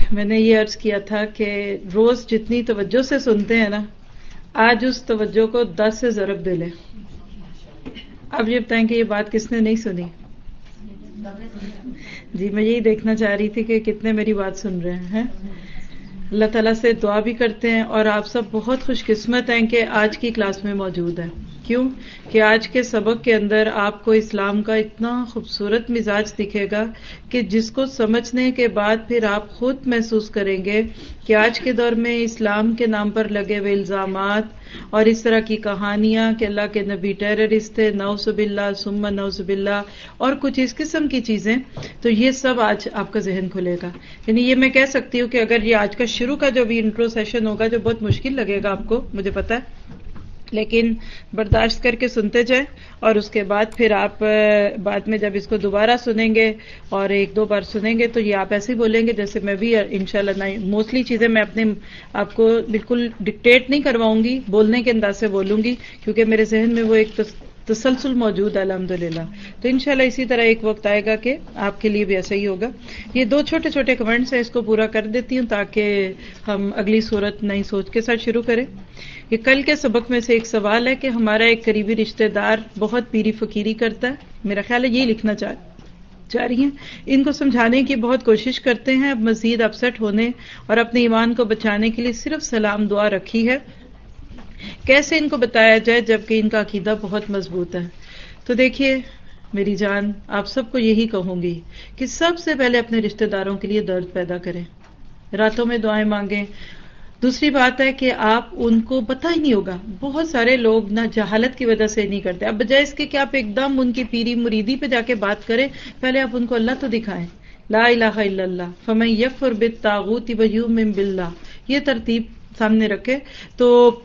میں نے یہ عرض کیا تھا کہ روز جتنی توجہ سے سنتے ہیں نا، آج اس توجہ کو 10 سے ضرب دے لیں. اب یہ بتائیں کہ یہ بات کس نے نہیں سنی؟ جی میں یہی دیکھنا چاہ رہی تھی کہ کتنے میری بات سن رہے ہیں. اللہ تعالیٰ سے دعا بھی کرتے ہیں، اور آپ سب بہت خوش قسمت ہیں کہ آج کی کلاس میں موجود ہیں. کیوں کہ آج کے سبق کے اندر آپ کو اسلام کا اتنا خوبصورت مزاج دکھے گا کہ جس کو سمجھنے کے بعد پھر آپ خود محسوس کریں گے کہ آج کے دور میں اسلام کے نام پر لگے ہوئے الزامات اور اس طرح کی کہانیاں کہ اللہ کے نبی ٹیررسٹ تھے، نعوذ باللہ ثم نعوذ باللہ، اور کچھ اس قسم کی چیزیں، تو یہ سب آج آپ کا ذہن کھلے گا. یعنی یہ میں کہہ سکتی ہوں کہ اگر یہ آج کا شروع کا جو بھی انٹرو سیشن ہوگا جو بہت مشکل لگے گا آپ کو، مجھے پتا ہے، لیکن برداشت کر کے سنتے جائیں، اور اس کے بعد پھر آپ بعد میں جب اس کو دوبارہ سنیں گے اور ایک دو بار سنیں گے تو یہ آپ ایسے ہی بولیں گے جیسے میں بھی انشاءاللہ موسٹلی چیزیں میں اپنے آپ کو بالکل ڈکٹیٹ نہیں کرواؤں گی، بولنے کے انداز سے بولوں گی، کیونکہ میرے ذہن میں وہ ایک تسلسل موجود ہے الحمدللہ. تو انشاءاللہ اسی طرح ایک وقت آئے گا کہ آپ کے لیے بھی ایسا ہی ہوگا. یہ 2 چھوٹے چھوٹے کمنٹس ہیں، اس کو پورا کر دیتی ہوں تاکہ ہم اگلی صورت نئی سوچ کے ساتھ شروع کریں. یہ کل کے سبق میں سے ایک سوال ہے کہ ہمارا ایک قریبی رشتہ دار بہت پیری فقیری کرتا ہے. میرا خیال ہے یہی لکھنا چاہ رہی ہیں. ان کو سمجھانے کی بہت کوشش کرتے ہیں، اب مزید اپسٹ ہونے اور اپنے ایمان کو بچانے کے لیے صرف سلام دعا رکھی ہے. کیسے ان کو بتایا جائے جبکہ ان کا عقیدہ بہت مضبوط ہے؟ تو دیکھیے میری جان، آپ سب کو یہی کہوں گی کہ سب سے پہلے اپنے رشتہ داروں کے لیے درد پیدا کریں، راتوں میں دعائیں مانگیں. دوسری بات ہے کہ آپ ان کو پتہ ہی نہیں ہوگا، بہت سارے لوگ نہ جہالت کی وجہ سے نہیں کرتے. اب بجائے اس کے کہ آپ ایک دم ان کی پیری مریدی پہ جا کے بات کریں، پہلے آپ ان کو اللہ تو دکھائیں. لا الہ الا اللہ فمن یکفر بالطاغوت ویؤمن باللہ، یہ ترتیب سامنے رکھے. تو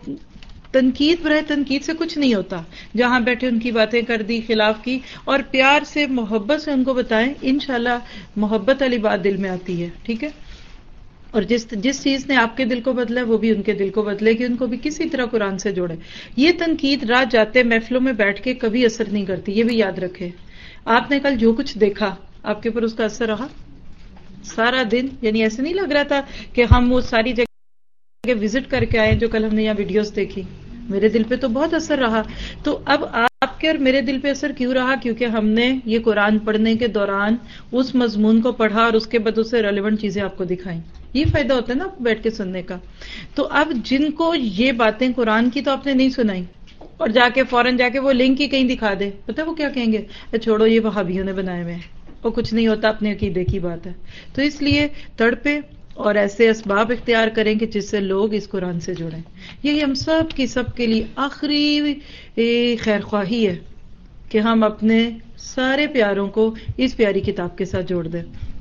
تنقید برائے تنقید سے کچھ نہیں ہوتا، جہاں بیٹھے ان کی باتیں کر دی، خلاف کی، اور پیار سے محبت سے ان کو بتائیں. انشاءاللہ محبت والی بات دل میں آتی ہے. ٹھیک ہے، اور جس چیز نے آپ کے دل کو بدلا ہے وہ بھی ان کے دل کو بدلے گی، ان کو بھی کسی طرح قرآن سے جوڑے. یہ تنقید رات جاتے محفلوں میں بیٹھ کے کبھی اثر نہیں کرتی، یہ بھی یاد رکھے. آپ نے کل جو کچھ دیکھا آپ کے اوپر اس کا اثر رہا سارا دن؟ یعنی ایسے نہیں لگ رہا تھا کہ ہم وہ ساری جگہ وزٹ کر کے آئے جو کل ہم نے یہاں ویڈیوز دیکھی؟ میرے دل پہ تو بہت اثر رہا. تو اب آپ کے اور میرے دل پہ اثر کیوں رہا؟ کیونکہ ہم نے یہ قرآن پڑھنے کے دوران اس مضمون کو پڑھا اور اس کے بعد اس سے ریلیونٹ چیزیں آپ کو دکھائیں. یہ فائدہ ہوتا ہے نا بیٹھ کے سننے کا. تو اب جن کو یہ باتیں قرآن کی تو آپ نے نہیں سنائی اور جا کے فوراً جا کے وہ لنک ہی کہیں دکھا دے، پتہ وہ کیا کہیں گے؟ چھوڑو یہ وہابیوں نے بنائے ہوئے ہیں، وہ کچھ نہیں ہوتا، اپنے عقیدے کی بات ہے. تو اس لیے تڑپے اور ایسے اسباب اختیار کریں کہ جس سے لوگ اس قرآن سے جڑیں. یہی ہم سب کے لیے آخری خیر خواہی ہے کہ ہم اپنے سارے پیاروں کو اس پیاری کتاب کے ساتھ جوڑ دیں.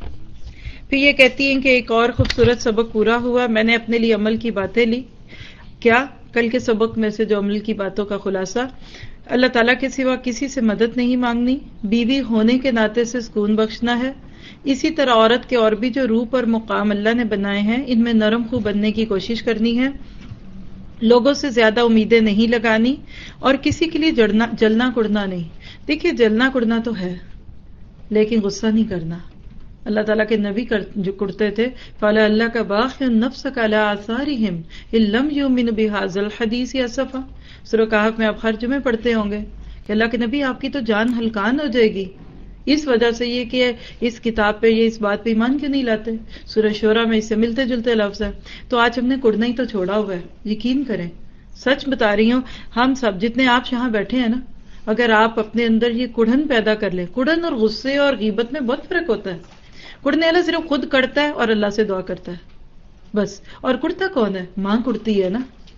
پھر یہ کہتی ہیں کہ ایک اور خوبصورت سبق پورا ہوا، میں نے اپنے لیے عمل کی باتیں لی. کیا؟ کل کے سبق میں سے جو عمل کی باتوں کا خلاصہ، اللہ تعالیٰ کے سوا کسی سے مدد نہیں مانگنی، بیوی ہونے کے ناطے سے سکون بخشنا ہے. اسی طرح عورت کے اور بھی جو روپ اور مقام اللہ نے بنائے ہیں ان میں نرم خو بننے کی کوشش کرنی ہے، لوگوں سے زیادہ امیدیں نہیں لگانی، اور کسی کے لیے جلنا کڑنا نہیں. دیکھیے جلنا کڑنا تو ہے لیکن غصہ نہیں کرنا. اللہ تعالیٰ کے نبی جو کرتے تھے، فَعَلَى اللَّهَ بَاخِعٌ نَفْسَكَ عَلَىٰ آثَارِهِمْ إِن لَّمْ يُؤْمِنُوا بِهَٰذَا الْحَدِيثِ أَسَفًا. سورہ کہف میں آپ ہر جمعے پڑھتے ہوں گے کہ اللہ کے نبی آپ کی تو جان ہلکان ہو جائے گی اس وجہ سے یہ کہ اس کتاب پہ یہ اس بات پہ ایمان کیوں نہیں لاتے. سورہ شورى میں اس سے ملتے جلتے لفظ ہے. تو آج ہم نے کڑنا ہی تو چھوڑا ہوا ہے. یقین کریں، سچ بتا رہی ہوں، ہم سب جتنے آپ یہاں بیٹھے ہیں نا، اگر آپ اپنے اندر یہ کڑن پیدا کر لیں. کڑن اور غصے اور غیبت میں بہت فرق ہوتا ہے. کڑنے والا صرف خود کڑتا ہے اور اللہ سے دعا کرتا ہے بس. اور کڑتا کون ہے؟ ماں کڑتی ہے نا.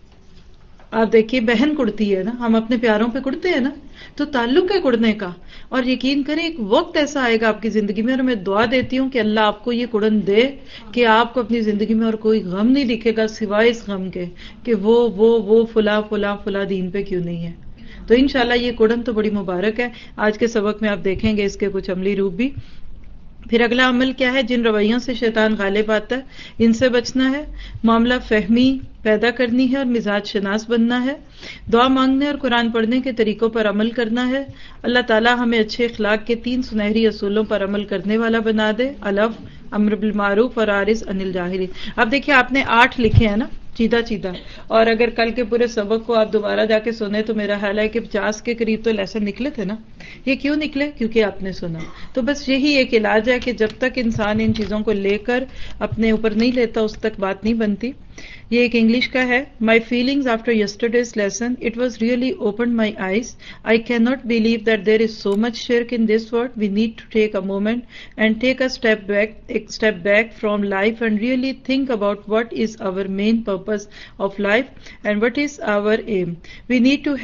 آپ دیکھیے بہن کڑتی ہے نا، ہم اپنے پیاروں پہ کڑتے ہیں نا. تو تعلق ہے کڑنے کا. اور یقین کریں ایک وقت ایسا آئے گا آپ کی زندگی میں، اور میں دعا دیتی ہوں کہ اللہ آپ کو یہ کڑن دے کہ آپ کو اپنی زندگی میں اور کوئی غم نہیں دکھے گا سوائے اس غم کے کہ وہ فلاں دین پہ کیوں نہیں ہے. تو انشاءاللہ یہ کڑن تو بڑی مبارک ہے. آج کے سبق میں آپ دیکھیں گے اس کے کچھ عملی روپ بھی. پھر اگلا عمل کیا ہے؟ جن رویوں سے شیطان غالب آتا ہے ان سے بچنا ہے، معاملہ فہمی پیدا کرنی ہے اور مزاج شناس بننا ہے، دعا مانگنے اور قرآن پڑھنے کے طریقوں پر عمل کرنا ہے. اللہ تعالیٰ ہمیں اچھے اخلاق کے 3 سنہری اصولوں پر عمل کرنے والا بنا دے. الف امر بالمعروف اور عارض عن الجاہلین. اب دیکھیے آپ نے 8 لکھے ہیں نا چیدہ چیدہ, اور اگر کل کے پورے سبق کو آپ دوبارہ جا کے سنیں تو میرا خیال ہے کہ 50 کے قریب تو لیسن نکلے تھے نا. یہ کیوں نکلے؟ کیونکہ آپ نے سنا. تو بس یہی ایک علاج ہے کہ جب تک انسان ان چیزوں کو لے کر اپنے اوپر نہیں لیتا اس تک بات نہیں بنتی. یہ ایک انگلش کا ہے. My feelings after yesterday's lesson, it was really open my eyes. I can not believe that there is so much شرک in this world. We need to take a moment and take a step back from life and really think about what is our main purpose of life and what is our aim. We need to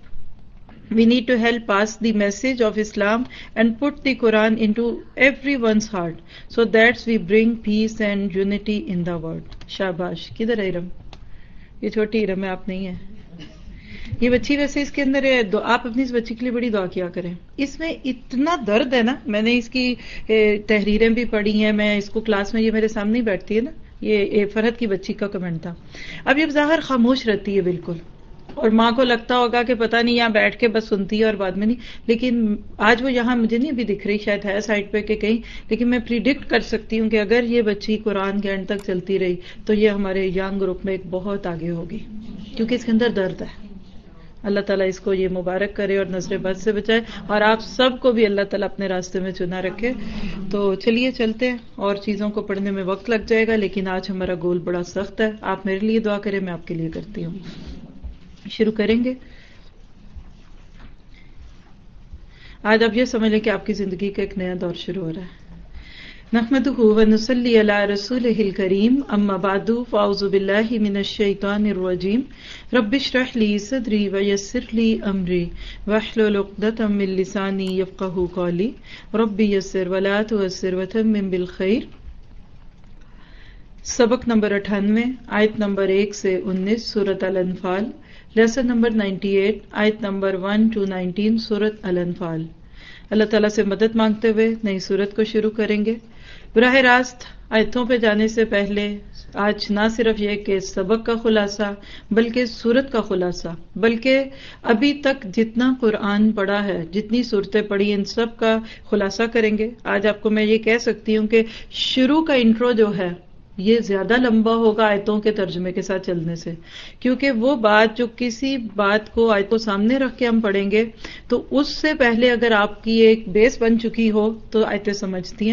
help pass the message of Islam and put the Quran into everyone's heart so that we bring peace and unity in the world. शाबाश. किधर है इरम? ये छोटी इरम है, आप नहीं है. یہ بچی ویسے اس کے اندر آپ اپنی اس بچی کے لیے بڑی دعا کیا کریں. اس میں اتنا درد ہے نا, میں نے اس کی تحریریں بھی پڑھی ہیں, میں اس کو کلاس میں, یہ میرے سامنے ہی بیٹھتی ہے نا, یہ فرحت کی بچی کا کمنٹ تھا. اب یہ ظاہر خاموش رہتی ہے بالکل, اور ماں کو لگتا ہوگا کہ پتہ نہیں یہاں بیٹھ کے بس سنتی ہے اور بعد میں نہیں, لیکن آج وہ یہاں مجھے نہیں ابھی دکھ رہی, شاید ہے سائڈ پہ کہ کہیں, لیکن میں پریڈکٹ کر سکتی ہوں کہ اگر یہ بچی قرآن کے اینڈ تک چلتی رہی تو یہ ہمارے ینگ گروپ میں ایک بہت آگے ہوگی, کیونکہ اس کے اندر درد ہے. اللہ تعالیٰ اس کو یہ مبارک کرے اور نظر بد سے بچائے, اور آپ سب کو بھی اللہ تعالیٰ اپنے راستے میں چنا رکھے. تو چلیے چلتے ہیں, اور چیزوں کو پڑھنے میں وقت لگ جائے گا, لیکن آج ہمارا گول بڑا سخت ہے. آپ میرے لیے دعا کریں, میں آپ کے لیے کرتی ہوں. شروع کریں گے. آج آپ یہ سمجھ لیں کہ آپ کی زندگی کا ایک نیا دور شروع ہو رہا ہے. نحمده ونصلي على رسوله الكريم, اما بعد فاعوذ بالله من الشيطان الرجيم. رب اشرح لي صدري ويسر لي امري واحلل عقدة من لساني يفقهوا قولي. رب يسر ولا تعسر وتمم بالخير. سبق نمبر 98, آیت نمبر 1 سے 19, سورۃ الانفال. لیسن نمبر 98, آیت نمبر 1 to 19, سورۃ الانفال. اللہ تعالیٰ سے مدد مانگتے ہوئے نئی سورت کو شروع کریں گے. براہ راست آیتوں پہ جانے سے پہلے آج نہ صرف یہ کہ سبق کا خلاصہ, بلکہ سورت کا خلاصہ, بلکہ ابھی تک جتنا قرآن پڑھا ہے, جتنی صورتیں پڑھی, ان سب کا خلاصہ کریں گے. آج آپ کو میں یہ کہہ سکتی ہوں کہ شروع کا انٹرو جو ہے یہ زیادہ لمبا ہوگا آیتوں کے ترجمے کے ساتھ چلنے سے, کیونکہ وہ بات جو کسی بات کو آیت کو سامنے رکھ کے ہم پڑھیں گے تو اس سے پہلے اگر آپ کی ایک بیس بن چکی ہو تو آیتیں سمجھتی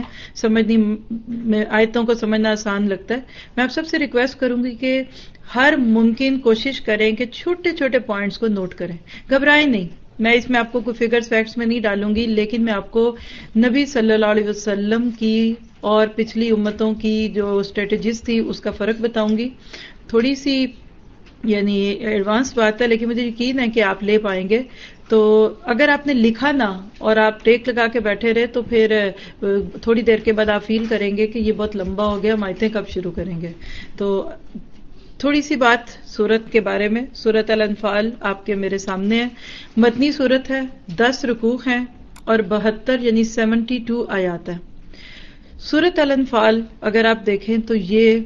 ہیں, آیتوں کو سمجھنا آسان لگتا ہے. میں آپ سب سے ریکویسٹ کروں گی کہ ہر ممکن کوشش کریں کہ چھوٹے چھوٹے پوائنٹس کو نوٹ کریں, گھبرائیں نہیں. میں اس میں آپ کو کوئی فگرز فیکٹس میں نہیں ڈالوں گی, لیکن میں آپ کو نبی صلی اللہ علیہ وسلم کی اور پچھلی امتوں کی جو اسٹریٹجیز تھی اس کا فرق بتاؤں گی. تھوڑی سی یعنی ایڈوانس بات ہے, لیکن مجھے یقین ہے کہ آپ لے پائیں گے. تو اگر آپ نے لکھا نہ اور آپ ٹیک لگا کے بیٹھے رہے تو پھر تھوڑی دیر کے بعد آپ فیل کریں گے کہ یہ بہت لمبا ہو گیا, ہم آیتیں کب شروع کریں گے. تو تھوڑی سی بات سورت کے بارے میں. سورت الانفال آپ کے میرے سامنے ہے. مدنی سورت ہے, 10 رکوع ہیں اور 72 یعنی 72 آیات ہیں. سورت الانفال اگر آپ دیکھیں تو یہ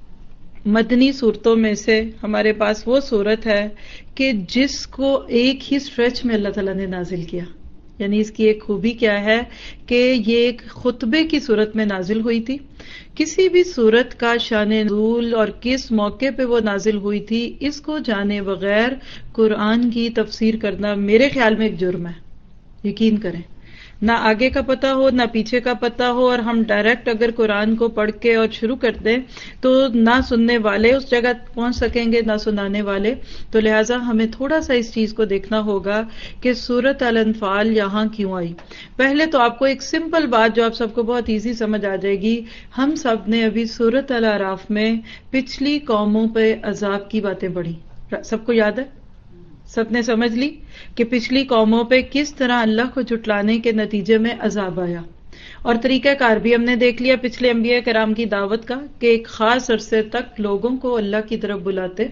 مدنی صورتوں میں سے ہمارے پاس وہ صورت ہے کہ جس کو ایک ہی سٹریچ میں اللہ تعالیٰ نے نازل کیا. یعنی اس کی ایک خوبی کیا ہے کہ یہ ایک خطبے کی صورت میں نازل ہوئی تھی. کسی بھی صورت کا شان نزول اور کس موقع پہ وہ نازل ہوئی تھی اس کو جانے بغیر قرآن کی تفسیر کرنا میرے خیال میں ایک جرم ہے. یقین کریں, نہ آگے کا پتہ ہو نہ پیچھے کا پتہ ہو, اور ہم ڈائریکٹ اگر قرآن کو پڑھ کے اور شروع کر دیں تو نہ سننے والے اس جگہ پہنچ سکیں گے نہ سنانے والے. تو لہٰذا ہمیں تھوڑا سا اس چیز کو دیکھنا ہوگا کہ سورۃ الانفال یہاں کیوں آئی. پہلے تو آپ کو ایک سمپل بات جو آپ سب کو بہت ایزی سمجھ آ جائے گی, ہم سب نے ابھی سورۃ الاعراف میں پچھلی قوموں پہ عذاب کی باتیں پڑھی. سب کو یاد ہے, سب نے سمجھ لی کہ پچھلی قوموں پہ کس طرح اللہ کو جھٹلانے کے نتیجے میں عذاب آیا. اور طریقہ کار بھی ہم نے دیکھ لیا پچھلے انبیاء کرام کی دعوت کا کہ ایک خاص عرصے تک لوگوں کو اللہ کی طرف بلاتے,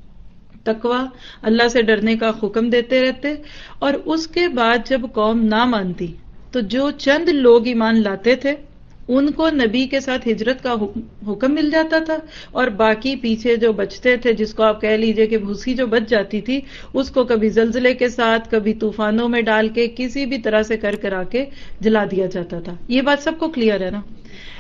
تقوی اللہ سے ڈرنے کا حکم دیتے رہتے, اور اس کے بعد جب قوم نہ مانتی تو جو چند لوگ ایمان لاتے تھے ان کو نبی کے ساتھ ہجرت کا حکم مل جاتا تھا, اور باقی پیچھے جو بچتے تھے, جس کو آپ کہہ لیجئے کہ بھوسی جو بچ جاتی تھی, اس کو کبھی زلزلے کے ساتھ کبھی طوفانوں میں ڈال کے کسی بھی طرح سے کر کے جلا دیا جاتا تھا. یہ بات سب کو کلیئر ہے نا.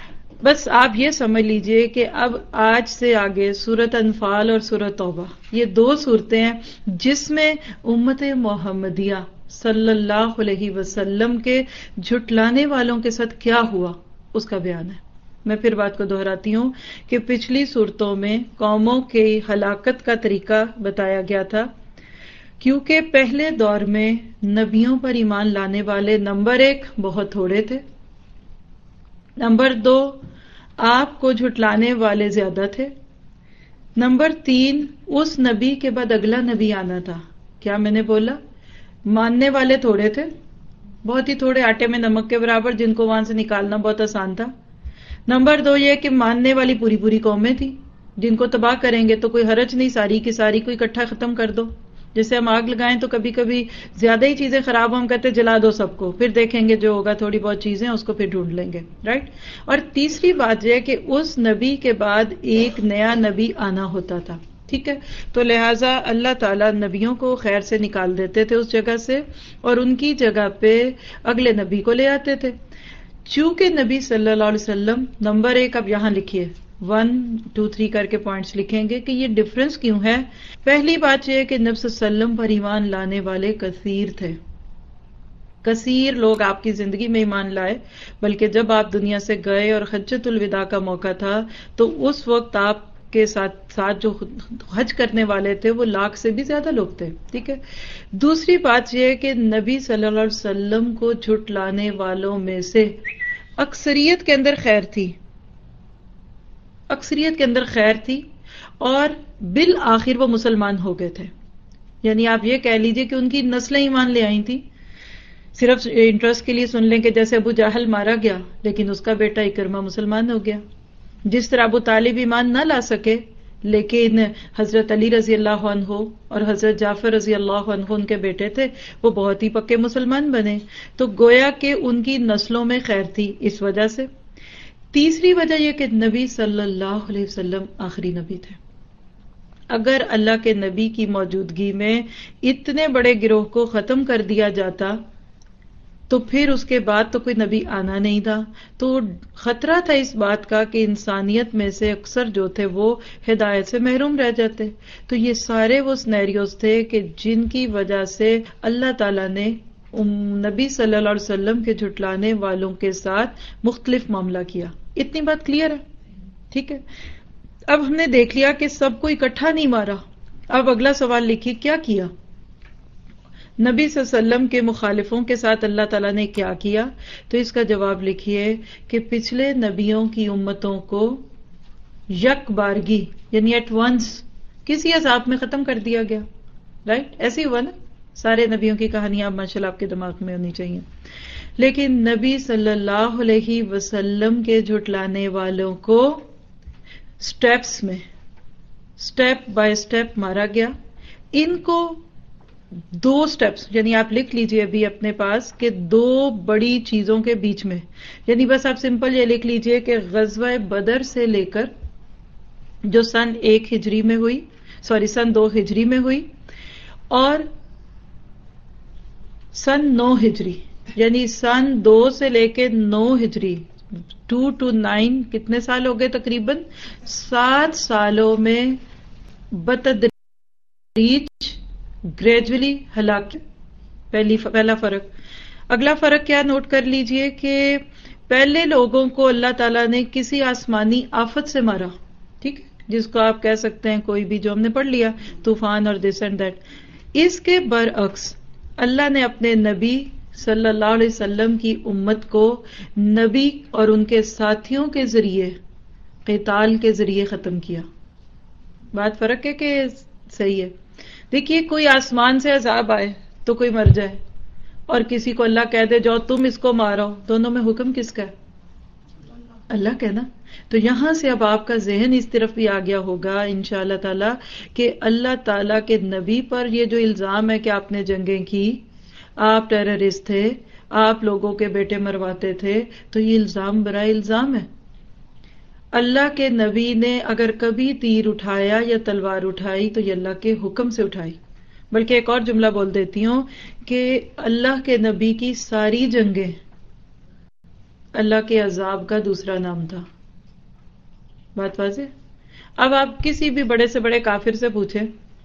بس آپ یہ سمجھ لیجئے کہ اب آج سے آگے سورۃ انفال اور سورۃ توبہ یہ دو صورتیں ہیں جس میں امت محمدیہ صلی اللہ علیہ وسلم کے جھٹلانے والوں کے ساتھ کیا ہوا اس کا بیان ہے. میں پھر بات کو دہراتی ہوں کہ پچھلی صورتوں میں قوموں کی ہلاکت کا طریقہ بتایا گیا تھا، کیونکہ پہلے دور میں نبیوں پر ایمان لانے والے نمبر 1 بہت تھوڑے تھے، نمبر 2 آپ کو جھٹلانے والے زیادہ تھے، نمبر 3 اس نبی کے بعد اگلا نبی آنا تھا. کیا میں نے بولا؟ ماننے والے تھوڑے تھے، بہت ہی تھوڑے، آٹے میں نمک کے برابر، جن کو وہاں سے نکالنا بہت آسان تھا. نمبر 2 یہ کہ ماننے والی پوری پوری قومیں تھیں جن کو تباہ کریں گے تو کوئی حرج نہیں، ساری کی ساری کو اکٹھا ختم کر دو. جیسے ہم آگ لگائیں تو کبھی کبھی زیادہ ہی چیزیں خراب ہوں، ہم کہتے جلا دو سب کو، پھر دیکھیں گے جو ہوگا تھوڑی بہت چیزیں اس کو پھر ڈھونڈ لیں گے، رائٹ. اور تیسری بات یہ کہ اس نبی کے بعد ایک نیا نبی آنا ہوتا تھا، ٹھیک ہے. تو لہٰذا اللہ تعالیٰ نبیوں کو خیر سے نکال دیتے تھے اس جگہ سے اور ان کی جگہ پہ اگلے نبی کو لے آتے تھے. چونکہ نبی صلی اللہ علیہ وسلم نمبر 1 اب یہاں لکھیے 1 2 3 کر کے پوائنٹس لکھیں گے کہ یہ ڈفرنس کیوں ہے. پہلی بات یہ ہے کہ نبی صلی اللہ علیہ وسلم پر ایمان لانے والے کثیر تھے، کثیر لوگ آپ کی زندگی میں ایمان لائے، بلکہ جب آپ دنیا سے گئے اور حجۃ الوداع کا موقع تھا تو اس وقت آپ کے ساتھ جو حج کرنے والے تھے وہ 1,00,000 سے بھی زیادہ لوگ تھے، ٹھیک ہے. دوسری بات یہ ہے کہ نبی صلی اللہ علیہ وسلم کو جھٹلانے والوں میں سے اکثریت کے اندر خیر تھی، اکثریت کے اندر خیر تھی، اور بالآخر وہ مسلمان ہو گئے تھے. یعنی آپ یہ کہہ لیجئے کہ ان کی نسلیں ایمان لے آئی تھیں. صرف انٹرسٹ کے لیے سن لیں کہ جیسے ابو جہل مارا گیا لیکن اس کا بیٹا اکرمہ مسلمان ہو گیا، جس طرح ابو طالب ایمان نہ لا سکے لیکن حضرت علی رضی اللہ عنہ اور حضرت جعفر رضی اللہ عنہ ان کے بیٹے تھے، وہ بہت ہی پکے مسلمان بنے. تو گویا کہ ان کی نسلوں میں خیر تھی اس وجہ سے. تیسری وجہ یہ کہ نبی صلی اللہ علیہ وسلم آخری نبی تھے. اگر اللہ کے نبی کی موجودگی میں اتنے بڑے گروہ کو ختم کر دیا جاتا تو پھر اس کے بعد تو کوئی نبی آنا نہیں تھا. تو خطرہ تھا اس بات کا کہ انسانیت میں سے اکثر جو تھے وہ ہدایت سے محروم رہ جاتے. تو یہ سارے وہ سینیریوز تھے کہ جن کی وجہ سے اللہ تعالیٰ نے نبی صلی اللہ علیہ وسلم کے جھٹلانے والوں کے ساتھ مختلف معاملہ کیا. اتنی بات کلیئر ہے؟ ٹھیک ہے. اب ہم نے دیکھ لیا کہ سب کو اکٹھا نہیں مارا. اب اگلا سوال لکھیے کیا کیا نبی صلی اللہ علیہ وسلم کے مخالفوں کے ساتھ اللہ تعالیٰ نے کیا کیا. تو اس کا جواب لکھیے کہ پچھلے نبیوں کی امتوں کو یک بارگی یعنی ایٹ ونس کسی عذاب میں ختم کر دیا گیا. رائٹ؟ ایسے ہی ہوا نا. سارے نبیوں کی کہانیاں ماشاءاللہ آپ کے دماغ میں ہونی چاہیے. لیکن نبی صلی اللہ علیہ وسلم کے جھٹلانے والوں کو سٹیپس میں سٹیپ بائی سٹیپ مارا گیا. ان کو 2 سٹیپس یعنی آپ لکھ لیجئے ابھی اپنے پاس کہ 2 بڑی چیزوں کے بیچ میں، یعنی بس آپ سمپل یہ لکھ لیجئے کہ غزوہ بدر سے لے کر جو سن 1 ہجری میں ہوئی، سن 2 ہجری میں ہوئی، اور سن 9 ہجری یعنی سن 2 سے لے کے 9 ہجری 2 to 9 کتنے سال ہو گئے؟ تقریباً 7 سالوں میں بتدریج گریجولی ہلاک. پہلا فرق. اگلا فرق کیا نوٹ کر لیجئے کہ پہلے لوگوں کو اللہ تعالیٰ نے کسی آسمانی آفت سے مارا، ٹھیک ہے، جس کو آپ کہہ سکتے ہیں کوئی بھی جو ہم نے پڑھ لیا، طوفان اور دس اینڈ دیٹ. اس کے برعکس اللہ نے اپنے نبی صلی اللہ علیہ وسلم کی امت کو نبی اور ان کے ساتھیوں کے ذریعے قتال کے ذریعے ختم کیا. بات فرق ہے کہ صحیح ہے. دیکھیے کوئی آسمان سے عذاب آئے تو کوئی مر جائے اور کسی کو اللہ کہہ دے جاؤ تم اس کو مارو، دونوں میں حکم کس کا ہے؟ اللہ کا نا. تو یہاں سے اب آپ کا ذہن اس طرف بھی آ گیا ہوگا انشاءاللہ تعالی کہ اللہ تعالیٰ کے نبی پر یہ جو الزام ہے کہ آپ نے جنگیں کی، آپ ٹیررسٹ تھے، آپ لوگوں کے بیٹے مرواتے تھے، تو یہ الزام برائے الزام ہے. اللہ کے نبی نے اگر کبھی تیر اٹھایا یا تلوار اٹھائی تو یہ اللہ کے حکم سے اٹھائی. بلکہ ایک اور جملہ بول دیتی ہوں کہ اللہ کے نبی کی ساری جنگیں اللہ کے عذاب کا دوسرا نام تھا. بات واضح. اب آپ کسی بھی بڑے سے بڑے کافر سے پوچھیں،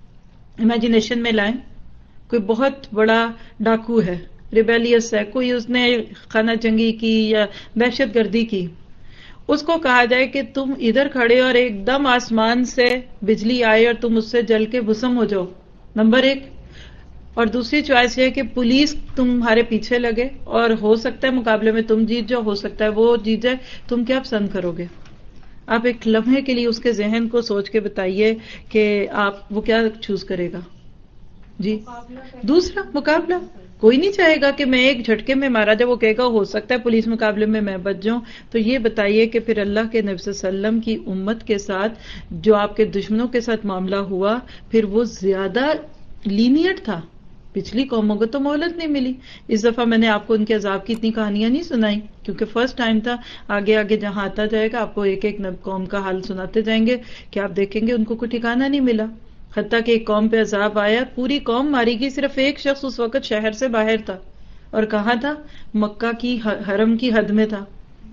امیجنیشن میں لائیں، کوئی بہت بڑا ڈاکو ہے، ریبیلیس ہے، کوئی اس نے خانہ جنگی کی یا دہشت گردی کی، اس کو کہا جائے کہ تم ادھر کھڑے اور ایک دم آسمان سے بجلی آئے اور تم اس سے جل کے بھسم ہو جاؤ، نمبر ایک. اور دوسری چوائس یہ ہے کہ پولیس تمہارے پیچھے لگے اور ہو سکتا ہے مقابلے میں تم جیت جاؤ، ہو سکتا ہے وہ جیت جائے، تم کیا پسند کرو گے؟ آپ ایک لمحے کے لیے اس کے ذہن کو سوچ کے بتائیے کہ آپ وہ کیا چوز کرے گا. جی دوسرا مقابلہ، کوئی نہیں چاہے گا کہ میں ایک جھٹکے میں مارا جائے، وہ کہے گا ہو سکتا ہے پولیس مقابلے میں میں بچ جاؤں. تو یہ بتائیے کہ پھر اللہ کے نبی صلی اللہ علیہ وسلم کی امت کے ساتھ جو آپ کے دشمنوں کے ساتھ معاملہ ہوا، پھر وہ زیادہ لینیٹ تھا. پچھلی قوموں کو تو مہلت نہیں ملی. اس دفعہ میں نے آپ کو ان کے عذاب کی اتنی کہانیاں نہیں سنائی کیونکہ فرسٹ ٹائم تھا. آگے آگے جہاں آتا جائے گا آپ کو ایک ایک قوم کا حال سناتے جائیں گے کہ آپ دیکھیں گے ان کو کوئی ٹھکانہ نہیں ملا. حتیٰ کہ ایک قوم پہ عذاب آیا، پوری قوم ماری گئی، صرف ایک شخص اس وقت شہر سے باہر تھا. اور کہاں تھا؟ مکہ کی حرم کی حد میں تھا.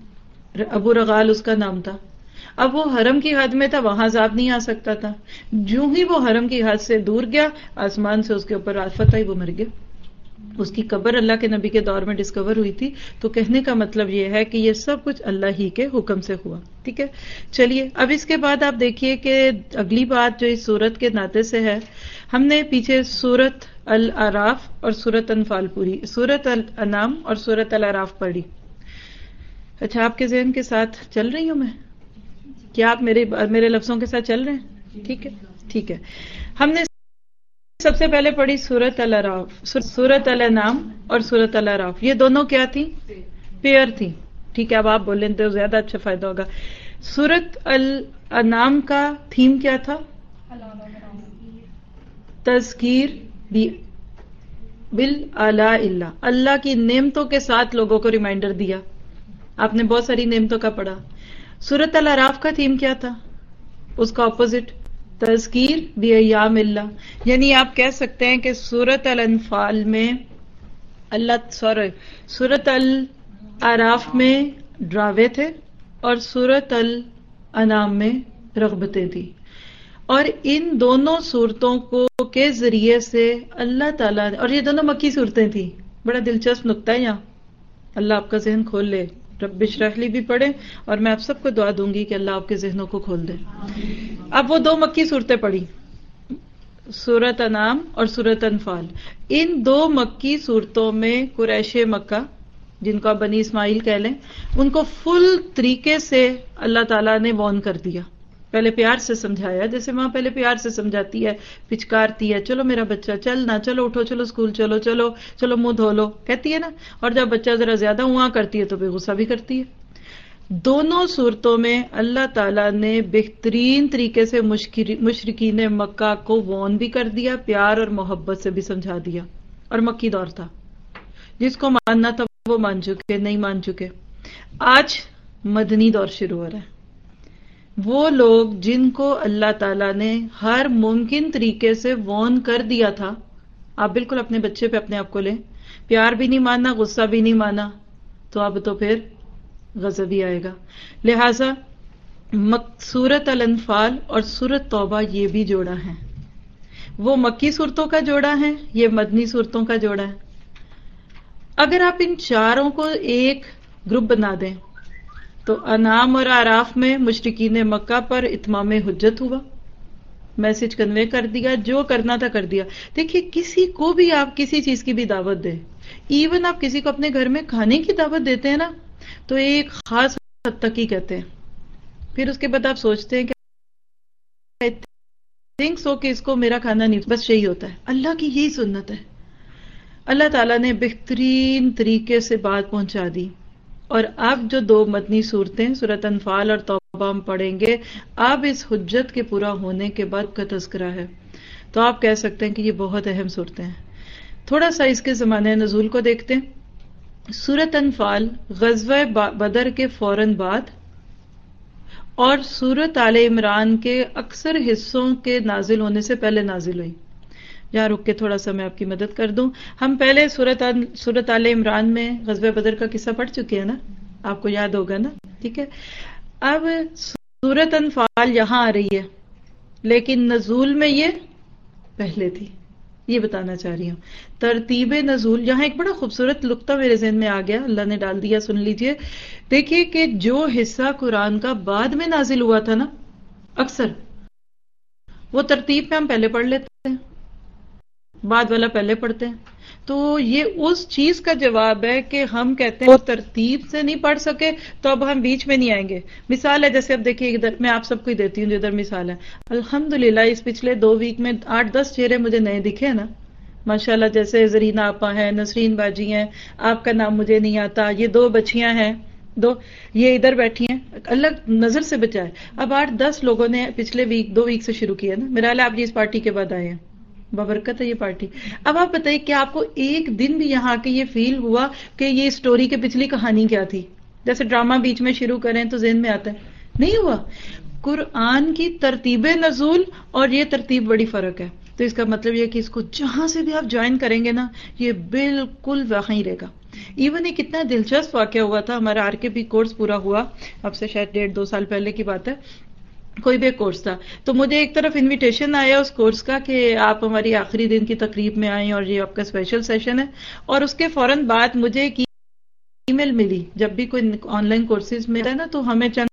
ابو رغال اس کا نام تھا. اب وہ حرم کی حد میں تھا، وہاں عذاب نہیں آ سکتا تھا. جو ہی وہ حرم کی حد سے دور گیا، آسمان سے اس کے اوپر آفت آئی، وہ مر گیا. اس کی قبر اللہ کے نبی کے دور میں ڈسکور ہوئی تھی. تو کہنے کا مطلب یہ ہے کہ یہ سب کچھ اللہ ہی کے حکم سے ہوا. ٹھیک ہے، چلیے اب اس کے بعد آپ دیکھیے کہ اگلی بات جو اس سورت کے ناطے سے ہے، ہم نے پیچھے سورت الاعراف اور سورت انفال پوری، سورت الانعام اور سورت الاعراف پڑھی. اچھا، آپ کے ذہن کے ساتھ چل رہی ہوں میں؟ کیا آپ میرے لفظوں کے ساتھ چل رہے ہیں؟ ٹھیک ہے، ٹھیک ہے. ہم نے سب سے پہلے پڑھی سورت الاعراف، سورت الانعام اور سورت الاعراف. یہ دونوں کیا تھی؟ پیئر تھی. ٹھیک ہے، اب آپ بولیں تو زیادہ اچھا فائدہ ہوگا. سورت الانعام کا تھیم کیا تھا؟ تذکیر بالآلاء اللہ، اللہ کی نعمتوں کے ساتھ لوگوں کو ریمائنڈر دیا. آپ نے بہت ساری نعمتوں کا پڑھا. سورت الاعراف کا تھیم کیا تھا؟ اس کا اپوزٹ، تذکیر بایام اللہ. یعنی آپ کہہ سکتے ہیں کہ سورت الانفال میں سورت الاعراف میں ڈراوے تھے اور سورت الانعام میں رغبتیں تھی. اور ان دونوں صورتوں کو کے ذریعے سے اللہ تعالیٰ نے، اور یہ دونوں مکی صورتیں تھیں. بڑا دلچسپ نقطہ ہے یہاں، اللہ آپ کا ذہن کھول لے. رب اشرح لی بھی پڑھیں اور میں آپ سب کو دعا دوں گی کہ اللہ آپ کے ذہنوں کو کھول دے. اب وہ دو مکی صورتیں پڑھی، سورت انعام اور سورت انفال. ان دو مکی صورتوں میں قریش مکہ، جن کو آپ بنی اسماعیل کہہ لیں، ان کو فل طریقے سے اللہ تعالیٰ نے وارن کر دیا. پہلے پیار سے سمجھایا، جیسے ماں پہلے پیار سے سمجھاتی ہے، پچکارتی ہے، چلو میرا بچہ چل نہ، چلو اٹھو، چلو اسکول چلو، چلو چلو منہ دھو لو، کہتی ہے نا. اور جب بچہ ذرا زیادہ ہوا کرتی ہے تو پھر غصہ بھی کرتی ہے. دونوں صورتوں میں اللہ تعالیٰ نے بہترین طریقے سے مشرکین مکہ کو وارن بھی کر دیا، پیار اور محبت سے بھی سمجھا دیا. اور مکی دور تھا، جس کو ماننا تھا وہ مان چکے، نہیں مان چکے. آج مدنی دور شروع ہو رہا ہے. وہ لوگ جن کو اللہ تعالیٰ نے ہر ممکن طریقے سے وارن کر دیا تھا، آپ بالکل اپنے بچے پہ اپنے آپ کو لیں، پیار بھی نہیں ماننا، غصہ بھی نہیں مانا، تو اب تو پھر غضب ہی آئے گا. لہذا سورت الانفال اور سورت توبہ یہ بھی جوڑا ہے. وہ مکی صورتوں کا جوڑا ہے، یہ مدنی صورتوں کا جوڑا ہے. اگر آپ ان چاروں کو ایک گروپ بنا دیں تو انعام اور اعراف میں مشرکین مکہ پر اتمام حجت ہوا، میسج کنوے کر دیا، جو کرنا تھا کر دیا. دیکھیے کسی کو بھی آپ کسی چیز کی بھی دعوت دیں، ایون آپ کسی کو اپنے گھر میں کھانے کی دعوت دیتے ہیں نا، تو ایک خاص حد تک ہی کہتے ہیں. پھر اس کے بعد آپ سوچتے ہیں کہ تھنک سو کہ اس کو میرا کھانا نہیں، بس یہی ہوتا ہے. اللہ کی یہی سنت ہے. اللہ تعالیٰ نے بہترین طریقے سے بات پہنچا دی. اور اب جو دو مدنی صورتیں سورۃ انفال اور توبہ ہم پڑھیں گے، اب اس حجت کے پورا ہونے کے بعد کا تذکرہ ہے. تو آپ کہہ سکتے ہیں کہ یہ بہت اہم صورتیں ہیں. تھوڑا سا اس کے زمانے نزول کو دیکھتے ہیں. سورۃ انفال غزوہ بدر کے فوراً بعد اور سورۃ آل عمران کے اکثر حصوں کے نازل ہونے سے پہلے نازل ہوئی. یہاں رک کے تھوڑا سا میں آپ کی مدد کر دوں. ہم پہلے سورۃ آل عمران میں غزوہ بدر کا قصہ پڑھ چکے ہیں نا، آپ کو یاد ہوگا نا. ٹھیک ہے، اب سورۃ انفال یہاں آ رہی ہے لیکن نزول میں یہ پہلے تھی. یہ بتانا چاہ رہی ہوں. ترتیب نزول یہاں ایک بڑا خوبصورت نقطہ میرے ذہن میں آ گیا، اللہ نے ڈال دیا، سن لیجئے. دیکھیے کہ جو حصہ قرآن کا بعد میں نازل ہوا تھا نا، اکثر وہ ترتیب میں ہم پہلے پڑھ لیتے ہیں، بعد والا پہلے پڑھتے ہیں. تو یہ اس چیز کا جواب ہے کہ ہم کہتے ہیں وہ ترتیب سے نہیں پڑھ سکے تو اب ہم بیچ میں نہیں آئیں گے. مثال ہے، جیسے اب دیکھیے ادھر میں آپ سب کو ہی دیتی ہوں جو ادھر مثال ہے. الحمدللہ اس پچھلے 2 ویک میں 8-10 چہرے مجھے نئے دکھے نا ماشاءاللہ. جیسے زرینہ آپا ہیں، نسرین باجی ہیں، آپ کا نام مجھے نہیں آتا، یہ 2 بچیاں ہیں، یہ ادھر بیٹھی ہیں، اللہ نظر سے بچائے. اب 8-10 لوگوں نے پچھلے 2 ویک سے شروع کیا نا. میرا خیال ہے آپ جی اس پارٹی کے بعد آئے ہیں، بابرکت ہے یہ پارٹی. اب آپ بتائیے کہ آپ کو ایک دن بھی یہاں کے یہ فیل ہوا کہ یہ اسٹوری کے پچھلی کہانی کیا تھی؟ جیسے ڈرامہ بیچ میں شروع کریں تو ذہن میں آتا ہے، نہیں ہوا. قرآن کی ترتیب نزول اور یہ ترتیب بڑی فرق ہے. تو اس کا مطلب یہ کہ اس کو جہاں سے بھی آپ جوائن کریں گے نا یہ بالکل وہیں رہے گا. ایون ایک کتنا دلچسپ واقعہ ہوا تھا، ہمارا آر کے پی کورس پورا ہوا اب سے شاید 1.5-2 سال پہلے کی بات ہے. کوئی بھی ایک کورس تھا تو مجھے ایک طرف انویٹیشن آیا اس کورس کا کہ آپ ہماری آخری دن کی تقریب میں آئیں اور یہ آپ کا اسپیشل سیشن ہے. اور اس کے فوراً بعد مجھے ایک ای میل ملی. جب بھی کوئی آن لائن کورسز میں ہے نا تو ہمیں چند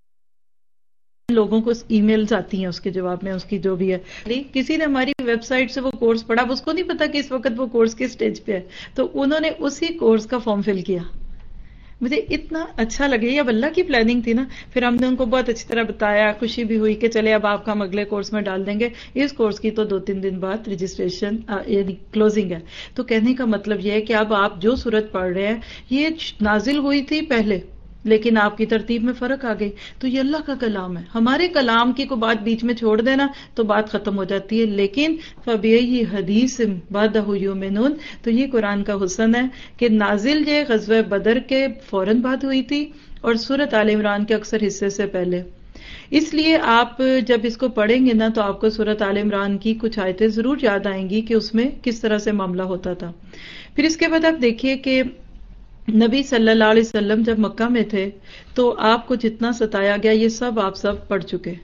لوگوں کو ای میلز آتی ہیں اس کے جواب میں، اس کی جو بھی ہے. کسی نے ہماری ویب سائٹ سے وہ کورس پڑھا، اس کو نہیں پتا کہ اس وقت وہ کورس کس سٹیج پہ ہے، تو انہوں نے اسی کورس کا فارم فل کیا. مجھے اتنا اچھا لگے، یہ اب اللہ کی پلاننگ تھی نا. پھر ہم نے ان کو بہت اچھی طرح بتایا، خوشی بھی ہوئی کہ چلے اب آپ کا ہم اگلے کورس میں ڈال دیں گے. اس کورس کی تو 2-3 دن بعد رجسٹریشن یعنی کلوزنگ ہے. تو کہنے کا مطلب یہ ہے کہ اب آپ جو صورت پڑھ رہے ہیں یہ نازل ہوئی تھی پہلے لیکن آپ کی ترتیب میں فرق آ گئی. تو یہ اللہ کا کلام ہے. ہمارے کلام کی کوئی بات بیچ میں چھوڑ دینا تو بات ختم ہو جاتی ہے. لیکن فَبِأَيِّ حَدِيثٍ بَعْدَهُ يُؤْمِنُونَ، تو یہ قرآن کا حسن ہے کہ نازل یہ غزوہ بدر کے فوراً بعد ہوئی تھی اور سورۃ آل عمران کے اکثر حصے سے پہلے. اس لیے آپ جب اس کو پڑھیں گے نا تو آپ کو سورۃ آل عمران کی کچھ آیتیں ضرور یاد آئیں گی کہ اس میں کس طرح سے معاملہ ہوتا تھا. پھر اس کے بعد آپ دیکھیے کہ نبی صلی اللہ علیہ وسلم جب مکہ میں تھے تو آپ کو جتنا ستایا گیا یہ سب آپ سب پڑھ چکے.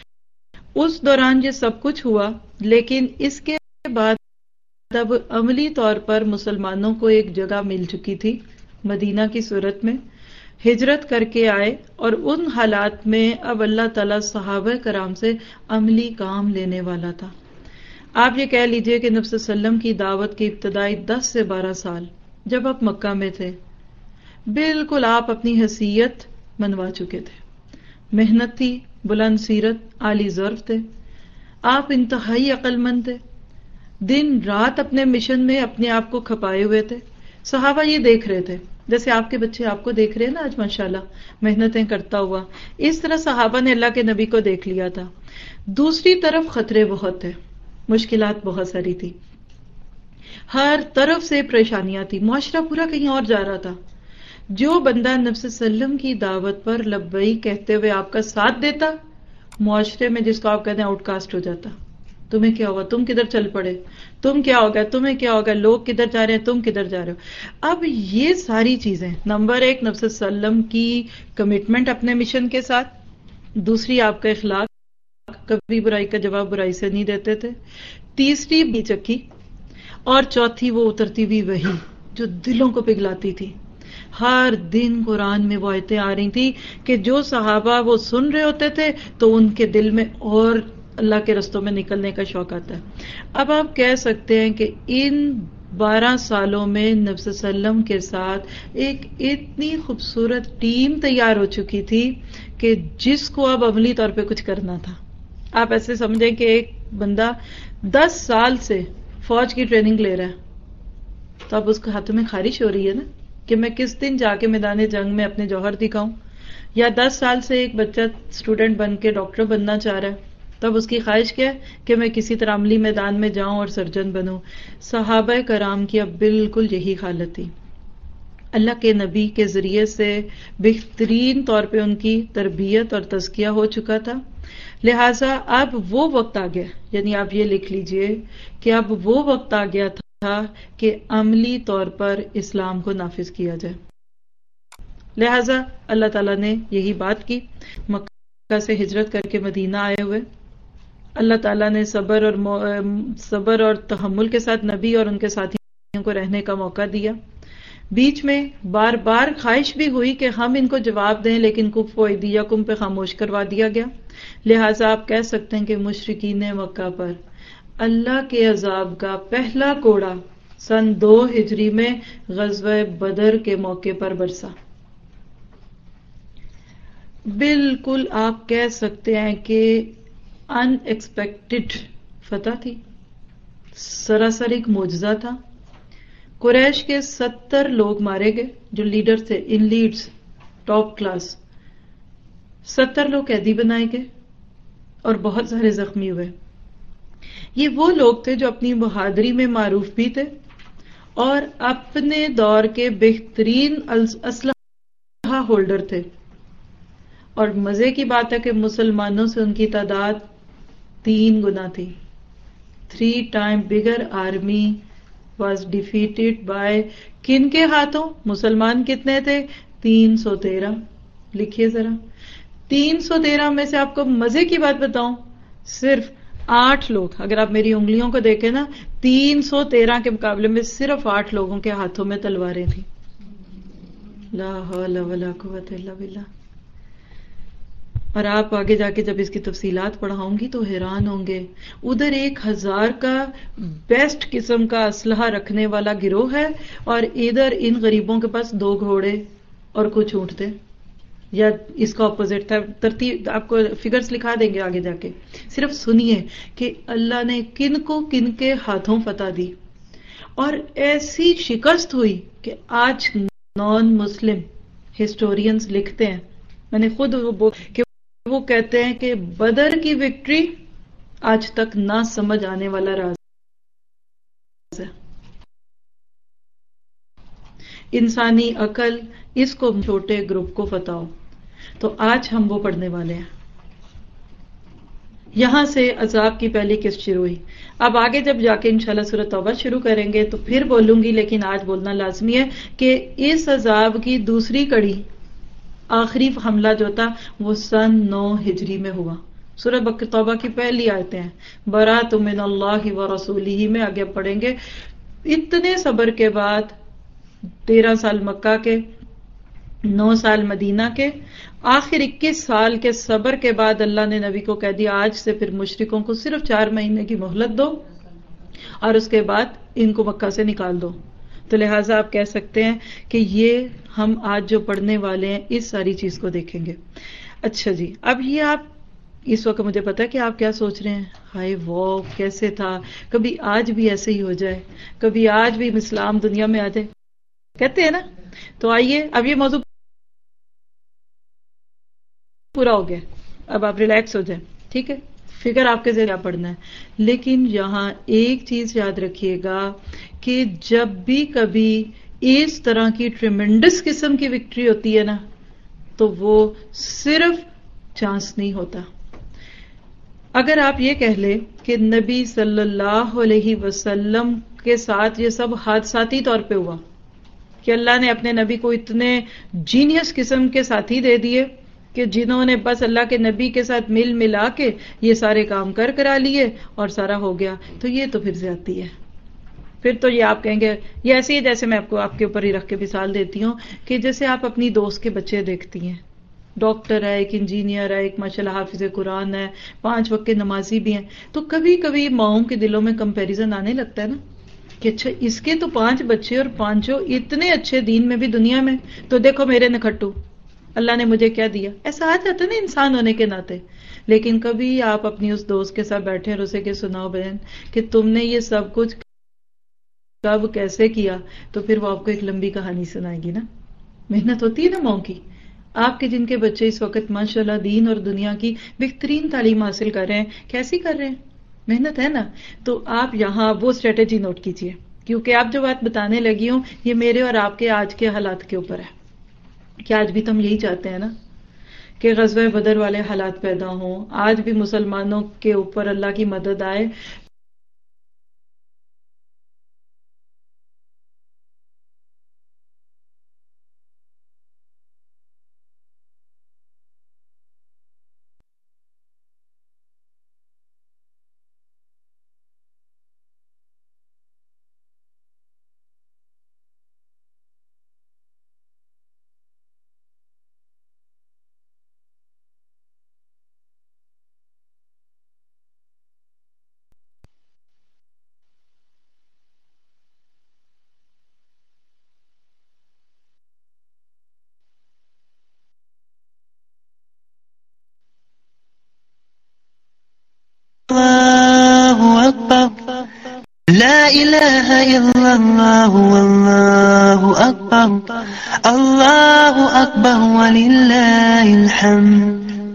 اس دوران یہ سب کچھ ہوا، لیکن اس کے بعد اب عملی طور پر مسلمانوں کو ایک جگہ مل چکی تھی مدینہ کی صورت میں. ہجرت کر کے آئے اور ان حالات میں اب اللہ تعالیٰ صحابہ کرام سے عملی کام لینے والا تھا. آپ یہ کہہ لیجئے کہ نبی صلی اللہ علیہ وسلم کی دعوت کی ابتدائی 10 سے 12 سال جب آپ مکہ میں تھے بالکل آپ اپنی حیثیت منوا چکے تھے. محنت تھی، بلند سیرت، عالی ظرف تھے، آپ انتہائی عقل مند تھے، دن رات اپنے مشن میں اپنے آپ کو کھپائے ہوئے تھے. صحابہ یہ دیکھ رہے تھے جیسے آپ کے بچے آپ کو دیکھ رہے ہیں نا آج ماشاءاللہ محنتیں کرتا ہوا. اس طرح صحابہ نے اللہ کے نبی کو دیکھ لیا تھا. دوسری طرف خطرے بہت تھے، مشکلات بہت ساری تھی، ہر طرف سے پریشانیاں تھی، معاشرہ پورا کہیں اور جا رہا تھا. جو بندہ نبی صلی اللہ علیہ وسلم کی دعوت پر لبیک کہتے ہوئے آپ کا ساتھ دیتا معاشرے میں جس کو آپ کہتے ہیں آؤٹ کاسٹ ہو جاتا. تمہیں کیا ہوگا، تم کدھر چل پڑے، تم کیا ہوگا، تمہیں کیا ہوگا، لوگ کدھر جا رہے ہیں، تم کدھر جا رہے ہو. اب یہ ساری چیزیں نمبر 1 نبی صلی اللہ علیہ وسلم کی کمٹمنٹ اپنے مشن کے ساتھ، دوسری آپ کا اخلاق، کبھی برائی کا جواب برائی سے نہیں دیتے تھے، تیسری بی چکی، اور چوتھی وہ اترتی ہوئی وحی جو دلوں کو پگھلاتی تھی. ہر دن قرآن میں وہ آیتیں آ رہی تھی کہ جو صحابہ وہ سن رہے ہوتے تھے تو ان کے دل میں اور اللہ کے رستوں میں نکلنے کا شوق آتا ہے. اب آپ کہہ سکتے ہیں کہ ان 12 سالوں میں نبی صلی اللہ علیہ وسلم کے ساتھ ایک اتنی خوبصورت ٹیم تیار ہو چکی تھی کہ جس کو اب عملی طور پہ کچھ کرنا تھا. آپ ایسے سمجھیں کہ ایک بندہ 10 سال سے فوج کی ٹریننگ لے رہا ہے تو اب اس کے ہاتھوں میں خارش ہو رہی ہے نا کہ میں کس دن جا کے میدان جنگ میں اپنے جوہر دکھاؤں. یا 10 سال سے ایک بچہ اسٹوڈنٹ بن کے ڈاکٹر بننا چاہ رہا ہے تب اس کی خواہش کیا ہے کہ میں کسی طرح عملی میدان میں جاؤں اور سرجن بنوں. صحابہ کرام کی اب بالکل یہی حالت تھی. اللہ کے نبی کے ذریعے سے بہترین طور پہ ان کی تربیت اور تزکیہ ہو چکا تھا. لہٰذا اب وہ وقت آ گیا، یعنی آپ یہ لکھ لیجئے کہ اب وہ وقت آ گیا تھا کہ عملی طور پر اسلام کو نافذ کیا جائے. لہٰذا اللہ تعالیٰ نے یہی بات کی. مکہ سے ہجرت کر کے مدینہ آئے ہوئے. اللہ تعالیٰ نے صبر اور تحمل کے ساتھ نبی اور ان کے ساتھیوں کو رہنے کا موقع دیا. بیچ میں بار بار خواہش بھی ہوئی کہ ہم ان کو جواب دیں، لیکن کف ایدیکم پہ خاموش کروا دیا گیا. لہٰذا آپ کہہ سکتے ہیں کہ مشرکین مکہ پر اللہ کے عذاب کا پہلا کوڑا سن 2 ہجری میں غزوہ بدر کے موقع پر برسا. بالکل آپ کہہ سکتے ہیں کہ ان ایکسپیکٹڈ فتح تھی، سراسر ایک معجزہ تھا. قریش کے 70 لوگ مارے گئے جو لیڈر تھے، ان لیڈز ٹاپ کلاس. 70 لوگ قیدی بنائے گئے اور بہت سارے زخمی ہوئے. یہ وہ لوگ تھے جو اپنی بہادری میں معروف بھی تھے اور اپنے دور کے بہترین اسلحہ ہولڈر تھے. اور مزے کی بات ہے کہ مسلمانوں سے ان کی تعداد 3 گنا تھی. 3 times bigger army was defeated by کن کے ہاتھوں؟ مسلمان کتنے تھے؟ 313. لکھیے ذرا 313 میں سے آپ کو مزے کی بات بتاؤں، صرف 8 لوگ، اگر آپ میری انگلیوں کو دیکھیں نا، 313 کے مقابلے میں صرف 8 لوگوں کے ہاتھوں میں تلواریں تھیں. لا حول ولا قوت الا باللہ. اور آپ آگے جا کے جب اس کی تفصیلات پڑھاؤں گی تو حیران ہوں گے. ادھر 1000 کا بیسٹ قسم کا اسلحہ رکھنے والا گروہ ہے اور ادھر ان غریبوں کے پاس 2 گھوڑے اور کچھ اونٹ تھے، یا اس کا اپوزٹ تھا. ترتیب آپ کو فگرز لکھا دیں گے آگے جا کے. صرف سنیے کہ اللہ نے کن کو کن کے ہاتھوں فتح دی اور ایسی شکست ہوئی کہ آج نان مسلم ہسٹورینز لکھتے ہیں، میں نے خود کہ وہ کہتے ہیں کہ بدر کی وکٹری آج تک نہ سمجھ آنے والا راز ہے. انسانی عقل اس کو چھوٹے گروپ کو فتح ہو. تو آج ہم وہ پڑھنے والے ہیں. یہاں سے عذاب کی پہلی قسط شروع ہوئی. اب آگے جب جا کے انشاءاللہ سورۃ توبہ شروع کریں گے تو پھر بولوں گی، لیکن آج بولنا لازمی ہے کہ اس عذاب کی دوسری کڑی، آخری حملہ جو تھا وہ سن 9 ہجری میں ہوا. سورۃ توبہ کی پہلی آیتیں ہیں، برأۃ من اللہ ورسولہ میں آگے پڑھیں گے. اتنے صبر کے بعد 13 سال مکہ کے، 9 سال مدینہ کے، آخر 21 سال کے صبر کے بعد اللہ نے نبی کو کہہ دیا آج سے پھر مشرکوں کو صرف 4 مہینے کی مہلت دو اور اس کے بعد ان کو مکہ سے نکال دو. تو لہٰذا آپ کہہ سکتے ہیں کہ یہ ہم آج جو پڑھنے والے ہیں اس ساری چیز کو دیکھیں گے. اچھا جی، اب یہ آپ اس وقت مجھے پتا ہے کہ آپ کیا سوچ رہے ہیں، ہائے وہ کیسے تھا، کبھی آج بھی ایسے ہی ہو جائے، کبھی آج بھی اسلام دنیا میں آ جائے، کہتے ہیں نا. تو آئیے اب یہ موضوع پورا ہو گیا، اب آپ ریلیکس ہو جائیں، ٹھیک ہے. فکر آپ کے ذریعے کیا پڑھنا ہے، لیکن یہاں ایک چیز یاد رکھیے گا کہ جب بھی کبھی اس طرح کی ٹریمنڈس قسم کی وکٹری ہوتی ہے نا تو وہ صرف چانس نہیں ہوتا. اگر آپ یہ کہہ لیں کہ نبی صلی اللہ علیہ وسلم کے ساتھ یہ سب حادثاتی طور پہ ہوا کہ اللہ نے اپنے نبی کو اتنے جینیس قسم کے ساتھی دے دیے کہ جنہوں نے بس اللہ کے نبی کے ساتھ مل ملا کے یہ سارے کام کرا لیے اور سارا ہو گیا، تو یہ تو پھر زیادتی ہے. پھر تو یہ آپ کہیں گے یہ ایسے ہی جیسے میں آپ کے اوپر ہی رکھ کے مثال دیتی ہوں کہ جیسے آپ اپنی دوست کے بچے دیکھتی ہیں، ڈاکٹر ہے، ایک انجینئر ہے، ایک ماشاءاللہ حافظ قرآن ہے، 5 وقت کے نمازی بھی ہیں، تو کبھی کبھی ماؤں کے دلوں میں کمپیریزن آنے لگتا ہے نا کہ اچھا اس کے تو 5 بچے اور 5 اتنے اچھے دین میں بھی دنیا میں، تو دیکھو میرے نکھٹو اللہ نے مجھے کیا دیا. ایسا آ جاتا ہے نا انسان ہونے کے ناطے. لیکن کبھی آپ اپنی اس دوست کے ساتھ بیٹھے اور اسے کہ سناؤ بہن کہ تم نے یہ سب کچھ کب کیسے کیا، تو پھر وہ آپ کو ایک لمبی کہانی سنائے گی نا. محنت ہوتی ہے نا ماں کی. آپ کے جن کے بچے اس وقت ماشاءاللہ دین اور دنیا کی بہترین تعلیم حاصل کر رہے ہیں، کیسی کر رہے ہیں؟ محنت ہے نا. تو آپ یہاں وہ اسٹریٹجی نوٹ کیجئے، کیونکہ آپ جو بات بتانے لگی ہوں یہ میرے اور آپ کے آج کے حالات کے اوپر ہے کہ آج بھی تو ہم یہی چاہتے ہیں نا کہ غزوہ بدر والے حالات پیدا ہوں، آج بھی مسلمانوں کے اوپر اللہ کی مدد آئے. لا الہ الا اللہ واللہ اکبر اللہ اکبر وللہ الحمد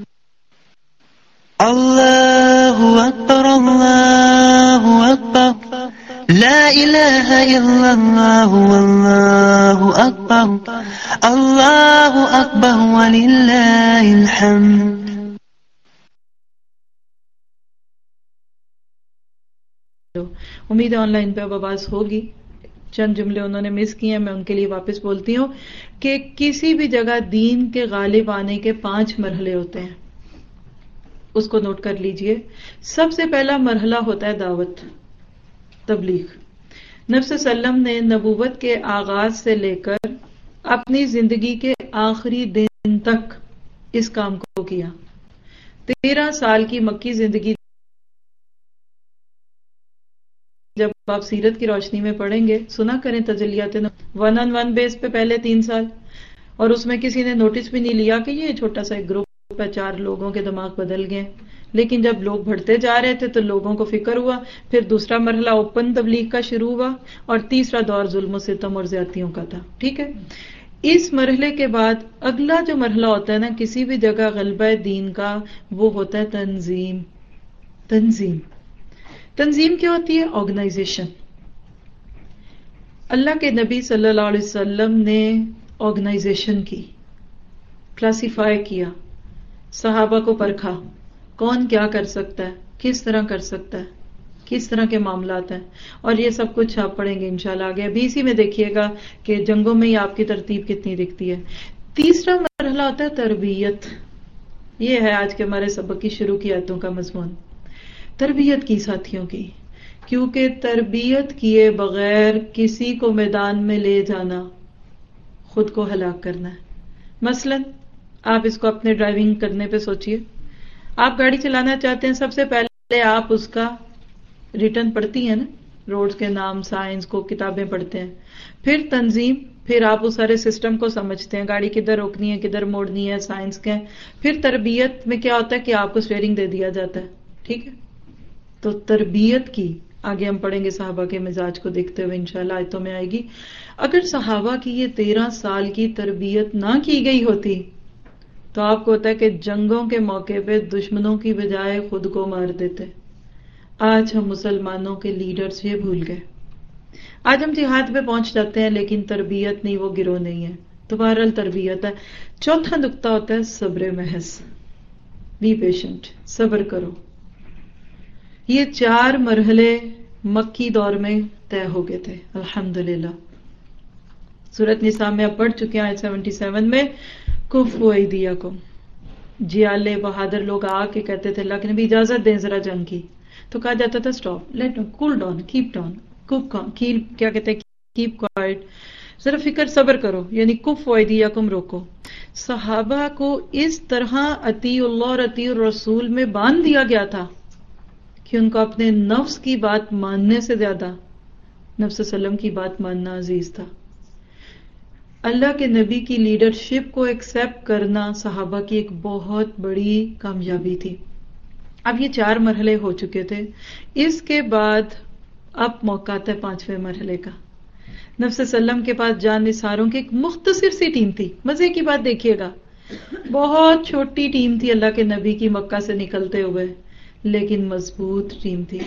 اللہ اکبر اللہ اکبر لا الہ الا اللہ واللہ اکبر اللہ اکبر وللہ الحمد. امید ہے آن لائن پہ اب آواز ہوگی. چند جملے انہوں نے مس کیے ہیں, میں ان کے لیے واپس بولتی ہوں کہ کسی بھی جگہ دین کے غالب آنے کے 5 مرحلے ہوتے ہیں, اس کو نوٹ کر لیجئے. سب سے پہلا مرحلہ ہوتا ہے دعوت, تبلیغ. نبی صلی اللہ علیہ وسلم نے نبوت کے آغاز سے لے کر اپنی زندگی کے آخری دن تک اس کام کو کیا. 13 سال کی مکی زندگی جب آپ سیرت کی روشنی میں پڑھیں گے, سنا کریں تجلیات 1-on-1 بیس پہ پہلے 3 سال, اور اس میں کسی نے نوٹس بھی نہیں لیا کہ یہ چھوٹا سا ایک گروپ ہے, 4 لوگوں کے دماغ بدل گئے. لیکن جب لوگ بڑھتے جا رہے تھے تو لوگوں کو فکر ہوا. پھر دوسرا مرحلہ اوپن تبلیغ کا شروع ہوا, اور تیسرا دور ظلم و ستم اور زیادتیوں کا تھا. ٹھیک ہے, اس مرحلے کے بعد اگلا جو مرحلہ ہوتا ہے نا کسی بھی جگہ غلبہ دین کا, وہ ہوتا ہے تنظیم. تنظیم کیا ہوتی ہے؟ آرگنائزیشن. اللہ کے نبی صلی اللہ علیہ وسلم نے آرگنائزیشن کی, کلاسیفائی کیا, صحابہ کو پرکھا, کون کیا کر سکتا ہے, کس طرح کر سکتا ہے, کس طرح کے معاملات ہیں, اور یہ سب کچھ آپ پڑھیں گے انشاءاللہ آگے. ابھی اسی میں دیکھیے گا کہ جنگوں میں ہی آپ کی ترتیب کتنی دکھتی ہے. تیسرا مرحلہ ہوتا ہے تربیت. یہ ہے آج کے ہمارے سبق کی شروع کی آیتوں کا مضمون, تربیت کی ساتھیوں کی. کیونکہ تربیت کیے بغیر کسی کو میدان میں لے جانا خود کو ہلاک کرنا ہے. مثلا آپ اس کو اپنے ڈرائیونگ کرنے پہ سوچئے. آپ گاڑی چلانا چاہتے ہیں, سب سے پہلے آپ اس کا ریٹن پڑھتی ہیں نا, روڈز کے نام, سائنس کو کتابیں پڑھتے ہیں. پھر تنظیم, پھر آپ اس سارے سسٹم کو سمجھتے ہیں, گاڑی کدھر روکنی ہے, کدھر موڑنی ہے, سائنس کے. پھر تربیت میں کیا ہوتا ہے کہ آپ کو اسٹیئرنگ دے دیا جاتا ہے. ٹھیک ہے, تو تربیت کی آگے ہم پڑھیں گے صحابہ کے مزاج کو دیکھتے ہوئے انشاءاللہ آیتوں میں آئے گی. اگر صحابہ کی یہ 13 سال کی تربیت نہ کی گئی ہوتی تو آپ کو ہوتا ہے کہ جنگوں کے موقع پہ دشمنوں کی بجائے خود کو مار دیتے. آج ہم مسلمانوں کے لیڈرز یہ بھول گئے. آج ہم جہاد پہ پہنچ جاتے ہیں لیکن تربیت نہیں, وہ گروہ نہیں ہے. تو بہرحال تربیت ہے. چوتھا نقطہ ہوتا ہے صبر محض. بی پیشنٹ, صبر کرو. یہ 4 مرحلے مکی دور میں طے ہو گئے تھے الحمدللہ. سورۃ نساء میں اب پڑھ چکے ہیں, آیت 77 میں کفوا ایدیکم. جیالے بہادر لوگ آ کے کہتے تھے اللہ کے نبی اجازت دیں ذرا جنگ کی, تو کہا جاتا تھا stop, let cool down, keep down, کیا کہتے ہیں, کیپ کوائٹ, ذرا فکر صبر کرو, یعنی کفوا ایدیکم, روکو. صحابہ کو اس طرح اطیع اللہ اور اطیع الرسول میں باندھ دیا گیا تھا کہ ان کو اپنے نفس کی بات ماننے سے زیادہ نبی صلی اللہ علیہ وسلم کی بات ماننا عزیز تھا. اللہ کے نبی کی لیڈرشپ کو ایکسپٹ کرنا صحابہ کی ایک بہت بڑی کامیابی تھی. اب یہ 4 مرحلے ہو چکے تھے. اس کے بعد اب موقع آتا ہے 5ویں مرحلے کا. نبی صلی اللہ علیہ وسلم کے پاس جان نثاروں کی ایک مختصر سی ٹیم تھی. مزے کی بات دیکھیے گا, بہت چھوٹی ٹیم تھی اللہ کے نبی کی مکہ سے نکلتے ہوئے, لیکن مضبوط ٹیم تھی.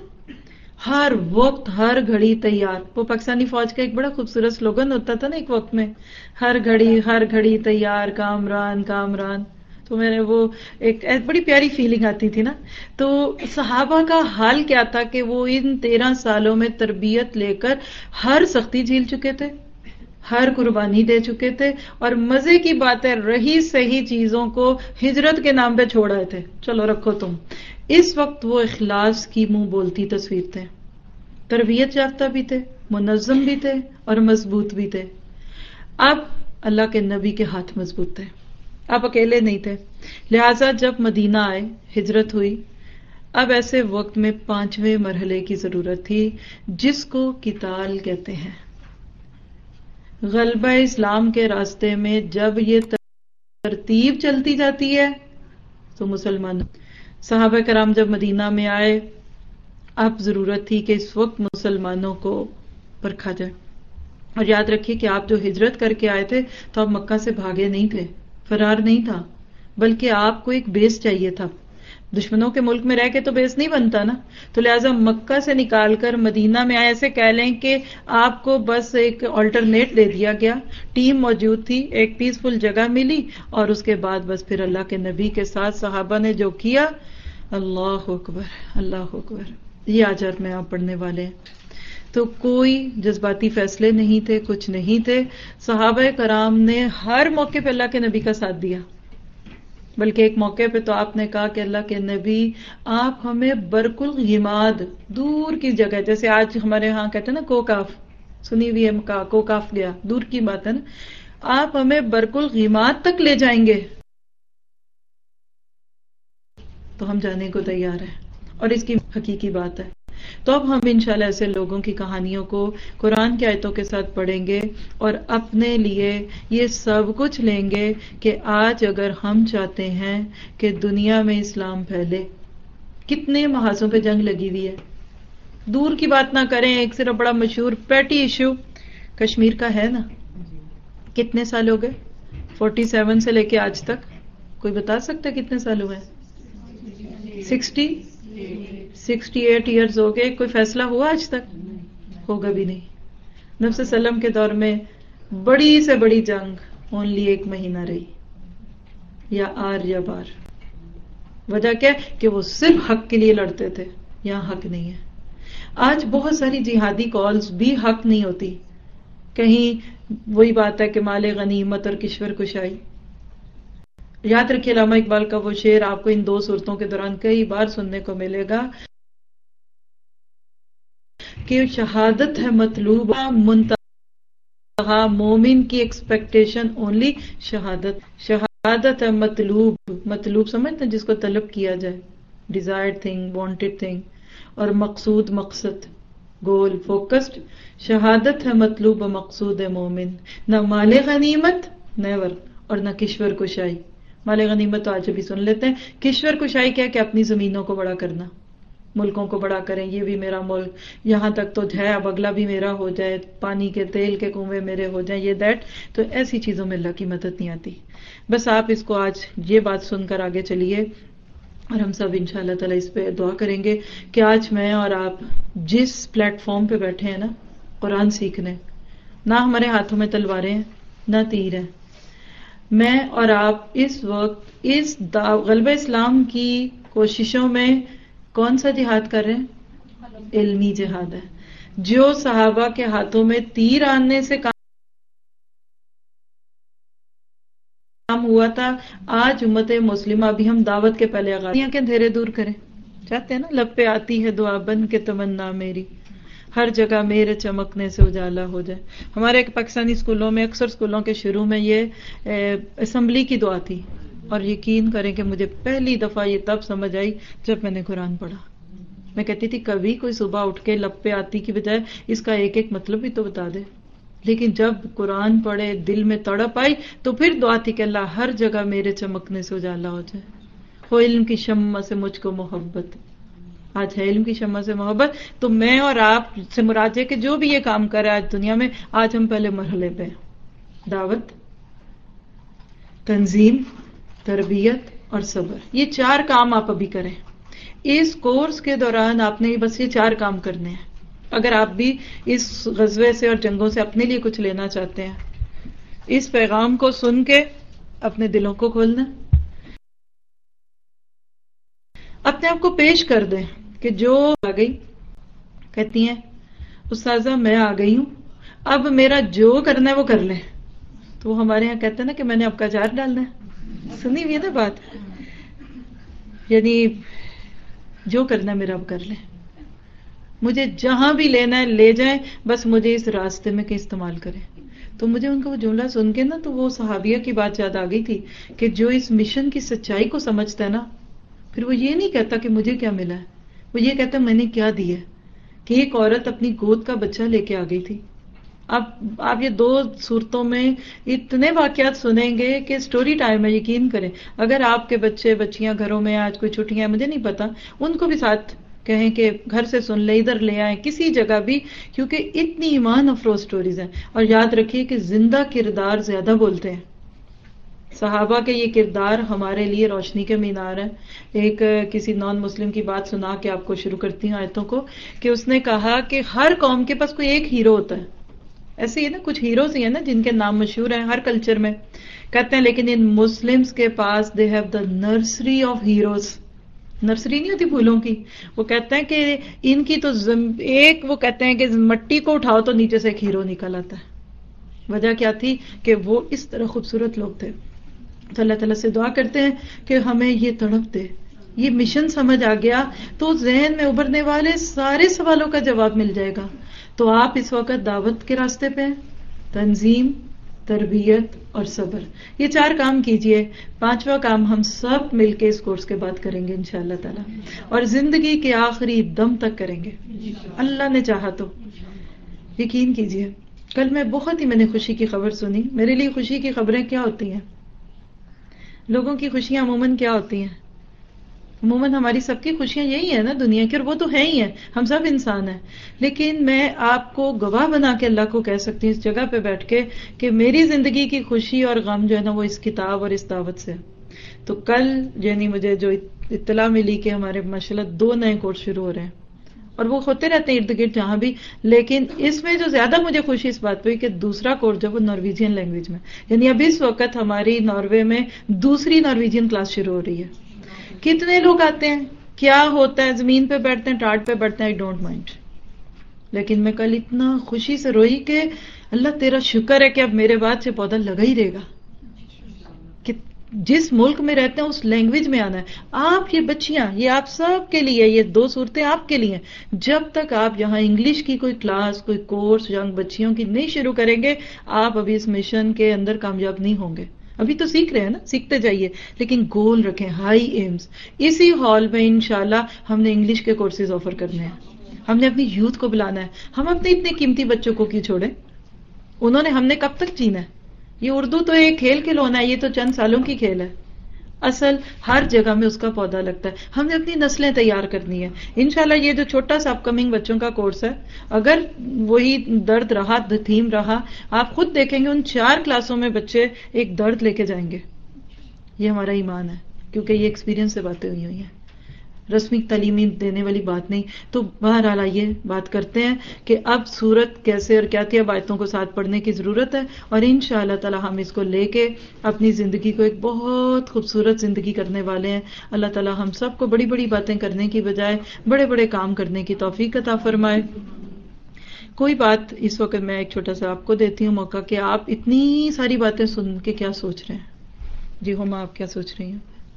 ہر وقت ہر گھڑی تیار. وہ پاکستانی فوج کا ایک بڑا خوبصورت سلوگن ہوتا تھا نا ایک وقت میں, ہر گھڑی تیار, کامران کامران. تو میں نے وہ ایک بڑی پیاری فیلنگ آتی تھی نا. تو صحابہ کا حال کیا تھا کہ وہ ان 13 سالوں میں تربیت لے کر ہر سختی جھیل چکے تھے, ہر قربانی دے چکے تھے, اور مزے کی بات ہے رہی صحیح چیزوں کو ہجرت کے نام پہ چھوڑ آئے تھے, چلو رکھو تم. اس وقت وہ اخلاص کی منہ بولتی تصویر تھے. تربیت یافتہ بھی تھے, منظم بھی تھے, اور مضبوط بھی تھے. اب اللہ کے نبی کے ہاتھ مضبوط تھے, آپ اکیلے نہیں تھے. لہذا جب مدینہ آئے, ہجرت ہوئی, اب ایسے وقت میں 5ویں مرحلے کی ضرورت تھی جس کو قتال کہتے ہیں. غلبہ اسلام کے راستے میں جب یہ ترتیب چلتی جاتی ہے تو مسلمان صحابہ کرام جب مدینہ میں آئے, اب ضرورت تھی کہ اس وقت مسلمانوں کو پرکھا جائے. اور یاد رکھیے کہ آپ جو ہجرت کر کے آئے تھے تو آپ مکہ سے بھاگے نہیں تھے، فرار نہیں تھا، بلکہ آپ کو ایک بیس چاہیے تھا. دشمنوں کے ملک میں رہ کے تو بیس نہیں بنتا نا، تو لہٰذا مکہ سے نکال کر مدینہ میں آئے. ایسے کہہ لیں کہ آپ کو بس ایک آلٹرنیٹ دے دیا گیا، ٹیم موجود تھی، ایک پیسفل جگہ ملی، اور اس کے بعد بس پھر اللہ کے نبی کے ساتھ صحابہ نے جو کیا، اللہ اکبر اللہ اکبر. یہ آج میں آپ پڑھنے والے ہیں. تو کوئی جذباتی فیصلے نہیں تھے، کچھ نہیں تھے. صحابہ کرام نے ہر موقع پہ اللہ کے نبی کا ساتھ دیا، بلکہ ایک موقع پہ تو آپ نے کہا کہ اللہ کے نبی آپ ہمیں برق الغماد، دور کی جگہ، جیسے آج ہمارے ہاں کہتے ہیں نا کوکاف، سنی ہوئی ہے کوکاف گیا، دور کی بات ہے نا، آپ ہمیں برق الغماد تک لے جائیں گے تو ہم جانے کو تیار ہیں. اور اس کی حقیقی بات ہے. تو اب ہم انشاءاللہ ایسے لوگوں کی کہانیوں کو قرآن کی آیتوں کے ساتھ پڑھیں گے اور اپنے لیے یہ سب کچھ لیں گے کہ آج اگر ہم چاہتے ہیں کہ دنیا میں اسلام پھیلے، کتنے محاذوں پہ جنگ لگی ہوئی ہے. دور کی بات نہ کریں، ایک صرف بڑا مشہور پیٹی ایشو کشمیر کا ہے نا، کتنے سال ہو گئے؟ 47 سے لے کے آج تک کوئی بتا سکتا ہے کتنے سال ہوئے؟ 68 ایئرز ہو گئے. کوئی فیصلہ ہوا آج تک؟ ہوگا بھی نہیں. نبی صلی اللہ علیہ وسلم کے دور میں بڑی سے بڑی جنگ اونلی 1 مہینہ رہی، یا آر یا بار. وجہ کیا ہے؟ کہ وہ صرف حق کے لیے لڑتے تھے. یہاں حق نہیں ہے. آج بہت ساری جہادی کالز بھی حق نہیں ہوتی. کہیں وہی بات ہے کہ مال غنیمت اور کشور کشائی. یاد رکھیے علامہ اقبال کا وہ شعر آپ کو ان 2 صورتوں کے دوران کئی بار سننے کو ملے گا کہ شہادت ہے مطلوب، منتہا مومن کی ایکسپیکٹیشن اونلی شہادت. شہادت ہے مطلوب، مطلوب سمجھتے ہیں جس کو طلب کیا جائے، ڈیزائرڈ تھنگ، وانٹڈ تھنگ، اور مقصود مقصد، گول فوکسڈ. شہادت ہے مطلوب و مقصود مومن، نہ مال غنیمت نیور، اور نہ کشور کشائی. مال غنیمت تو آج بھی سن لیتے ہیں. کشور کشائی کیا کہ اپنی زمینوں کو بڑا کرنا، ملکوں کو بڑا کریں، یہ بھی میرا ملک، یہاں تک تو ہے، اب اگلا بھی میرا ہو جائے، پانی کے تیل کے کنویں میرے ہو جائیں، یہ دیٹ. تو ایسی چیزوں میں اللہ کی مدد نہیں آتی. بس آپ اس کو آج یہ بات سن کر آگے چلیے، اور ہم سب انشاءاللہ تعالی اس پہ دعا کریں گے کہ آج میں اور آپ جس پلیٹ فارم پہ بیٹھے ہیں نا قرآن سیکھنے، نہ ہمارے ہاتھوں میں تلواریں ہیں نہ تیر ہیں، میں اور آپ اس وقت اس غلبہ اسلام کی کوششوں میں کون سا جہاد کر رہے ہیں؟ علمی جہاد ہے. جو صحابہ کے ہاتھوں میں تیر آنے سے کام ہوا تھا، آج امت مسلمہ ابھی ہم دعوت کے پہلے آغاز کے اندھیرے دور کریں چاہتے ہیں نا. لب پہ آتی ہے دعا بن کے تمنا میری، ہر جگہ میرے چمکنے سے اجالا ہو جائے. ہمارے پاکستانی اسکولوں میں، اکثر اسکولوں کے شروع میں یہ اسمبلی کی دعا تھی، اور یقین کریں کہ مجھے پہلی دفعہ یہ تب سمجھ آئی جب میں نے قرآن پڑھا. میں کہتی تھی کبھی کوئی صبح اٹھ کے لب پہ آتی کی بجائے اس کا ایک ایک مطلب بھی تو بتا دے. لیکن جب قرآن پڑھے، دل میں تڑپ آئی، تو پھر دعا تھی کہ اللہ ہر جگہ میرے چمکنے سے اجالا ہو جائے. ہو علم کی شمع سے مجھ کو محبت. آج ہے علم کی شمع سے محبت. تو میں اور آپ سے مراد ہے کہ جو بھی یہ کام کرے آج دنیا میں، آج ہم پہلے مرحلے پہ دعوت، تنظیم، تربیت اور صبر. یہ 4 کام آپ ابھی کریں. اس کورس کے دوران آپ نے بس یہ 4 کام کرنے ہیں. اگر آپ بھی اس غزوے سے اور جنگوں سے اپنے لیے کچھ لینا چاہتے ہیں، اس پیغام کو سن کے اپنے دلوں کو کھولنا، اپنے آپ کو پیش کر دیں کہ جو آ گئی، کہتی ہیں استاذہ میں آ گئی ہوں، اب میرا جو کرنا ہے وہ کر لیں. تو وہ ہمارے یہاں کہتے ہیں نا کہ میں نے اب کا اچار ڈالنا ہے. سنی ہوئی ہے نا بات، یعنی جو کرنا ہے میرا اب کر لیں، مجھے جہاں بھی لینا ہے لے جائیں، بس مجھے اس راستے میں کہ استعمال کریں. تو مجھے ان کا وہ جملہ سن کے نا تو وہ صحابیہ کی بات یاد آ گئی تھی کہ جو اس مشن کی سچائی کو سمجھتا ہے نا، پھر وہ یہ نہیں کہتا کہ مجھے کیا ملا ہے، وہ یہ کہتا ہے میں نے کیا دیا ہے. کہ ایک عورت اپنی گود کا بچہ لے کے آ گئی تھی. اب آپ یہ 2 صورتوں میں اتنے واقعات سنیں گے کہ سٹوری ٹائم ہے. یقین کریں اگر آپ کے بچے بچیاں گھروں میں آج کوئی چھٹیاں، مجھے نہیں پتا، ان کو بھی ساتھ کہیں کہ گھر سے سن لیں، ادھر لے آئیں، کسی جگہ بھی، کیونکہ اتنی ایمان افروز سٹوریز ہیں. اور یاد رکھیے کہ زندہ کردار زیادہ بولتے ہیں. صحابہ کے یہ کردار ہمارے لیے روشنی کے مینار ہیں. ایک کسی نان مسلم کی بات سنا کے آپ کو شروع کرتی ہوں آیتوں کو، کہ اس نے کہا کہ ہر قوم کے پاس کوئی ایک ہیرو ہوتا ہے. ایسے ہی نا کچھ ہیروز ہی ہیں نا جن کے نام مشہور ہیں ہر کلچر میں. کہتے ہیں لیکن ان مسلمز کے پاس they have the nursery of heroes. Nursery نہیں ہوتی پھولوں کی، وہ کہتے ہیں کہ ان کی تو ایک، وہ کہتے ہیں کہ مٹی کو اٹھاؤ تو نیچے سے ایک ہیرو نکل آتا ہے. وجہ کیا تھی؟ کہ وہ اس طرح خوبصورت لوگ تھے. تو اللہ تعالیٰ سے دعا کرتے ہیں کہ ہمیں یہ تڑپ دے، یہ مشن سمجھ آ گیا تو ذہن میں ابھرنے والے سارے سوالوں کا جواب مل جائے گا. تو آپ اس وقت دعوت کے راستے پہ ہیں، تنظیم، تربیت اور صبر، یہ 4 کام کیجئے. 5واں کام ہم سب مل کے اس کورس کے بعد کریں گے انشاءاللہ تعالی، اور زندگی کے آخری دم تک کریں گے اللہ نے چاہا تو. یقین کیجئے کل میں نے خوشی کی خبر سنی. میرے لیے خوشی کی خبریں کیا ہوتی ہیں؟ لوگوں کی خوشیاں عموماً کیا ہوتی ہیں؟ عموماً ہماری سب کی خوشیاں یہی ہیں نا دنیا کی، اور وہ تو ہے ہی ہیں، ہم سب انسان ہیں. لیکن میں آپ کو گواہ بنا کے اللہ کو کہہ سکتی ہوں اس جگہ پہ بیٹھ کے کہ میری زندگی کی خوشی اور غم جو ہے نا وہ اس کتاب اور اس دعوت سے. تو کل یعنی مجھے جو اطلاع ملی کہ ہمارے ماشاءاللہ 2 نئے کورس شروع ہو رہے ہیں، اور وہ ہوتے رہتے ہیں ارد گرد جہاں بھی. لیکن اس میں جو زیادہ مجھے خوشی اس بات پہ ہوئی کہ دوسرا کورس جو وہ نارویجین لینگویج میں، یعنی ابھی اس وقت ہماری ناروے میں دوسری نارویجین کلاس شروع ہو رہی ہے. کتنے لوگ آتے ہیں، کیا ہوتا ہے، زمین پہ بیٹھتے ہیں، ٹاٹ پہ بیٹھتے ہیں، آئی ڈونٹ مائنڈ. لیکن میں کل اتنا خوشی سے روئی کہ اللہ تیرا شکر ہے کہ اب میرے بعد سے پودا لگا ہی رہے گا. کہ جس ملک میں رہتے ہیں اس لینگویج میں آنا ہے. آپ یہ بچیاں، یہ آپ سب کے لیے، یہ 2 صورتیں آپ کے لیے. جب تک آپ یہاں انگلش کی کوئی کلاس، کوئی کورس ینگ بچیوں کی نہیں شروع کریں گے، آپ ابھی اس مشن کے اندر کامیاب نہیں ہوں گے. ابھی تو سیکھ رہے ہیں نا، سیکھتے جائیے، لیکن گول رکھیں، ہائی ایمز. اسی ہال میں انشاءاللہ ہم نے انگلش کے کورسز آفر کرنے ہیں. ہم نے اپنی یوتھ کو بلانا ہے. ہم اپنے اتنے قیمتی بچوں کو کیوں چھوڑیں؟ انہوں نے ہم نے کب تک جینا ہے؟ یہ اردو تو ایک کھیل کھلونا ہے، یہ تو چند سالوں کی کھیل ہے. اصل ہر جگہ میں اس کا پودا لگتا ہے. ہم نے اپنی نسلیں تیار کرنی ہے. انشاءاللہ یہ جو چھوٹا سا اپ کمنگ بچوں کا کورس ہے، اگر وہی درد رہا، تھیم رہا، آپ خود دیکھیں گے ان 4 کلاسوں میں بچے ایک درد لے کے جائیں گے. یہ ہمارا ایمان ہے، کیونکہ یہ ایکسپیرینس سے باتیں ہوئی ہیں، رسمی تعلیمی دینے والی بات نہیں. تو بہرحال آئیے بات کرتے ہیں کہ اب صورت کیسے اور کیا تھی. اب آیتوں کو ساتھ پڑھنے کی ضرورت ہے، اور انشاءاللہ تعالی ہم اس کو لے کے اپنی زندگی کو ایک بہت خوبصورت زندگی کرنے والے ہیں. اللہ تعالی ہم سب کو بڑی بڑی باتیں کرنے کی بجائے بڑے بڑے کام کرنے کی توفیق عطا فرمائے. کوئی بات اس وقت میں ایک چھوٹا سا آپ کو دیتی ہوں موقع کہ آپ اتنی ساری باتیں سن کے کیا سوچ رہے ہیں. جی ہما، آپ کیا سوچ رہی ہیں؟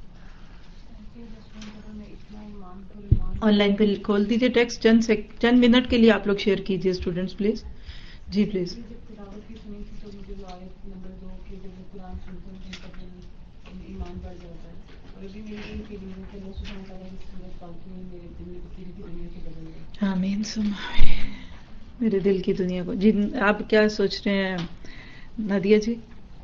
آن لائن پہ کھول دیجیے ٹیکسٹ، چند منٹ کے لیے آپ لوگ شیئر کیجیے اسٹوڈنٹس پلیز. G please. آمین ثم آمین. میرے دل کی دنیا کو. جی آپ کیا سوچ رہے ہیں نادیہ جی؟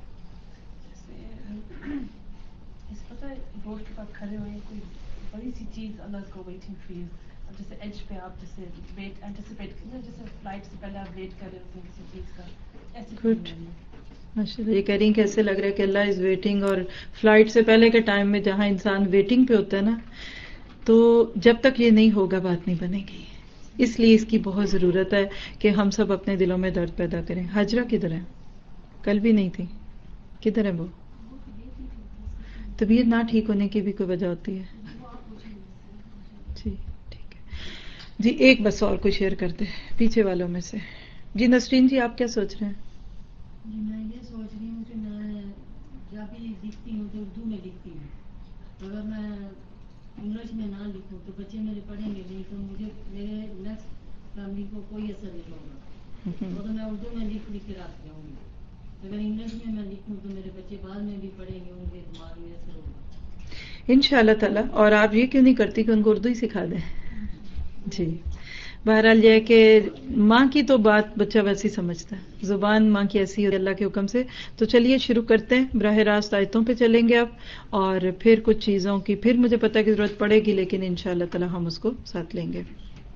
روڈ کے پاس کھڑے ہوئے کوئی بڑی سی چیز اللہ کو ویٹنگ فار یو. اب جیسے ایج پہ آپ جیسے ویٹ اینٹیسپیٹ کرتے، جیسے فلائٹ سے پہلے آپ ویٹ کر رہے ہوتے ہیں کسی چیز کا، ایسے گڈ. ماشاء اللہ. یہ کہہ رہی ہیں کیسے لگ رہا ہے کہ اللہ از ویٹنگ. اور فلائٹ سے پہلے کے ٹائم میں جہاں انسان ویٹنگ پہ ہوتا ہے نا، تو جب تک یہ نہیں ہوگا بات نہیں بنے گی. اس لیے اس کی بہت ضرورت ہے کہ ہم سب اپنے دلوں میں درد پیدا کریں. حاجرہ کدھر ہے؟ کل بھی نہیں تھی. کدھر ہے وہ؟ طبیعت نہ ٹھیک ہونے کی بھی کوئی وجہ ہوتی ہے. جی ٹھیک ہے جی. ایک بس اور کوئی شیئر کرتے پیچھے والوں میں سے. جی نسرین جی آپ کیا سوچ رہے ہیں؟ جی میں یہ سوچ رہی ہوں کہ میں جب بھی لکھتی ہوں تو اردو میں لکھتی ہوں. اگر میں انگلش میں نہ لکھوں تو بچے میرے پڑھیں گے نہیں، تو مجھے میرے نیکسٹ فیملی کو کوئی اثر نہیں ہوگا. اگر میں اردو میں لکھ کے رکھ جاؤں گی، اگر انگلش میں لکھوں تو میرے بچے بعد میں بھی پڑھیں گے، ان کے دماغ میں اثر ہوگا انشاءاللہ تعالی. اور آپ یہ کیوں نہیں کرتی کہ ان کو اردو ہی سکھا دیں؟ جی بہرحال یہ ہے کہ ماں کی تو بات بچہ ویسی سمجھتا ہے، زبان ماں کی ایسی ہے اللہ کے حکم سے. تو چلیے شروع کرتے ہیں. براہ راست آیتوں پہ چلیں گے اب، اور پھر کچھ چیزوں کی پھر مجھے پتہ ہے کہ ضرورت پڑے گی، لیکن انشاءاللہ تعالی ہم اس کو ساتھ لیں گے.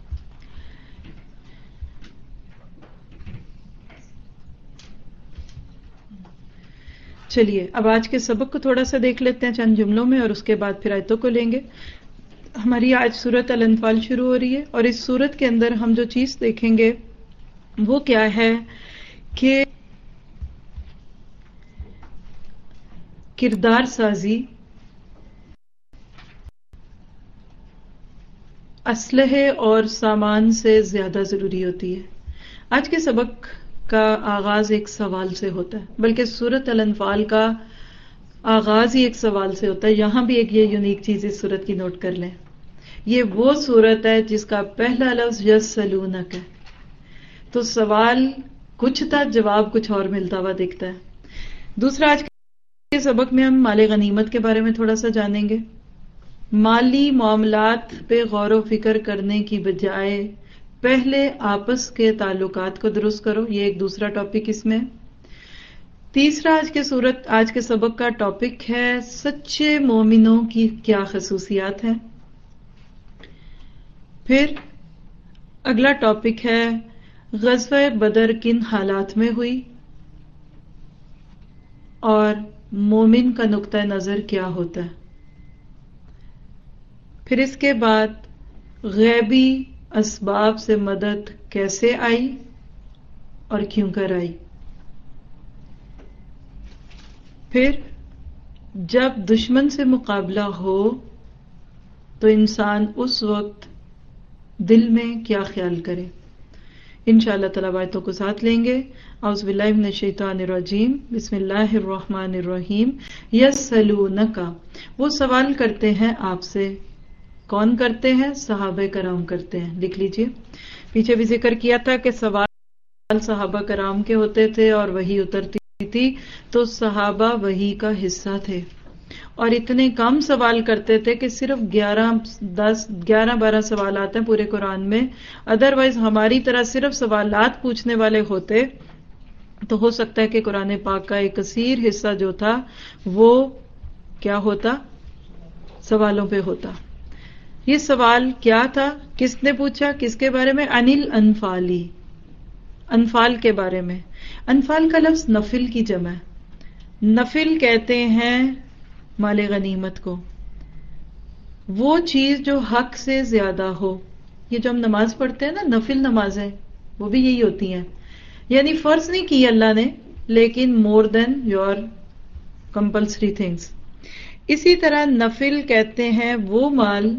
چلیے اب آج کے سبق کو تھوڑا سا دیکھ لیتے ہیں چند جملوں میں، اور اس کے بعد پھر آیتوں کو لیں گے. ہماری آج سورۃ الانفال شروع ہو رہی ہے، اور اس سورت کے اندر ہم جو چیز دیکھیں گے وہ کیا ہے کہ کردار سازی اسلحے اور سامان سے زیادہ ضروری ہوتی ہے. آج کے سبق کا آغاز ایک سوال سے ہوتا ہے، بلکہ سورۃ الانفال کا آغاز ہی ایک سوال سے ہوتا ہے. یہاں بھی ایک یہ یونیک چیز اس سورت کی نوٹ کر لیں، یہ وہ سورت ہے جس کا پہلا لفظ یسألونک ہے. تو سوال کچھ تھا، جواب کچھ اور ملتا ہوا دکھتا ہے. دوسرا، آج کے سبق میں ہم مال غنیمت کے بارے میں تھوڑا سا جانیں گے. مالی معاملات پہ غور و فکر کرنے کی بجائے پہلے آپس کے تعلقات کو درست کرو، یہ ایک دوسرا ٹاپک اس میں. تیسرا، آج کے سبق کا ٹاپک ہے سچے مومنوں کی کیا خصوصیات ہیں. پھر اگلا ٹاپک ہے غزوہ بدر کن حالات میں ہوئی اور مومن کا نقطہ نظر کیا ہوتا ہے. پھر اس کے بعد غیبی اسباب سے مدد کیسے آئی اور کیوں کر آئی. پھر جب دشمن سے مقابلہ ہو تو انسان اس وقت دل میں کیا خیال کرے. انشاءاللہ تعالی آیتوں کو ساتھ لیں گے. اعوذ باللہ من الشیطان الرجیم، بسم اللہ الرحمن الرحیم. یسألونک، وہ سوال کرتے ہیں آپ سے. کون کرتے ہیں؟ صحابہ کرام کرتے ہیں. لکھ لیجئے. پیچھے بھی ذکر کیا تھا کہ سوال صحابہ کرام کے ہوتے تھے اور وحی اترتی تھی، تو صحابہ وحی کا حصہ تھے، اور اتنے کم سوال کرتے تھے کہ صرف 11-12 سوالات ہیں پورے قرآن میں. ادروائز ہماری طرح صرف سوالات پوچھنے والے ہوتے تو ہو سکتا ہے کہ قرآن پاک کا ایک کثیر حصہ جو تھا وہ کیا ہوتا؟ سوالوں پہ ہوتا. یہ سوال کیا تھا؟ کس نے پوچھا؟ کس کے بارے میں؟ انل انفالی، انفال کے بارے میں. انفال کا لفظ نفل کی جمع ہے. نفل کہتے ہیں مال غنیمت کو، وہ چیز جو حق سے زیادہ ہو. یہ جو ہم نماز پڑھتے ہیں نا، نفل نمازیں، وہ بھی یہی ہوتی ہیں. یعنی فرض نہیں کی اللہ نے، لیکن more than your compulsory things. اسی طرح نفل کہتے ہیں وہ مال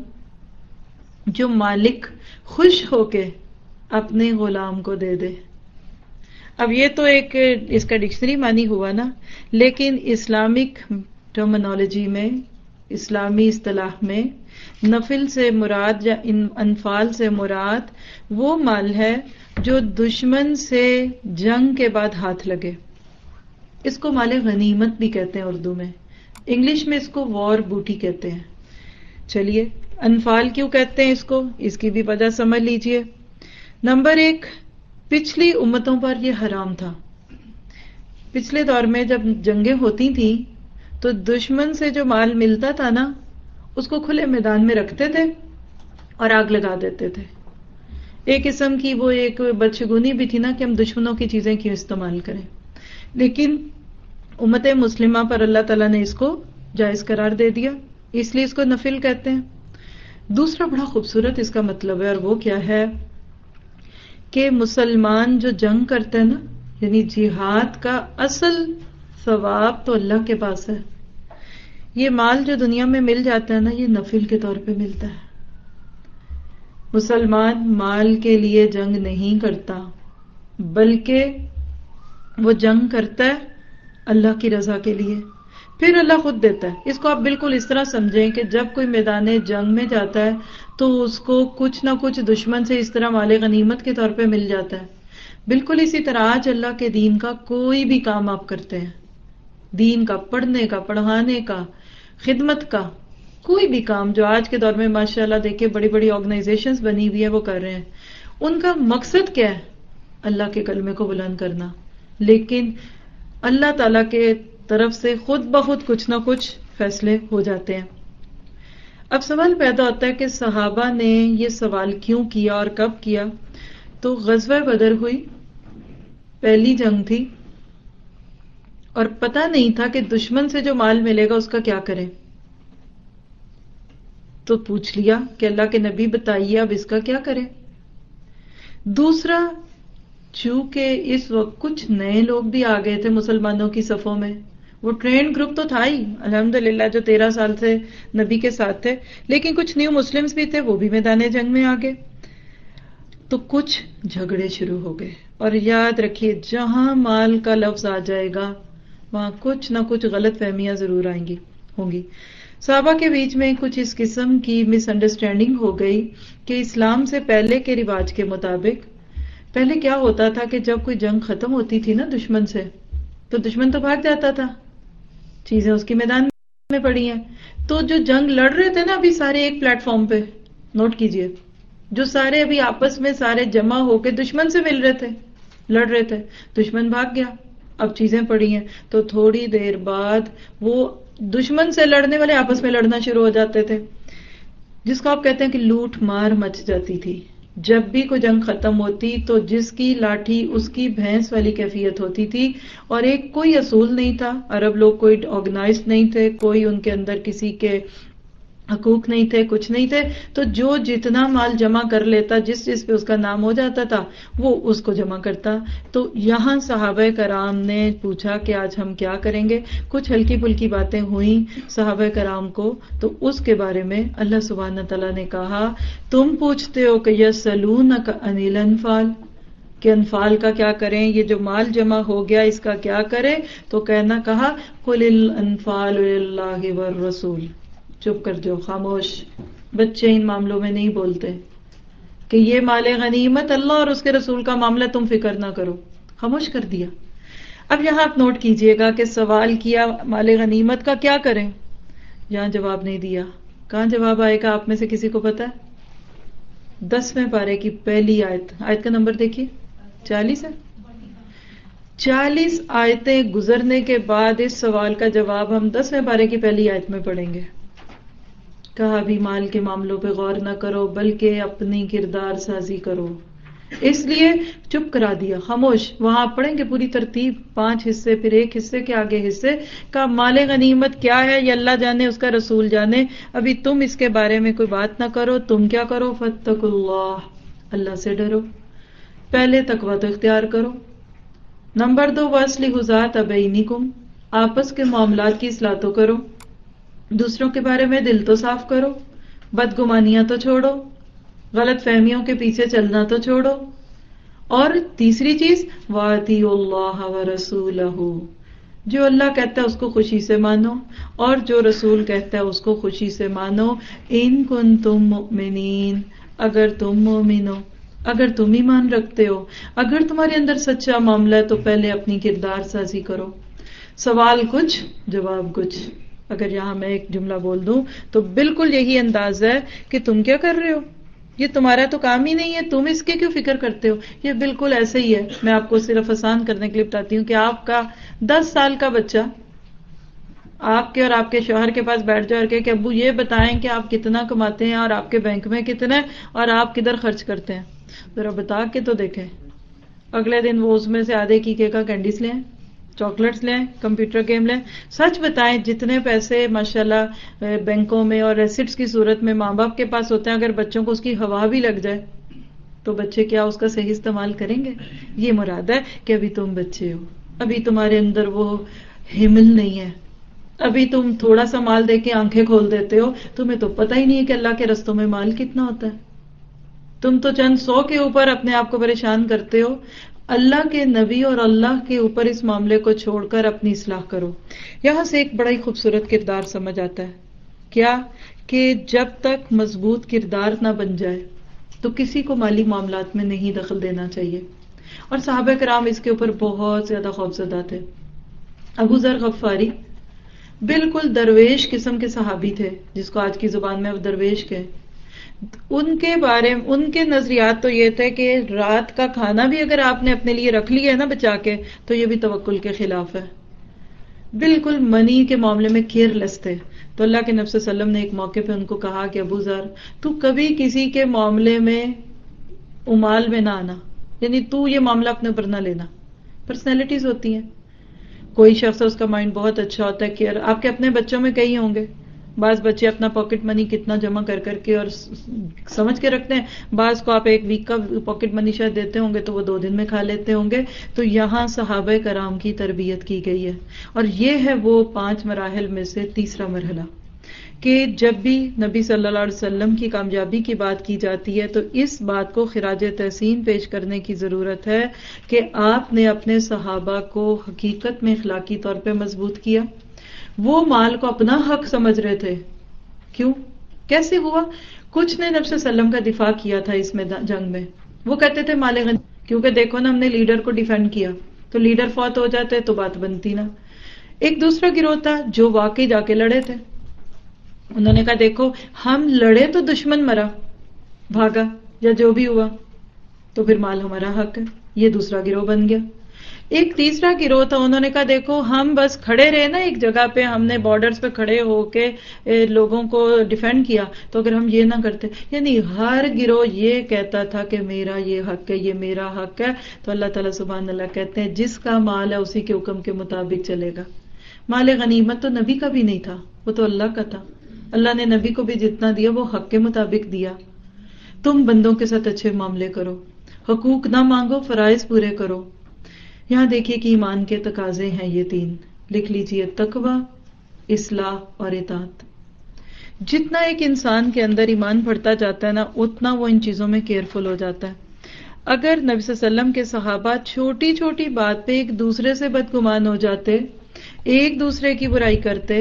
جو مالک خوش ہو کے اپنے غلام کو دے دے. اب یہ تو ایک اس کا ڈکشنری معنی ہوا نا، لیکن اسلامک ٹرمنالوجی میں، اسلامی اصطلاح میں نفل سے مراد یا انفال سے مراد وہ مال ہے جو دشمن سے جنگ کے بعد ہاتھ لگے. اس کو مال غنیمت بھی کہتے ہیں اردو میں، انگلش میں اس کو وار بوٹی کہتے ہیں. چلیے انفال کیوں کہتے ہیں اس کو، اس کی بھی وجہ سمجھ لیجئے. نمبر 1، پچھلی امتوں پر یہ حرام تھا. پچھلے دور میں جب جنگیں ہوتی تھیں تو دشمن سے جو مال ملتا تھا نا، اس کو کھلے میدان میں رکھتے تھے اور آگ لگا دیتے تھے. ایک قسم کی وہ ایک بدشگونی بھی تھی نا کہ ہم دشمنوں کی چیزیں کیوں استعمال کریں. لیکن امت مسلمہ پر اللہ تعالیٰ نے اس کو جائز قرار دے دیا، اس لیے اس کو نفل کہتے ہیں. دوسرا بڑا خوبصورت اس کا مطلب ہے، اور وہ کیا ہے کہ مسلمان جو جنگ کرتے ہیں نا، یعنی جہاد کا اصل ثواب تو اللہ کے پاس ہے. یہ مال جو دنیا میں مل جاتا ہے نا، یہ نفل کے طور پہ ملتا ہے. مسلمان مال کے لیے جنگ نہیں کرتا، بلکہ وہ جنگ کرتا ہے اللہ کی رضا کے لیے، پھر اللہ خود دیتا ہے. اس کو آپ بالکل اس طرح سمجھیں کہ جب کوئی میدان جنگ میں جاتا ہے تو اس کو کچھ نہ کچھ دشمن سے اس طرح مال غنیمت کے طور پہ مل جاتا ہے. بالکل اسی طرح آج اللہ کے دین کا کوئی بھی کام آپ کرتے ہیں، دین کا، پڑھنے کا، پڑھانے کا، خدمت کا، کوئی بھی کام جو آج کے دور میں ماشاءاللہ دیکھیں بڑی بڑی آرگنائزیشنز بنی ہوئی ہے وہ کر رہے ہیں، ان کا مقصد کیا ہے؟ اللہ کے کلمے کو بلند کرنا، لیکن اللہ تعالیٰ کے طرف سے خود بخود کچھ نہ کچھ فیصلے ہو جاتے ہیں۔ اب سوال پیدا ہوتا ہے کہ صحابہ نے یہ سوال کیوں کیا اور کب کیا؟ تو غزوہ بدر ہوئی، پہلی جنگ تھی، اور پتہ نہیں تھا کہ دشمن سے جو مال ملے گا اس کا کیا کریں، تو پوچھ لیا کہ اللہ کے نبی بتائیے اب اس کا کیا کریں۔ دوسرا، چونکہ اس وقت کچھ نئے لوگ بھی آ گئے تھے مسلمانوں کی صفوں میں، وہ ٹرینڈ گروپ تو تھا ہی الحمدللہ جو 13 سال سے نبی کے ساتھ تھے، لیکن کچھ نیو مسلمز بھی تھے، وہ بھی میدان جنگ میں آ گئے، تو کچھ جھگڑے شروع ہو گئے۔ اور یاد رکھیے جہاں مال کا لفظ آ جائے گا وہاں کچھ نہ کچھ غلط فہمیاں ضرور ہوں گی۔ صحابہ کے بیچ میں کچھ اس قسم کی مس انڈرسٹینڈنگ ہو گئی کہ اسلام سے پہلے کے رواج کے مطابق پہلے کیا ہوتا تھا کہ جب کوئی جنگ ختم ہوتی تھی نا دشمن سے، تو دشمن تو بھاگ جاتا تھا، چیزیں اس کی میدان میں پڑی ہیں، تو جو جنگ لڑ رہے تھے نا ابھی سارے ایک پلیٹ فارم پہ، نوٹ کیجئے، جو سارے ابھی آپس میں سارے جمع ہو کے دشمن سے مل رہے تھے، لڑ رہے تھے، دشمن بھاگ گیا، اب چیزیں پڑی ہیں، تو تھوڑی دیر بعد وہ دشمن سے لڑنے والے آپس میں لڑنا شروع ہو جاتے تھے، جس کو آپ کہتے ہیں کہ لوٹ مار مچ جاتی تھی۔ جب بھی کوئی جنگ ختم ہوتی تو جس کی لاٹھی اس کی بھینس والی کیفیت ہوتی تھی، اور ایک کوئی اصول نہیں تھا، عرب لوگ کوئی آرگنائزڈ نہیں تھے، کوئی ان کے اندر کسی کے حقوق نہیں تھے، کچھ نہیں تھے، تو جو جتنا مال جمع کر لیتا، جس پہ اس کا نام ہو جاتا تھا وہ اس کو جمع کرتا۔ تو یہاں صحابہ کرام نے پوچھا کہ آج ہم کیا کریں گے، کچھ ہلکی پھلکی باتیں ہوئیں صحابہ کرام کو، تو اس کے بارے میں اللہ سبحانہ تعالیٰ نے کہا تم پوچھتے ہو کہ یسألونک عن الانفال، کہ انفال کا کیا کریں، یہ جو مال جمع ہو گیا اس کا کیا کریں، تو کہا قل الانفال للہ والرسول، چپ کر جاؤ، خاموش، بچے ان معاملوں میں نہیں بولتے کہ یہ مال غنیمت اللہ اور اس کے رسول کا معاملہ، تم فکر نہ کرو، خاموش کر دیا۔ اب یہاں آپ نوٹ کیجئے گا کہ سوال کیا مال غنیمت کا کیا کریں، یہاں جواب نہیں دیا، کہاں جواب آئے گا آپ میں سے کسی کو پتا ہے؟ 10ویں پارے کی پہلی آیت کا نمبر دیکھیے، 40 ہے۔ 40 آیتیں گزرنے کے بعد اس سوال کا جواب ہم 10ویں پارے کی پہلی آیت میں پڑھیں گے۔ کہا بھی مال کے معاملوں پہ غور نہ کرو بلکہ اپنی کردار سازی کرو، اس لیے چپ کرا دیا، خاموش۔ وہاں آپ پڑھیں گے پوری ترتیب، 5 حصے، پھر ایک حصے کے آگے حصے کا مال غنیمت کیا ہے یہ اللہ جانے، اس کا رسول جانے، ابھی تم اس کے بارے میں کوئی بات نہ کرو، تم کیا کرو، فاتقوا اللہ، اللہ سے ڈرو، پہلے تقویٰ تو اختیار کرو۔ نمبر 2 واصلحوا ذات بینکم، آپس کے معاملات کی اصلاح تو کرو، دوسروں کے بارے میں دل تو صاف کرو، بدگمانیاں تو چھوڑو، غلط فہمیوں کے پیچھے چلنا تو چھوڑو، اور تیسری چیز وَأَطِیعُوا اللَّهَ وَرَسُولَهُ، جو اللہ کہتا ہے اس کو خوشی سے مانو اور جو رسول کہتا ہے اس کو خوشی سے مانو، ان کنتم مؤمنین، اگر تم مومن ہو، اگر تم ایمان رکھتے ہو، اگر تمہارے اندر سچا معاملہ ہے تو پہلے اپنی کردار سازی کرو۔ سوال کچھ جواب کچھ۔ اگر یہاں میں ایک جملہ بول دوں تو بالکل یہی انداز ہے کہ تم کیا کر رہے ہو، یہ تمہارا تو کام ہی نہیں ہے، تم اس کے کیوں فکر کرتے ہو، یہ بالکل ایسے ہی ہے۔ میں آپ کو صرف آسان کرنے کے لیے بتاتی ہوں کہ آپ کا 10 سال کا بچہ آپ کے اور آپ کے شوہر کے پاس بیٹھ جائے اور کہ ابو یہ بتائیں کہ آپ کتنا کماتے ہیں اور آپ کے بینک میں کتنا ہے اور آپ کدھر خرچ کرتے ہیں، ذرا بتا کے تو دیکھیں۔ اگلے دن وہ اس میں سے آدھے کی کا کینڈیز لیں، چاکلیٹس لیں، کمپیوٹر گیم لیں، سچ بتائیں جتنے پیسے ماشاءاللہ بینکوں میں اور ایسٹس کی صورت میں ماں باپ کے پاس ہوتے ہیں، اگر بچوں کو اس کی ہوا بھی لگ جائے تو بچے کیا اس کا صحیح استعمال کریں گے؟ یہ مراد ہے کہ ابھی تم بچے ہو، ابھی تمہارے اندر وہ ہمل نہیں ہے، ابھی تم تھوڑا سا مال دے کے آنکھیں کھول دیتے ہو، تمہیں تو پتہ ہی نہیں ہے کہ اللہ کے رستوں میں مال کتنا ہوتا ہے، تم تو چند 100 کے اوپر اپنے آپ کو پریشان کرتے ہو۔ اللہ کے نبی اور اللہ کے اوپر اس معاملے کو چھوڑ کر اپنی اصلاح کرو۔ یہاں سے ایک بڑا ہی خوبصورت کردار سمجھ آتا ہے، کیا کہ جب تک مضبوط کردار نہ بن جائے تو کسی کو مالی معاملات میں نہیں دخل دینا چاہیے، اور صحابہ کرام اس کے اوپر بہت زیادہ خوفزدہ تھے۔ ابو ذر غفاری بالکل درویش قسم کے صحابی تھے، جس کو آج کی زبان میں اب درویش کہیں، ان کے بارے میں ان کے نظریات تو یہ تھے کہ رات کا کھانا بھی اگر آپ نے اپنے لیے رکھ لیا ہے نا بچا کے تو یہ بھی توکل کے خلاف ہے. بالکل منی کے معاملے میں کیئر لیس تھے. تو اللہ کے نبی صلی اللہ علیہ وسلم نے ایک موقع پہ ان کو کہا کہ ابو ذر تو کبھی کسی کے معاملے میں امال میں نہ آنا، یعنی تو یہ معاملہ اپنے اوپر نہ لینا. پرسنالٹیز ہوتی ہیں، کوئی شخص اس کا مائنڈ بہت اچھا ہوتا ہے کیئر. آپ کے اپنے بچوں میں کئی ہوں گے، بعض بچے اپنا پاکٹ منی کتنا جمع کر کر کے اور سمجھ کے رکھتے ہیں، بعض کو آپ ایک ویک کا پاکٹ منی شاید دیتے ہوں گے تو وہ 2 دن میں کھا لیتے ہوں گے. تو یہاں صحابہ کرام کی تربیت کی گئی ہے، اور یہ ہے وہ 5 مراحل میں سے تیسرا مرحلہ کہ جب بھی نبی صلی اللہ علیہ وسلم کی کامیابی کی بات کی جاتی ہے تو اس بات کو خراج تحسین پیش کرنے کی ضرورت ہے کہ آپ نے اپنے صحابہ کو حقیقت میں اخلاقی طور پہ مضبوط کیا. وہ مال کو اپنا حق سمجھ رہے تھے. کیوں؟ کیسے ہوا؟ کچھ نے نبی صلی اللہ علیہ وسلم کا دفاع کیا تھا اس میں جنگ میں. وہ کہتے تھے مال غنی، کیونکہ دیکھو نا ہم نے لیڈر کو ڈیفینڈ کیا، تو لیڈر فوت ہو جاتے تو بات بنتی نا. ایک دوسرا گروہ تھا جو واقعی جا کے لڑے تھے. انہوں نے کہا دیکھو ہم لڑے تو دشمن مرا، بھاگا یا جو بھی ہوا، تو پھر مال ہمارا حق ہے. یہ دوسرا گروہ بن گیا. ایک تیسرا گروہ تھا، انہوں نے کہا دیکھو ہم بس کھڑے رہے نا ایک جگہ پہ، ہم نے بارڈرز پہ کھڑے ہو کے لوگوں کو ڈیفینڈ کیا، تو اگر ہم یہ نہ کرتے، یعنی ہر گروہ یہ کہتا تھا کہ میرا یہ حق ہے، یہ میرا حق ہے. تو اللہ تعالیٰ سبحان اللہ کہتے ہیں جس کا مال ہے اسی کے حکم کے مطابق چلے گا. مال غنیمت تو نبی کا بھی نہیں تھا، وہ تو اللہ کا تھا. اللہ نے نبی کو بھی جتنا دیا وہ حق کے مطابق دیا. تم بندوں کے ساتھ اچھے معاملے کرو، حقوق نہ مانگو، فرائض پورے کرو. یہاں دیکھیے کہ ایمان کے تقاضے ہیں یہ 3، لکھ لیجئے: تقوی، اصلاح اور اطاعت. جتنا ایک انسان کے اندر ایمان بڑھتا جاتا ہے نا اتنا وہ ان چیزوں میں کیئرفل ہو جاتا ہے. اگر نبی صلی اللہ علیہ وسلم کے صحابہ چھوٹی چھوٹی بات پہ ایک دوسرے سے بدگمان ہو جاتے، ایک دوسرے کی برائی کرتے،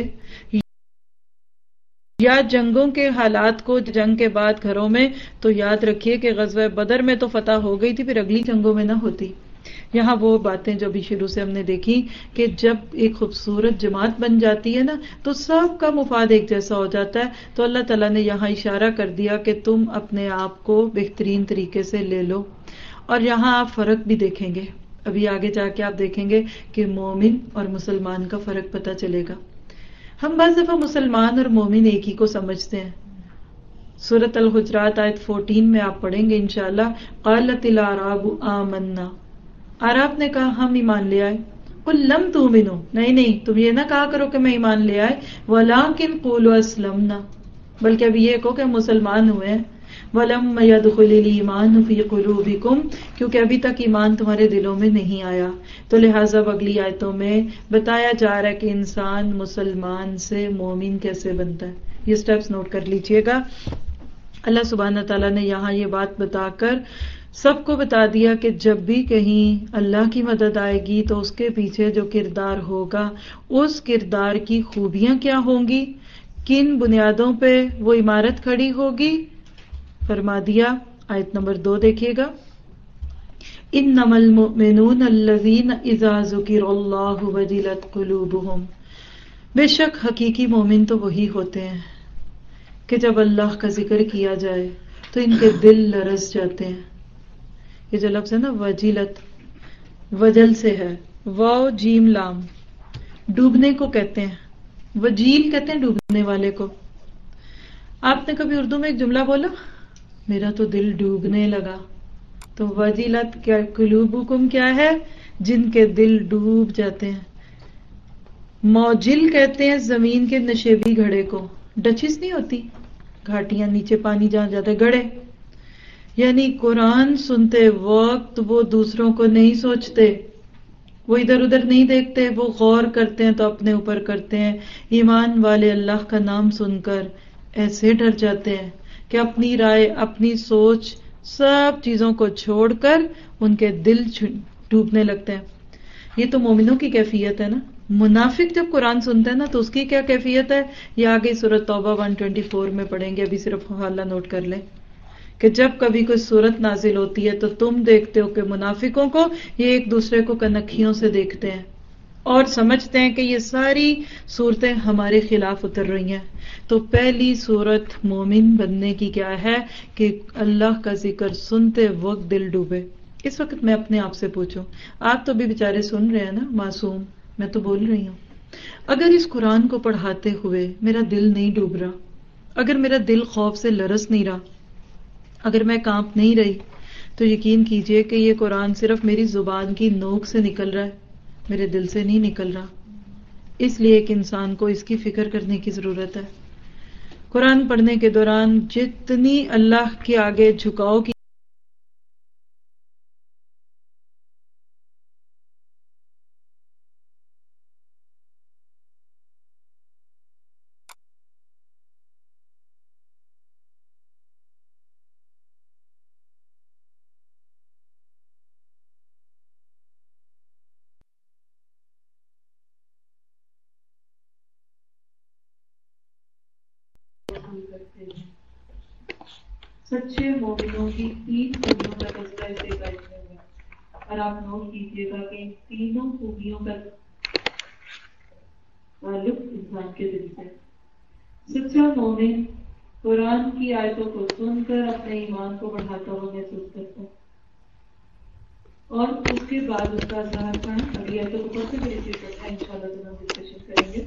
یا جنگوں کے حالات کو جنگ کے بعد گھروں میں، تو یاد رکھیے کہ غزوہ بدر میں تو فتح ہو گئی تھی، پھر اگلی جنگوں میں نہ ہوتی. یہاں وہ باتیں جو بھی شروع سے ہم نے دیکھی کہ جب ایک خوبصورت جماعت بن جاتی ہے نا تو سب کا مفاد ایک جیسا ہو جاتا ہے. تو اللہ تعالیٰ نے یہاں اشارہ کر دیا کہ تم اپنے آپ کو بہترین طریقے سے لے لو. اور یہاں آپ فرق بھی دیکھیں گے، ابھی آگے جا کے آپ دیکھیں گے کہ مومن اور مسلمان کا فرق پتہ چلے گا. ہم بعض دفعہ مسلمان اور مومن ایک ہی کو سمجھتے ہیں. سورۃ الحجرات آیت 14 میں آپ پڑھیں گے انشاءاللہ: قالت الاعراب آمنا. عرب نے کہا ہم ایمان لے آئے. قل لم تؤمنوا، نہیں تم یہ نہ کہا کرو کہ میں ایمان لے آئے، ولکن قولوا اسلمنا، بلکہ ابھی یہ کہو کہ ہم مسلمان ہوئے ہیں. ولم يدخل الايمان في قلوبكم، کیونکہ ابھی تک ایمان تمہارے دلوں میں نہیں آیا. تو لہٰذا اگلی آیتوں میں بتایا جا رہا ہے کہ انسان مسلمان سے مومن کیسے بنتا ہے. یہ سٹیپس نوٹ کر لیجئے گا. اللہ سبحانہ تعالیٰ نے یہاں یہ بات بتا کر سب کو بتا دیا کہ جب بھی کہیں اللہ کی مدد آئے گی تو اس کے پیچھے جو کردار ہوگا اس کردار کی خوبیاں کیا ہوں گی، کن بنیادوں پہ وہ عمارت کھڑی ہوگی. فرما دیا آیت نمبر 2 دیکھیے گا: انما المؤمنون الذین اذا ذکر اللہ وجلت قلوبہم. بے شک حقیقی مومن تو وہی ہوتے ہیں کہ جب اللہ کا ذکر کیا جائے تو ان کے دل لرز جاتے ہیں. یہ جو لفظ ہے نا وجلت، وجل سے ہے، واو جیم لام، ڈوبنے کو کہتے ہیں. وجیل کہتے ہیں ڈوبنے والے کو. آپ نے کبھی اردو میں ایک جملہ بولا میرا تو دل ڈوبنے لگا، تو وجلت کیا قلوبکم کیا ہے؟ جن کے دل ڈوب جاتے ہیں. موجل کہتے ہیں زمین کے نشیبی گھڑے کو، ڈچز نہیں ہوتی گھاٹیاں نیچے پانی جہاں جاتا ہے، گڑھے. یعنی قرآن سنتے وقت وہ دوسروں کو نہیں سوچتے، وہ ادھر ادھر نہیں دیکھتے، وہ غور کرتے ہیں تو اپنے اوپر کرتے ہیں. ایمان والے اللہ کا نام سن کر ایسے ڈر جاتے ہیں کہ اپنی رائے، اپنی سوچ، سب چیزوں کو چھوڑ کر ان کے دل ڈوبنے لگتے ہیں. یہ تو مومنوں کی کیفیت ہے نا. منافق جب قرآن سنتے ہیں نا تو اس کی کیا کیفیت ہے، یہ آگے سورۃ توبہ 124 میں پڑھیں گے. ابھی صرف حوالہ نوٹ کر لیں کہ جب کبھی کوئی سورت نازل ہوتی ہے تو تم دیکھتے ہو کہ منافقوں کو یہ ایک دوسرے کو کنکھیوں سے دیکھتے ہیں. اور سمجھتے ہیں کہ یہ ساری صورتیں ہمارے خلاف اتر رہی ہیں. تو پہلی صورت مومن بننے کی کیا ہے کہ اللہ کا ذکر سنتے وقت دل ڈوبے. اس وقت میں اپنے آپ سے پوچھوں, آپ تو بھی بیچارے سن رہے ہیں نا, معصوم, میں تو بول رہی ہوں, اگر اس قرآن کو پڑھاتے ہوئے میرا دل نہیں ڈوب رہا, اگر میرا دل خوف سے لرز نہیں رہا, اگر میں کانپ نہیں رہی, تو یقین کیجئے کہ یہ قرآن صرف میری زبان کی نوک سے نکل رہا ہے, میرے دل سے نہیں نکل رہا. اس لیے ایک انسان کو اس کی فکر کرنے کی ضرورت ہے. قرآن پڑھنے کے دوران جتنی اللہ کے آگے جھکاؤ کی کرتے ہیں. سچے مومنوں کی 3 خوبیوں کا تذکرہ اس ایک میں ہے, اور آپ نوٹ کیجیے گا کہ ان تینوں خوبیوں کا تعلق انسان کے دل سے. سچا مومن قرآن کی آیتوں کو سن کر اپنے ایمان کو بڑھاتا ہوا محسوس کرتا ہے, اور اس کے بعد اس کا اظہار کرنا. اگلی آیتوں کو کیسے ریسیو کرتا ہے انشاءاللہ تو ہم ڈسکشن کریں گے.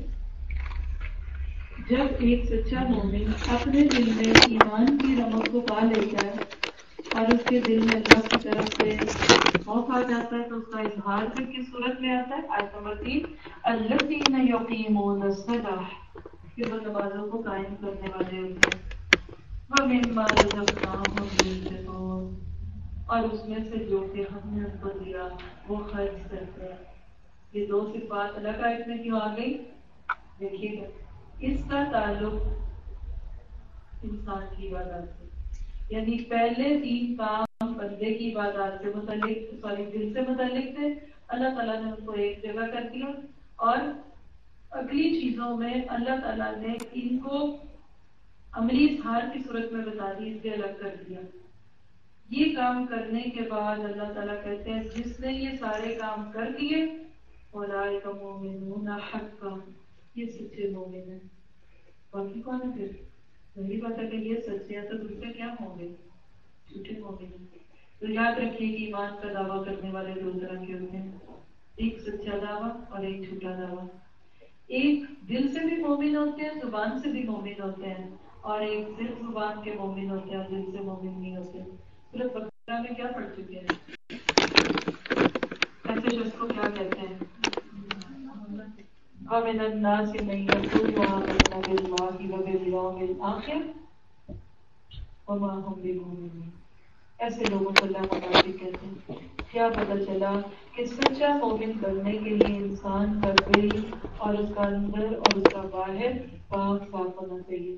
جب ایک سچا مومن اپنے دل میں ایمان کی رمق کو پا لیتا ہے اور اس کے دل میں اللہ کی طرف سے خوف آ جاتا ہے, تو اس کا اظہار پھر کس صورت میں آتا ہے؟ آیت نمبر 3, الذین یقیمون الصلاۃ, کہ وہ نمازوں کو قائم کرنے والے ہوتے ہیں. ومما رزقناہم ينفقون, اور اس میں سے جو کہ ہم نے ان کو دیا وہ خرچ کرتے ہیں. یہ 2 صفات الگ آیت میں کیوں آ گئی دیکھیے گا. اس کا تعلق انسان کی عبادات سے, یعنی پہلے 3 کام بندے کی عبادات سے متعلق, دل سے متعلق تھے, اللہ تعالیٰ نے ان کو ایک جگہ کر دیا, اور اگلی چیزوں میں اللہ تعالیٰ نے ان کو عملی اظہار کی صورت میں بتا دی, اس سے الگ کر دیا. یہ کام کرنے کے بعد اللہ تعالیٰ کہتے ہیں جس نے یہ سارے کام کر دیے اولئک مومنون حقا, یہ سچے مومن ہیں. باقی کون ہے پھر؟ وہی بات ہے کہ یہ سچے ہیں تو دوسرے کیا ہوں گے؟ جھوٹے مومن ہیں. تو یاد رکھیے کہ ایمان کا دعویٰ کرنے والے 2 طرح کے ہوتے ہیں, ایک سچا دعویٰ اور ایک جھوٹا دعویٰ. ایک دل سے بھی مومن ہوتے ہیں, زبان سے بھی مومن ہوتے ہیں, اور ایک صرف زبان کے مومن ہوتے ہیں اور دل سے مومن نہیں ہوتے. سورۃ بقرہ میں کیا پڑھ چکے ہیں؟ ایسے شخص کو کیا کہتے ہیں؟ وَمِنَ النَّاسِ مَن يَقُولُ آمَنَّا بِاللَّهِ وَبِالْيَوْمِ الْآخِرِ وَمَا هُمْ بِمُؤْمِنِينَ. ایسے لوگوں کو اللہ منافق کہتے ہیں. کیا پتہ چلا کہ سچا مومن بننے کے لیے انسان کا دل اور اس کا اندر اور اس کا باہر پاک صاف ہونا چاہیے.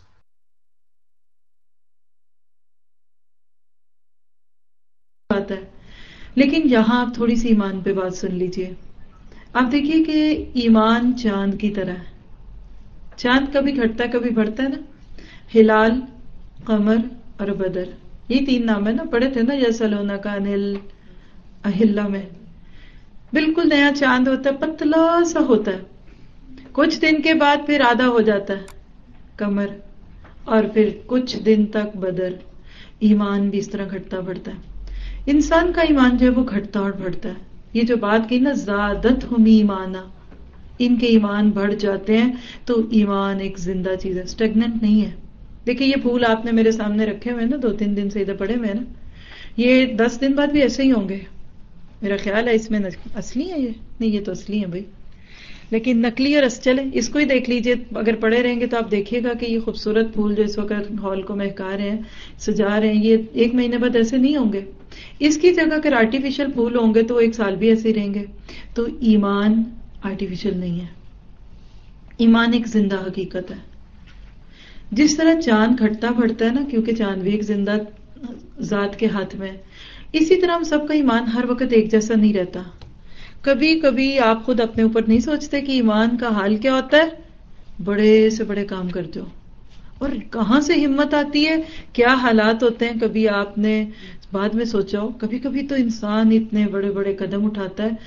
بات ہے, لیکن یہاں آپ تھوڑی سی ایمان پہ بات سن لیجئے. آپ دیکھیے کہ ایمان چاند کی طرح ہے. چاند کبھی گھٹتا ہے کبھی بڑھتا ہے نا. ہلال, قمر اور بدر, یہ 3 نام ہے نا, پڑھے تھے نا یسألونک عن الاہلہ میں. بالکل نیا چاند ہوتا ہے, پتلا سا ہوتا ہے, کچھ دن کے بعد پھر آدھا ہو جاتا ہے قمر, اور پھر کچھ دن تک بدر. ایمان بھی اس طرح گھٹتا بڑھتا ہے. انسان کا ایمان جو ہے وہ گھٹتا اور بڑھتا ہے. یہ جو بات کی نا زادتہم ایمانا, ان کے ایمان بڑھ جاتے ہیں. تو ایمان ایک زندہ چیز ہے, اسٹیگننٹ نہیں ہے. دیکھیں یہ پھول آپ نے میرے سامنے رکھے ہوئے ہیں نا, 2-3 دن سے ادھر پڑے ہوئے ہیں نا, یہ 10 دن بعد بھی ایسے ہی ہوں گے میرا خیال ہے. اس میں اصلی ہے یہ نہیں, یہ تو اصلی ہے بھائی, لیکن نکلی اور چلے اس کو ہی دیکھ لیجئے. اگر پڑے رہیں گے تو آپ دیکھیے گا کہ یہ خوبصورت پھول جو اس وقت ہال کو مہکا رہے ہیں, سجا رہے ہیں, یہ 1 مہینے بعد ایسے نہیں ہوں گے. اس کی جگہ اگر آرٹیفیشل پھول ہوں گے تو 1 سال بھی ایسے رہیں گے. تو ایمان آرٹیفیشل نہیں ہے, ایمان ایک زندہ حقیقت ہے. جس طرح چاند گھٹتا بڑھتا ہے نا, کیونکہ چاند بھی ایک زندہ ذات کے ہاتھ میں ہے, اسی طرح ہم سب کا ایمان ہر وقت ایک جیسا نہیں رہتا. کبھی کبھی آپ خود اپنے اوپر نہیں سوچتے کہ ایمان کا حال کیا ہوتا ہے, بڑے سے بڑے کام کرتے ہو اور کہاں سے ہمت آتی ہے, کیا حالات ہوتے ہیں. کبھی آپ نے بعد میں سوچا ہو, کبھی کبھی تو انسان اتنے بڑے بڑے قدم اٹھاتا ہے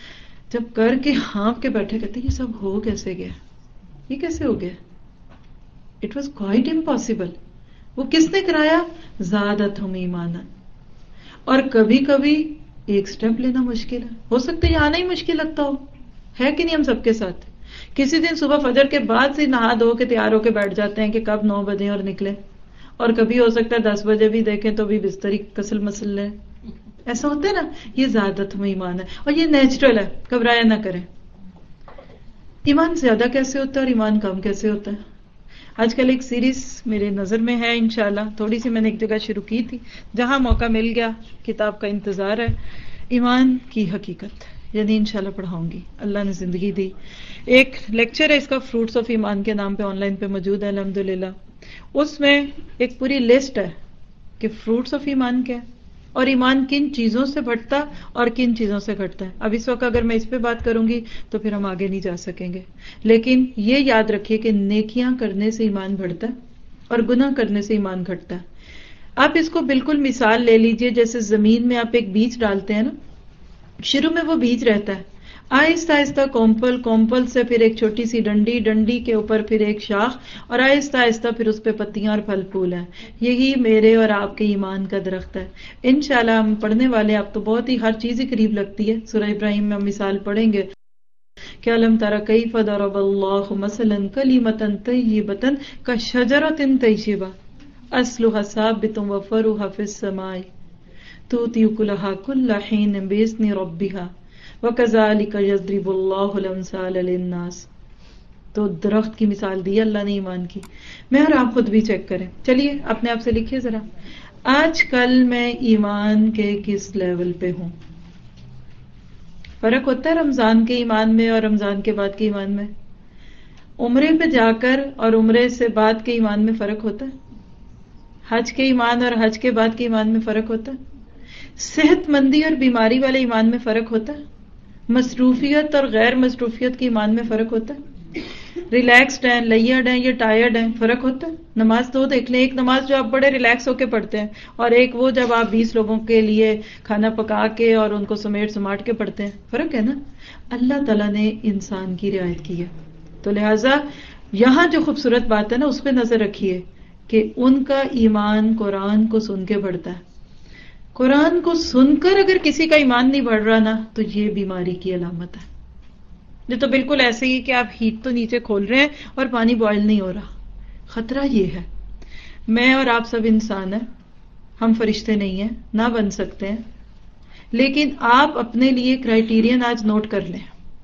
جب کر کے ہانپ کے بیٹھے کہتے یہ سب ہو کیسے گیا, یہ کیسے ہو گیا, اٹ واز کوائٹ امپاسبل. وہ کس نے کرایا؟ زادتہم ایمانا. اور کبھی کبھی ایک سٹیپ لینا مشکل ہے, ہو سکتا ہے یہ آنا ہی مشکل لگتا ہو, ہے کہ نہیں ہم سب کے ساتھ. کسی دن صبح فجر کے بعد سے نہا دھو کے تیار ہو کے بیٹھ جاتے ہیں کہ کب 9 بجے اور نکلے, اور کبھی ہو سکتا ہے 10 بجے بھی دیکھیں تو بھی بستری کسل مسل لے. ایسا ہوتا ہے نا, یہ زیادتہم ایمان ہے اور یہ نیچرل ہے, گھبرایا نہ کریں. ایمان زیادہ کیسے ہوتا ہے اور ایمان کم کیسے ہوتا ہے؟ آج کل ایک سیریز میرے نظر میں ہے انشاءاللہ, تھوڑی سی میں نے ایک جگہ شروع کی تھی, جہاں موقع مل گیا کتاب کا انتظار ہے, ایمان کی حقیقت, یعنی انشاءاللہ پڑھاؤں گی, اللہ نے زندگی دی. ایک لیکچر ہے اس کا, فروٹس آف ایمان کے نام پہ آن لائن پہ موجود ہے الحمدللہ. اس میں ایک پوری لسٹ ہے کہ فروٹس آف ایمان کیا ہے اور ایمان کن چیزوں سے بڑھتا اور کن چیزوں سے گھٹتا ہے. اب اس وقت اگر میں اس پہ بات کروں گی تو پھر ہم آگے نہیں جا سکیں گے, لیکن یہ یاد رکھیے کہ نیکیاں کرنے سے ایمان بڑھتا ہے اور گناہ کرنے سے ایمان گھٹتا ہے. آپ اس کو بالکل مثال لے لیجئے, جیسے زمین میں آپ ایک بیج ڈالتے ہیں نا, شروع میں وہ بیج رہتا ہے, آہستہ آہستہ کومپل سے پھر ایک چھوٹی سی ڈنڈی کے اوپر پھر ایک شاخ, اور آہستہ آہستہ پھر اس پہ پتیاں اور پھل پھول ہیں. یہی میرے اور آپ کے ایمان کا درخت ہے. انشاءاللہ ہم پڑھنے والے, آپ تو بہت ہی ہر چیز ہی قریب لگتی ہے. سورہ ابراہیم میں ہم مثال پڑھیں گے کہ الم تر کیف ضرب اللہ مثلا کلمۃ طیبۃ کشجرۃ طیبہ اصلها ثابت وفرعها فی السماء تؤتی اکلها کل حین بإذن ربها وَكَذَلِكَ يَضْرِبُ اللَّهُ الْأَمْثَالَ لِلنَّاسِ. تو درخت کی مثال دی اللہ نے ایمان کی. میں اور آپ خود بھی چیک کریں. چلیے اپنے آپ سے لکھیے ذرا, آج کل میں ایمان کے کس لیول پہ ہوں. فرق ہوتا ہے رمضان کے ایمان میں اور رمضان کے بعد کے ایمان میں. عمرے پہ جا کر اور عمرے سے بعد کے ایمان میں فرق ہوتا ہے. حج کے ایمان اور حج کے بعد کے ایمان میں فرق ہوتا ہے. صحت مندی اور بیماری والے ایمان میں فرق ہوتا ہے. مصروفیت اور غیر مصروفیت کے ایمان میں فرق ہوتا ہے. ریلیکسڈ ہیں, لیئرڈ ہیں یا ٹائرڈ ہیں, فرق ہوتا ہے. نماز دو دیکھ لیں, ایک نماز جو آپ بڑے ریلیکس ہو کے پڑھتے ہیں اور ایک وہ جب آپ 20 لوگوں کے لیے کھانا پکا کے اور ان کو سمیٹ کے پڑھتے ہیں, فرق ہے نا. اللہ تعالیٰ نے انسان کی رعایت کی ہے, تو لہٰذا یہاں جو خوبصورت بات ہے نا اس پہ نظر رکھیے کہ ان کا ایمان قرآن کو سن کے بڑھتا ہے. قرآن کو سن کر اگر کسی کا ایمان نہیں بڑھ رہا نا تو یہ بیماری کی علامت ہے. یہ تو بالکل ایسے ہی کہ آپ ہیٹ تو نیچے کھول رہے ہیں اور پانی بوائل نہیں ہو رہا. خطرہ یہ ہے. میں اور آپ سب انسان ہیں, ہم فرشتے نہیں ہیں, نہ بن سکتے ہیں, لیکن آپ اپنے لیے کرائیٹیرین آج نوٹ کر لیں.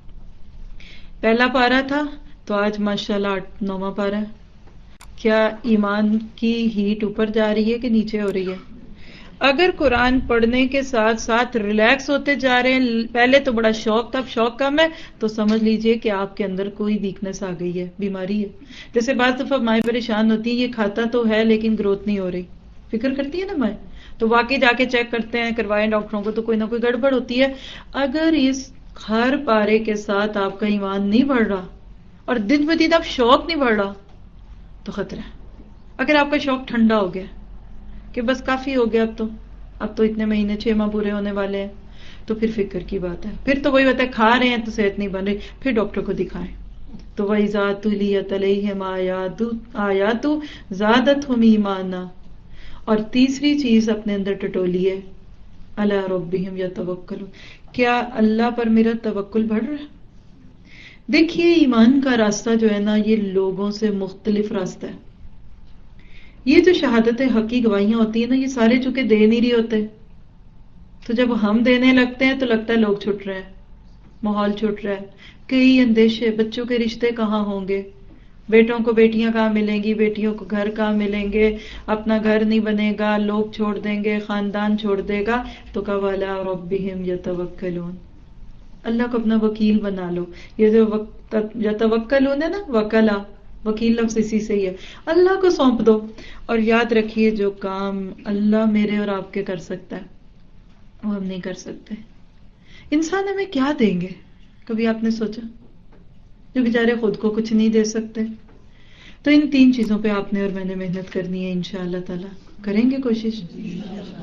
پہلا پارہ تھا تو آج ماشاءاللہ 9واں پارہ ہے. کیا ایمان کی ہیٹ اوپر جا رہی ہے کہ نیچے ہو رہی ہے؟ اگر قرآن پڑھنے کے ساتھ ساتھ ریلیکس ہوتے جا رہے ہیں, پہلے تو بڑا شوق تھا, اب شوق کم ہے, تو سمجھ لیجئے کہ آپ کے اندر کوئی ویکنس آ گئی ہے, بیماری ہے. جیسے بعض دفعہ مائیں پریشان ہوتی ہیں, یہ کھاتا تو ہے لیکن گروتھ نہیں ہو رہی, فکر کرتی ہے نا مائیں, تو واقعی جا کے چیک کرتے ہیں, کروائیں ڈاکٹروں کو, تو کوئی نہ کوئی گڑبڑ ہوتی ہے. اگر اس ہر پارے کے ساتھ آپ کا ایمان نہیں بڑھ رہا اور دن بدن آپ شوق نہیں بڑھ رہا تو خطرہ ہے. اگر آپ کا شوق ٹھنڈا ہو گیا کہ بس کافی ہو گیا, اب تو اتنے مہینے 6 ماہ پورے ہونے والے ہیں, تو پھر فکر کی بات ہے. پھر تو وہی ہوتا ہے, کھا رہے ہیں تو صحت نہیں بن رہی, پھر ڈاکٹر کو دکھائیں. تو وَإِذَا تُلِيَتْ عَلَيْهِمْ آيَاتُهُ زَادَتْهُمْ ایمانا. اور تیسری چیز اپنے اندر ٹٹولیے, عَلَىٰ رَبِّهِمْ يَتَوَكَّلُونَ. کیا اللہ پر میرا توکل بڑھ رہا ہے؟ دیکھیے ایمان کا راستہ جو ہے نا یہ لوگوں سے مختلف راستہ ہے. یہ جو شہادت حق کی گواہیاں ہوتی ہیں نا, یہ سارے چونکہ دے نہیں رہے ہوتے, تو جب ہم دینے لگتے ہیں تو لگتا ہے لوگ چھٹ رہے ہیں, ماحول چھٹ رہا ہے. کئی اندیشے, بچوں کے رشتے کہاں ہوں گے, بیٹوں کو بیٹیاں کہاں ملیں گی, بیٹیوں کو گھر کہاں ملیں گے, اپنا گھر نہیں بنے گا, لوگ چھوڑ دیں گے, خاندان چھوڑ دے گا. تو وَعَلَىٰ رَبِّهِمْ يَتَوَكَّلُونَ. اللہ کو اپنا وکیل بنا لو. یہ جو یتوکلون ہے نا, وکلا, وکیل لفظ اسی سے ہی ہے. اللہ کو سونپ دو, اور یاد رکھیے جو کام اللہ میرے اور آپ کے کر سکتا ہے وہ ہم نہیں کر سکتے. انسان ہمیں کیا دیں گے, کبھی آپ نے سوچا؟ جو بیچارے خود کو کچھ نہیں دے سکتے. تو ان 3 چیزوں پہ آپ نے اور میں نے محنت کرنی ہے انشاءاللہ تعالی. کریں گے کوشش؟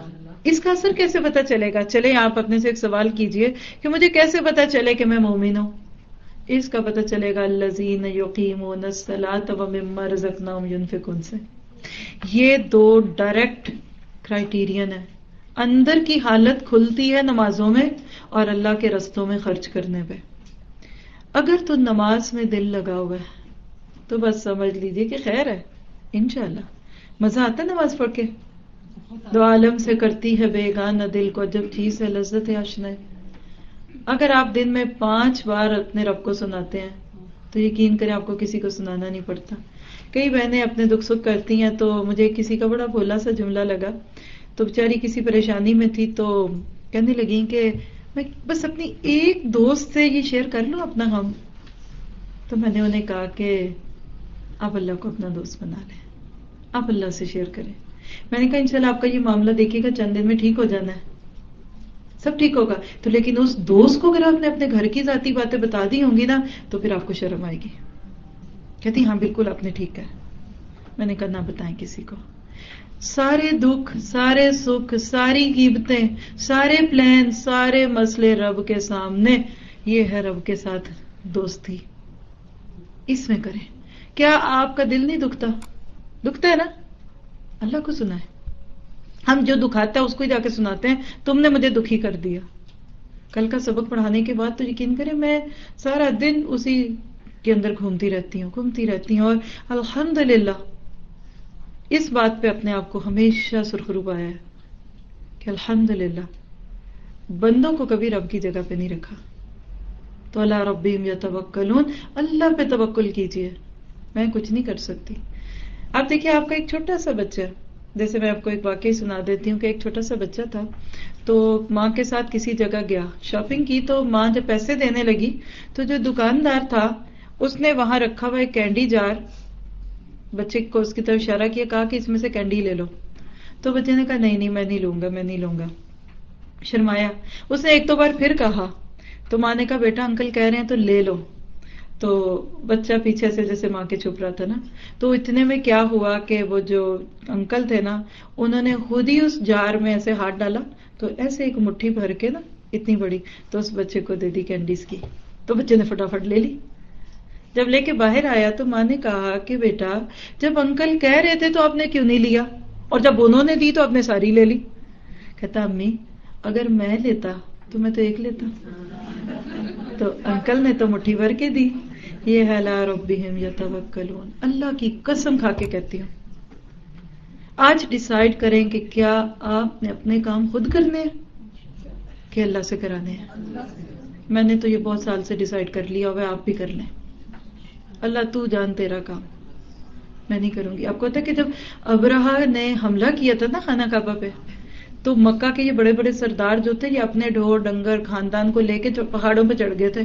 اس کا اثر کیسے پتا چلے گا؟ چلیں آپ اپنے سے ایک سوال کیجئے کہ مجھے کیسے پتا چلے کہ میں مومن ہوں؟ اس کا پتا چلے گا الذین یقیمون الصلاۃ ومما رزقناہم ینفقون سے. یہ دو ڈائریکٹ کرائیٹیرین ہے. اندر کی حالت کھلتی ہے نمازوں میں اور اللہ کے رستوں میں خرچ کرنے پہ. اگر تو نماز میں دل لگا ہوا ہے تو بس سمجھ لیجیے کہ خیر ہے انشاءاللہ. مزہ آتا ہے نماز پڑھ کے. دو عالم سے کرتی ہے بیگانہ دل کو جب چیز ہے لذت ہے آشنا. اگر آپ دن میں 5 بار اپنے رب کو سناتے ہیں تو یقین کریں آپ کو کسی کو سنانا نہیں پڑتا. کئی بہنیں اپنے دکھ سکھ کرتی ہیں تو مجھے کسی کا بڑا بھولا سا جملہ لگا. تو بیچاری کسی پریشانی میں تھی تو کہنے لگی کہ میں بس اپنی ایک دوست سے یہ شیئر کر لوں اپنا غم. تو میں نے انہیں کہا کہ آپ اللہ کو اپنا دوست بنا لیں, آپ اللہ سے شیئر کریں. میں نے کہا انشاءاللہ آپ کا یہ معاملہ دیکھیے گا چند دن میں ٹھیک ہو جانا ہے, سب ٹھیک ہوگا. تو لیکن اس دوست کو اگر آپ نے اپنے گھر کی ذاتی باتیں بتا دی ہوں گی نا تو پھر آپ کو شرم آئے گی. کہتی ہاں بالکل آپ نے ٹھیک ہے. میں نے کہا نہ بتائیں کسی کو. سارے دکھ, سارے سکھ, ساری غیبتیں, سارے پلان, سارے مسئلے رب کے سامنے. یہ ہے رب کے ساتھ دوستی, اس میں کریں. کیا آپ کا دل نہیں دکھتا؟ دکھتا ہے نا. اللہ کو سنائے. ہم جو دکھاتا ہے اس کو ہی جا کے سناتے ہیں تم نے مجھے دکھی کر دیا. کل کا سبق پڑھانے کے بعد تو یقین کریں میں سارا دن اسی کے اندر گھومتی رہتی ہوں اور الحمدللہ اس بات پہ اپنے آپ کو ہمیشہ سرخرو پایا ہے کہ الحمدللہ بندوں کو کبھی رب کی جگہ پہ نہیں رکھا. تو اللہ ربہم یتوکلون, اللہ پہ توکل کیجئے. میں کچھ نہیں کر سکتی. آپ دیکھیے آپ کا ایک چھوٹا سا بچہ, جیسے میں آپ کو ایک واقعہ سنا دیتی ہوں کہ ایک چھوٹا سا بچہ تھا تو ماں کے ساتھ کسی جگہ گیا, شاپنگ کی. تو ماں جب پیسے دینے لگی تو جو دکاندار تھا اس نے وہاں رکھا ہوا ایک کینڈی جار, بچے کو اس کی طرف اشارہ کیا, کہا کہ اس میں سے کینڈی لے لو. تو بچے نے کہا نہیں میں نہیں لوں گا. شرمایا. اس نے ایک دو بار پھر کہا تو ماں نے کہا بیٹا انکل کہہ رہے ہیں تو لے لو. تو بچہ پیچھے سے جیسے ماں کے چھپ رہا تھا نا, تو اتنے میں کیا ہوا کہ وہ جو انکل تھے نا انہوں نے خود ہی اس جار میں ایسے ہاتھ ڈالا تو ایسے ایک مٹھی بھر کے نا اتنی بڑی تو اس بچے کو دے دی کینڈیز کی. تو بچے نے فٹافٹ لے لی. جب لے کے باہر آیا تو ماں نے کہا کہ بیٹا جب انکل کہہ رہے تھے تو آپ نے کیوں نہیں لیا, اور جب انہوں نے دی تو آپ نے ساری لے لی. کہتا امی اگر میں لیتا تو میں تو ایک لیتا, تو انکل نے تو مٹھی بھر کے دی. یہ ہے لا ربہم یتوکلون. اللہ کی قسم کھا کے کہتی ہوں آج ڈیسائیڈ کریں کہ کیا آپ نے اپنے کام خود کرنے ہیں کہ اللہ سے کرانے ہیں. میں نے تو یہ بہت سال سے ڈیسائیڈ کر لیا ہوا, آپ بھی کر لیں. اللہ تو جان تیرا کام, میں نہیں کروں گی. آپ کو پتا ہے کہ جب ابرہا نے حملہ کیا تھا نا خانہ کعبہ پہ تو مکہ کے یہ بڑے بڑے سردار جو تھے یہ اپنے ڈھور ڈنگر خاندان کو لے کے پہاڑوں پہ چڑھ گئے تھے.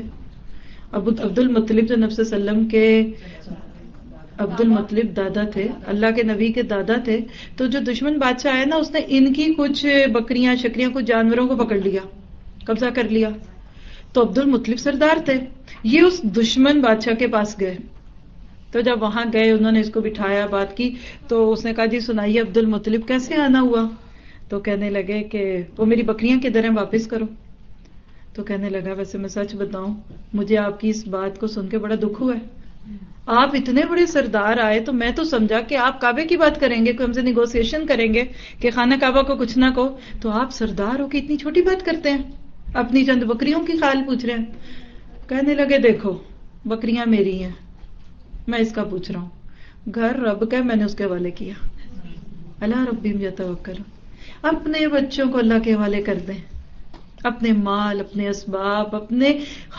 عبد المطلب جو نبی صلی اللہ علیہ وسلم کے عبد المطلب دادا تھے, اللہ کے نبی کے دادا تھے, تو جو دشمن بادشاہ آیا نا اس نے ان کی کچھ بکریاں شکریاں کچھ جانوروں کو پکڑ لیا, قبضہ کر لیا. تو عبد المطلب سردار تھے, یہ اس دشمن بادشاہ کے پاس گئے. تو جب وہاں گئے انہوں نے اس کو بٹھایا, بات کی, تو اس نے کہا جی سنائیے عبد المطلب کیسے آنا ہوا. تو کہنے لگے کہ وہ میری بکریاں کدھر ہیں واپس کرو. تو کہنے لگا ویسے میں سچ بتاؤں مجھے آپ کی اس بات کو سن کے بڑا دکھ ہوا ہے. آپ اتنے بڑے سردار آئے تو میں تو سمجھا کہ آپ کعبے کی بات کریں گے, کوئی ہم سے نیگوسیشن کریں گے کہ خانہ کعبہ کو کچھ نہ کہو, تو آپ سردار ہو کے اتنی چھوٹی بات کرتے ہیں, اپنی چند بکریوں کی خیال پوچھ رہے ہیں. کہنے لگے دیکھو بکریاں میری ہیں, میں اس کا پوچھ رہا ہوں, گھر رب کا میں نے اس کے حوالے کیا. اللہ ربہم یتوکلون. اپنے بچوں کو اللہ کے حوالے کر دیں, اپنے مال, اپنے اسباب, اپنے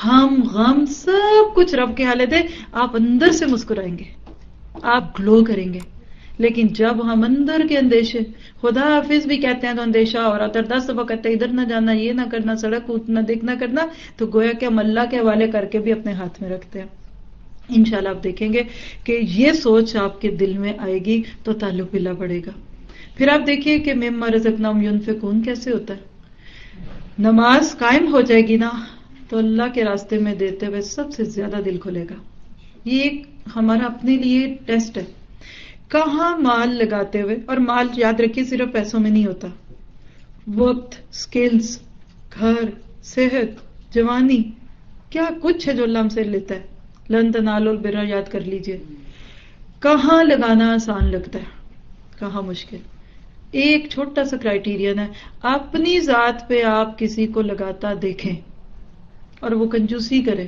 غم سب کچھ رب کے حوالے دیں. آپ اندر سے مسکرائیں گے, آپ گلو کریں گے. لیکن جب ہم اندر کے اندیشے, خدا حافظ بھی کہتے ہیں تو اندیشہ اور اتردا سبق کہتے ہیں ادھر نہ جانا, یہ نہ کرنا, سڑک کودنا, دیکھنا کرنا, تو گویا کہ ہم اللہ کے حوالے کر کے بھی اپنے ہاتھ میں رکھتے ہیں. انشاءاللہ آپ دیکھیں گے کہ یہ سوچ آپ کے دل میں آئے گی تو تعلق باللہ بڑھے گا. پھر آپ دیکھیے کہ مما رزقناہم ینفقون کیسے ہوتا ہے. نماز قائم ہو جائے گی نا تو اللہ کے راستے میں دیتے ہوئے سب سے زیادہ دل کھلے گا. یہ ایک ہمارا اپنے لیے ٹیسٹ ہے, کہاں مال لگاتے ہوئے, اور مال یاد رکھیے صرف پیسوں میں نہیں ہوتا, وقت، سکلز، گھر، صحت، جوانی، کیا کچھ ہے جو اللہ ہم سے لیتا ہے. لن تنالوا البر یاد کر لیجئے. کہاں لگانا آسان لگتا ہے، کہاں مشکل. ایک چھوٹا سا کرائیٹیرین ہے، اپنی ذات پہ آپ کسی کو لگاتا دیکھیں اور وہ کنجوسی کرے،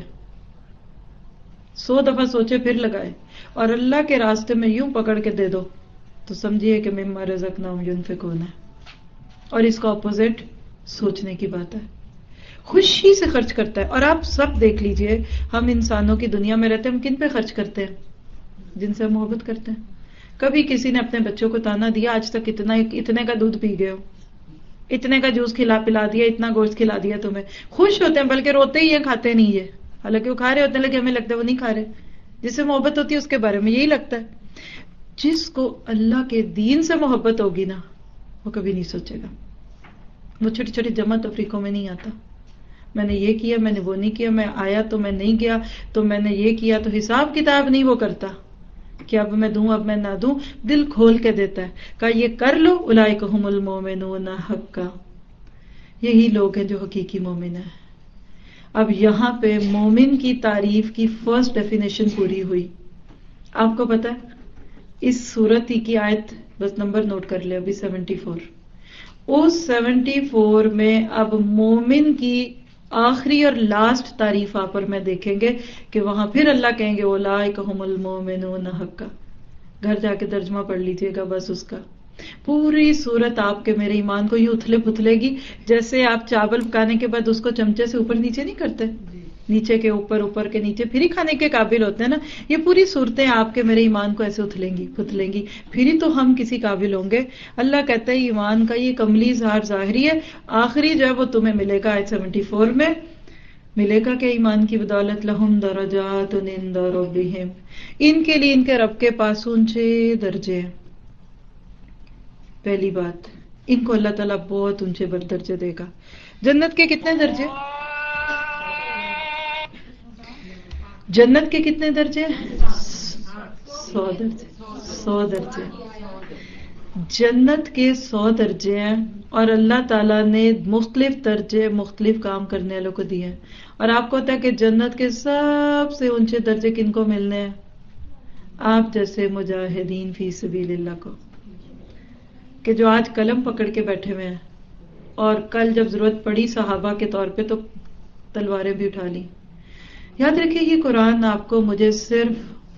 100 دفعہ سوچے پھر لگائے، اور اللہ کے راستے میں یوں پکڑ کے دے دو تو سمجھیے کہ مما رزقناہم ينفقون ہے. اور اس کا اپوزٹ سوچنے کی بات ہے. خوشی سے خرچ کرتا ہے. اور آپ سب دیکھ لیجئے، ہم انسانوں کی دنیا میں رہتے ہیں، ہم کن پہ خرچ کرتے ہیں؟ جن سے ہم محبت کرتے ہیں. کبھی کسی نے اپنے بچوں کو تانا دیا آج تک اتنے کا دودھ پی گئے ہو، اتنے کا جوس کھلا پلا دیا، اتنا گوشت کھلا دیا تمہیں، خوش ہوتے ہیں بلکہ روتے ہی ہیں، کھاتے نہیں ہے. حالانکہ وہ کھا رہے ہوتے ہیں لیکن ہمیں لگتا ہے وہ نہیں کھا رہے. جس سے محبت ہوتی ہے اس کے بارے میں یہی لگتا ہے. جس کو اللہ کے دین سے محبت ہوگی نا وہ کبھی نہیں سوچے گا. وہ چھوٹی چھوٹی جمع تفریقوں میں نہیں آتا. میں نے یہ کیا، میں نے وہ نہیں کیا، میں آیا تو میں نہیں گیا، تو میں نے یہ کیا، تو حساب کتاب نہیں وہ کرتا کہ اب میں دوں اب میں نہ دوں. دل کھول کے دیتا ہے. کہا یہ کر لو، اولئک ھم المؤمنون حقا، یہی لوگ ہیں جو حقیقی مومن ہیں. اب یہاں پہ مومن کی تعریف کی فرسٹ ڈیفینیشن پوری ہوئی. آپ کو پتا ہے اس سورت کی آیت بس نمبر نوٹ کر لے ابھی 74. اس 74 میں اب مومن کی آخری اور لاسٹ تعریف آپ اور میں دیکھیں گے کہ وہاں پھر اللہ کہیں گے اولئک ھم المؤمنون حقا. گھر جا کے ترجمہ پڑھ لیجئے گا بس اس کا. پوری صورت آپ کے میرے ایمان کو یوں اتھلے پتھلے گی جیسے آپ چاول پکانے کے بعد اس کو چمچے سے اوپر نیچے نہیں کرتے، نیچے کے اوپر، اوپر کے نیچے، پھر ہی کھانے کے قابل ہوتے ہیں نا. یہ پوری صورتیں آپ کے میرے ایمان کو ایسے اتھلیں گی پتلیں گی، پھر ہی تو ہم کسی قابل ہوں گے. اللہ کہتا ہے ایمان کا یہ کملی اظہار ظاہری ہے، آخری جو ہے وہ تمہیں ملے گا. آیت 74 میں ملے گا کہ ایمان کی بدولت لہم درجات عند ربہم، ان کے لیے ان کے رب کے پاس اونچے درجے ہیں. پہلی بات، ان کو اللہ تعالیٰ بہت اونچے درجے دے گا. جنت کے کتنے درجے؟ جنت کے کتنے درجے؟ 100 درجے. 100 درجے. جنت کے 100 درجے ہیں اور اللہ تعالیٰ نے مختلف درجے مختلف کام کرنے والوں کو دیے ہیں. اور آپ کو ہوتا ہے کہ جنت کے سب سے اونچے درجے کن کو ملنے ہیں؟ آپ جیسے مجاہدین فی سبیل اللہ کو، کہ جو آج قلم پکڑ کے بیٹھے ہوئے ہیں اور کل جب ضرورت پڑی صحابہ کے طور پہ تو تلواریں بھی اٹھا لی. یاد رکھیے یہ قرآن آپ کو مجھے صرف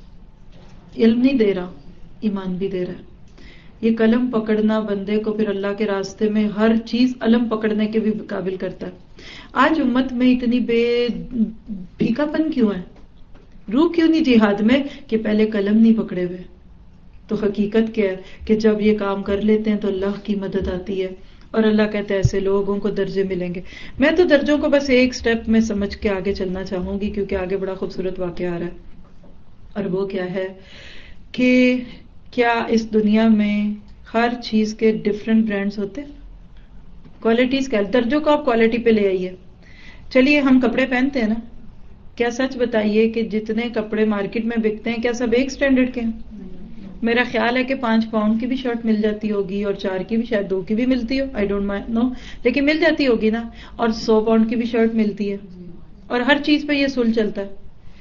علم نہیں دے رہا، ایمان بھی دے رہا ہے. یہ قلم پکڑنا بندے کو پھر اللہ کے راستے میں ہر چیز علم پکڑنے کے بھی قابل کرتا ہے. آج امت میں اتنی پھیکا پن کیوں ہے؟ روح کیوں نہیں جہاد میں کہ پہلے قلم نہیں پکڑے ہوئے؟ تو حقیقت کیا ہے کہ جب یہ کام کر لیتے ہیں تو اللہ کی مدد آتی ہے اور اللہ کہتے ہیں ایسے لوگوں کو درجے ملیں گے. میں تو درجوں کو بس ایک سٹیپ میں سمجھ کے آگے چلنا چاہوں گی کیونکہ آگے بڑا خوبصورت واقعہ آ رہا ہے. اور وہ کیا ہے کہ کیا اس دنیا میں ہر چیز کے ڈفرینٹ برانڈز ہوتے ہیں؟ کوالٹیز کا درجوں کو آپ کوالٹی پہ لے آئیے. چلیے ہم کپڑے پہنتے ہیں نا، کیا سچ بتائیے کہ جتنے کپڑے مارکیٹ میں بکتے ہیں کیا سب ایک سٹینڈرڈ کے ہیں؟ میرا خیال ہے کہ 5 پاؤنڈ کی بھی شرٹ مل جاتی ہوگی اور 4 کی بھی، شاید 2 کی بھی ملتی ہو، آئی ڈونٹ نو، لیکن مل جاتی ہوگی نا. اور 100 پاؤنڈ کی بھی شرٹ ملتی ہے اور ہر چیز پہ یہ سول چلتا ہے.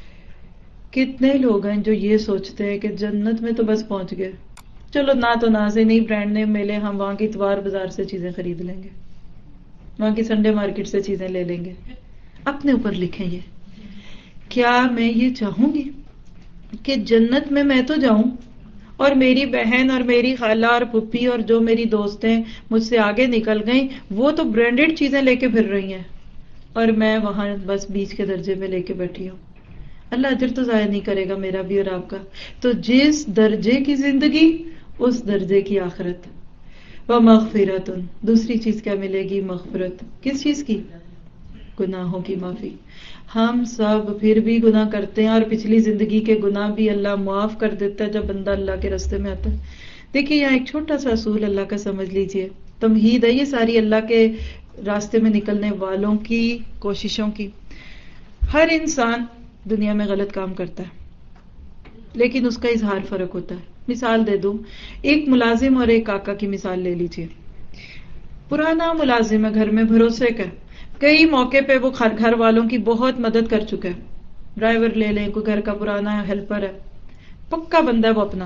کتنے لوگ ہیں جو یہ سوچتے ہیں کہ جنت میں تو بس پہنچ گئے، چلو نہ تو نہ سے نہیں برانڈ نے ملے، ہم وہاں کی اتوار بازار سے چیزیں خرید لیں گے، وہاں کی سنڈے مارکیٹ سے چیزیں لے لیں گے. اپنے اوپر لکھیں یہ. کیا میں یہ چاہوں گی کہ جنت میں تو جاؤں اور میری بہن اور میری خالہ اور پھپھی اور جو میری دوستیں مجھ سے آگے نکل گئیں وہ تو برانڈیڈ چیزیں لے کے پھر رہی ہیں اور میں وہاں بس بیچ کے درجے میں لے کے بیٹھی ہوں؟ اللہ اجر تو ضائع نہیں کرے گا میرا بھی اور آپ کا. تو جس درجے کی زندگی اس درجے کی آخرت. وَمَغْفِرَةٌ، دوسری چیز کیا ملے گی؟ مغفرت. کس چیز کی؟ گناہوں کی معافی. ہم سب پھر بھی گناہ کرتے ہیں اور پچھلی زندگی کے گناہ بھی اللہ معاف کر دیتا ہے جب بندہ اللہ کے راستے میں آتا ہے. دیکھیے یہاں ایک چھوٹا سا اصول اللہ کا سمجھ لیجئے، تمہید ہے یہ ساری اللہ کے راستے میں نکلنے والوں کی کوششوں کی. ہر انسان دنیا میں غلط کام کرتا ہے لیکن اس کا اظہار فرق ہوتا ہے. مثال دے دوں، ایک ملازم اور ایک آقا کی مثال لے لیجئے. پرانا ملازم ہے گھر میں بھروسے کا، کئی موقع پہ وہ گھر والوں کی بہت مدد کر چکا ہے، ڈرائیور لے لیں، کوئی گھر کا پرانا ہیلپر ہے، پکا بندہ ہے وہ اپنا،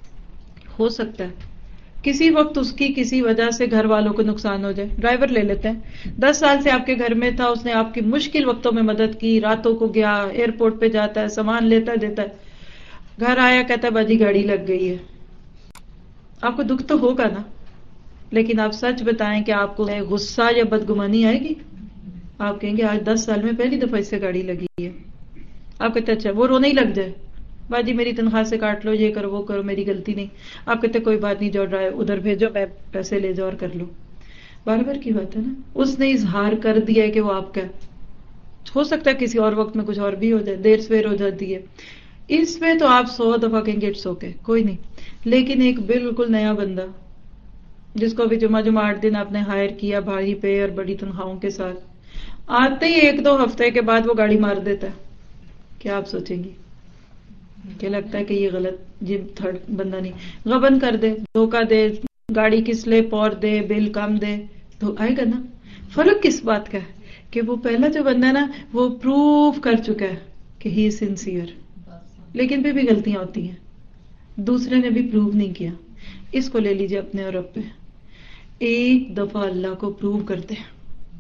ہو سکتا ہے کسی وقت اس کی کسی وجہ سے گھر والوں کو نقصان ہو جائے، ڈرائیور لے لیتے ہیں، 10 سال سے آپ کے گھر میں تھا، اس نے آپ کی مشکل وقتوں میں مدد کی، راتوں کو گیا، ایئرپورٹ پہ جاتا ہے، سامان لیتا دیتا ہے، گھر آیا کہتا ہے باجی گاڑی لگ گئی ہے، آپ کو دکھ تو ہوگا نا، لیکن آپ سچ بتائیں کہ آپ کو غصہ یا بدگمانی آئے گی؟ آپ کہیں گے آج 10 سال میں پہلی دفعہ اس سے گاڑی لگی ہے، آپ کہتے اچھا وہ رونے ہی لگ جائے، باجی میری تنخواہ سے کاٹ لو، یہ کرو وہ کرو، میری غلطی نہیں، آپ کہتے کوئی بات نہیں، جو ڈرائیور ادھر بھیجو، میں پیسے لے جاؤ اور کر لو، بار بار کی بات ہے نا، اس نے اظہار کر دیا ہے کہ وہ آپ کا، ہو سکتا ہے کسی اور وقت میں کچھ اور بھی ہو جائے، دیر سویر ہو جاتی ہے، اس میں تو آپ 100 دفعہ کہیں گے اٹس اوکے کوئی نہیں، لیکن ایک بالکل نیا بندہ جس کو ابھی جمعہ 8 دن آپ نے ہائر کیا بھاری پہ اور بڑی تنخواہوں کے ساتھ، آتے ہی 1-2 ہفتے کے بعد وہ گاڑی مار دیتا ہے، کیا آپ سوچیں گی؟ کہ لگتا ہے کہ یہ غلط، یہ تھرڈ بندہ نہیں، غبن کر دے، دھوکہ دے، گاڑی کی سلپ اور دے، بل کم دے، تو آئے گا نا۔ فرق کس بات کا ہے کہ وہ پہلا جو بندہ ہے نا وہ پروف کر چکا ہے کہ ہی سنسیئر، لیکن پھر بھی غلطیاں ہوتی ہیں، دوسرے نے بھی پروف نہیں کیا۔ اس کو لے لیجیے اپنے اور رب پہ، ایک دفعہ اللہ کو پروو کرتے ہیں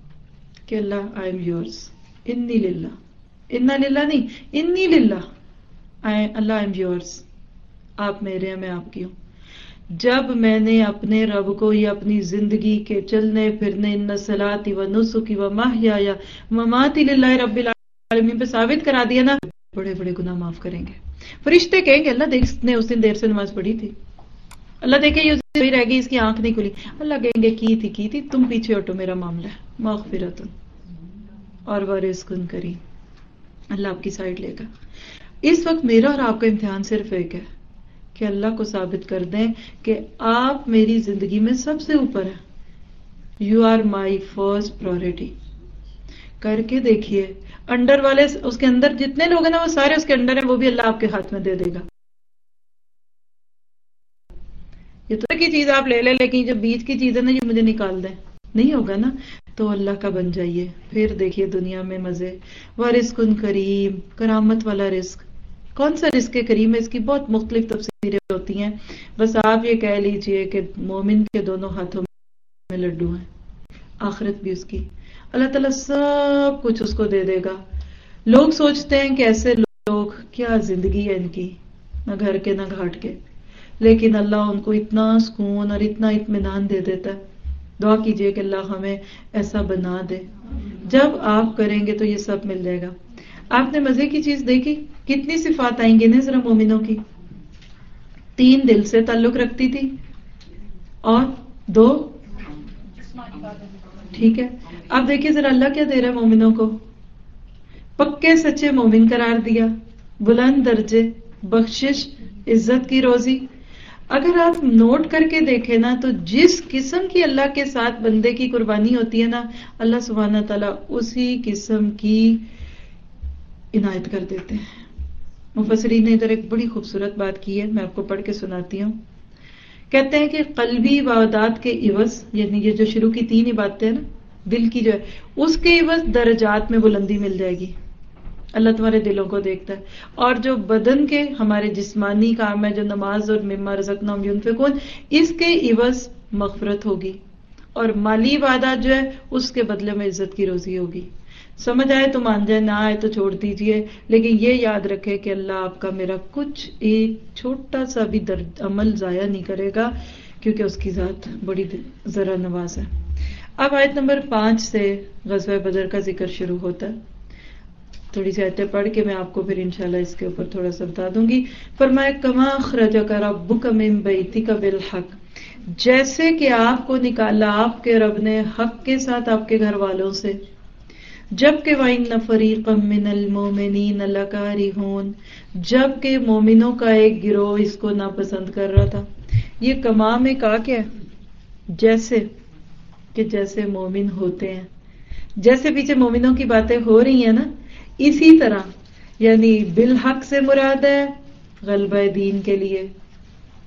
کہ اللہ آئی ایم یورز، انی للہ، انا للہ نہیں، انی للہ، اللہ آئی ایم یورز، آپ میرے ہیں میں آپ کی ہوں۔ جب میں نے اپنے رب کو یہ اپنی زندگی کے چلنے پھرنے، ان صلاتی و نسکی و محیای و مماتی للہ رب العالمین پہ ثابت کرا دیا نا، بڑے بڑے گناہ معاف کریں گے۔ فرشتے کہیں گے اللہ دیکھ نے اس دن دیر سے نماز پڑھی تھی، اللہ دیکھے یہ رہ گئی، اس کی آنکھ نہیں کھلی، اللہ کہیں گے کی تھی، تم پیچھے ہٹو، میرا معاملہ ہے، مغفرت اور ورزق کریم، اللہ آپ کی سائڈ لے گا۔ اس وقت میرا اور آپ کا امتحان صرف ایک ہے کہ اللہ کو ثابت کر دیں کہ آپ میری زندگی میں سب سے اوپر ہیں، you are my first priority. کر کے دیکھیے، انڈر والے اس کے اندر جتنے لوگ ہیں نا وہ سارے اس کے انڈر ہیں، وہ بھی اللہ آپ کے ہاتھ میں دے دے گا۔ یہ تو کی چیز آپ لے لیں، لیکن جو بیچ کی چیز ہے نا یہ مجھے نکال دیں، نہیں ہوگا نا، تو اللہ کا بن جائیے، پھر دیکھیے دنیا میں مزے۔ ورزق کریم، کرامت والا رزق۔ کون سا رزق کریم ہے، اس کی بہت مختلف تفسیریں ہوتی ہیں، بس آپ یہ کہہ لیجئے کہ مومن کے دونوں ہاتھوں میں لڈو ہیں، آخرت بھی اس کی، اللہ تعالیٰ سب کچھ اس کو دے دے گا۔ لوگ سوچتے ہیں کہ ایسے لوگ کیا زندگی ہے ان کی، نہ گھر کے نہ گھاٹ کے، لیکن اللہ ان کو اتنا سکون اور اتنا اطمینان دے دیتا ہے۔ دعا کیجئے کہ اللہ ہمیں ایسا بنا دے، جب آپ کریں گے تو یہ سب مل جائے گا۔ آپ نے مزے کی چیز دیکھی، کتنی صفات آئیں گی نا ذرا مومنوں کی، 3 دل سے تعلق رکھتی تھی اور 2 ٹھیک ہے۔ اب دیکھیے ذرا اللہ کیا دے رہا ہے مومنوں کو، پکے سچے مومن قرار دیا، بلند درجے، بخشش، عزت کی روزی۔ اگر آپ نوٹ کر کے دیکھیں نا تو جس قسم کی اللہ کے ساتھ بندے کی قربانی ہوتی ہے نا، اللہ سبحانہ تعالیٰ اسی قسم کی عنایت کر دیتے ہیں۔ مفسرین نے ادھر ایک بڑی خوبصورت بات کی ہے، میں آپ کو پڑھ کے سناتی ہوں۔ کہتے ہیں کہ قلبی عبادات کے عوض، یعنی یہ جو شروع کی 3 عبادتیں ہیں نا دل کی جو ہے، اس کے عوض درجات میں بلندی مل جائے گی۔ اللہ تمہارے دلوں کو دیکھتا ہے، اور جو بدن کے ہمارے جسمانی کام ہے، جو نماز اور مما رزقناہم ینفقون، اس کے عوض مغفرت ہوگی، اور مالی عبادات جو ہے اس کے بدلے میں عزت کی روزی ہوگی۔ سمجھ آئے تو مان جائے، نہ آئے تو چھوڑ دیجئے، لیکن یہ یاد رکھے کہ اللہ آپ کا میرا کچھ ایک چھوٹا سا بھی عمل ضائع نہیں کرے گا، کیونکہ اس کی ذات بڑی ذرا نواز ہے۔ اب آیت نمبر 5 سے غزوہ بدر کا ذکر شروع ہوتا ہے۔ تھوڑی سی آیتیں پڑھ کے میں آپ کو پھر انشاءاللہ اس کے اوپر تھوڑا سا بتا دوں گی۔ فرمایا کما اخرجک ربک من بیتک بالحق، جیسے کہ آپ کو نکالا آپ کے رب نے حق کے ساتھ آپ کے گھر والوں سے، جبکہ وَإِنَّ فَرِيقًا مِّنَ الْمُؤْمِنِينَ لَكَارِهُونَ، جبکہ مومنوں کا ایک گروہ اس کو ناپسند کر رہا تھا۔ یہ کما میں کہا کیا ہے؟ جیسے کہ جیسے مومن ہوتے ہیں، جیسے پیچھے مومنوں کی باتیں ہو رہی ہیں نا، اسی طرح، یعنی بالحق سے مراد ہے غلبہ دین کے لیے،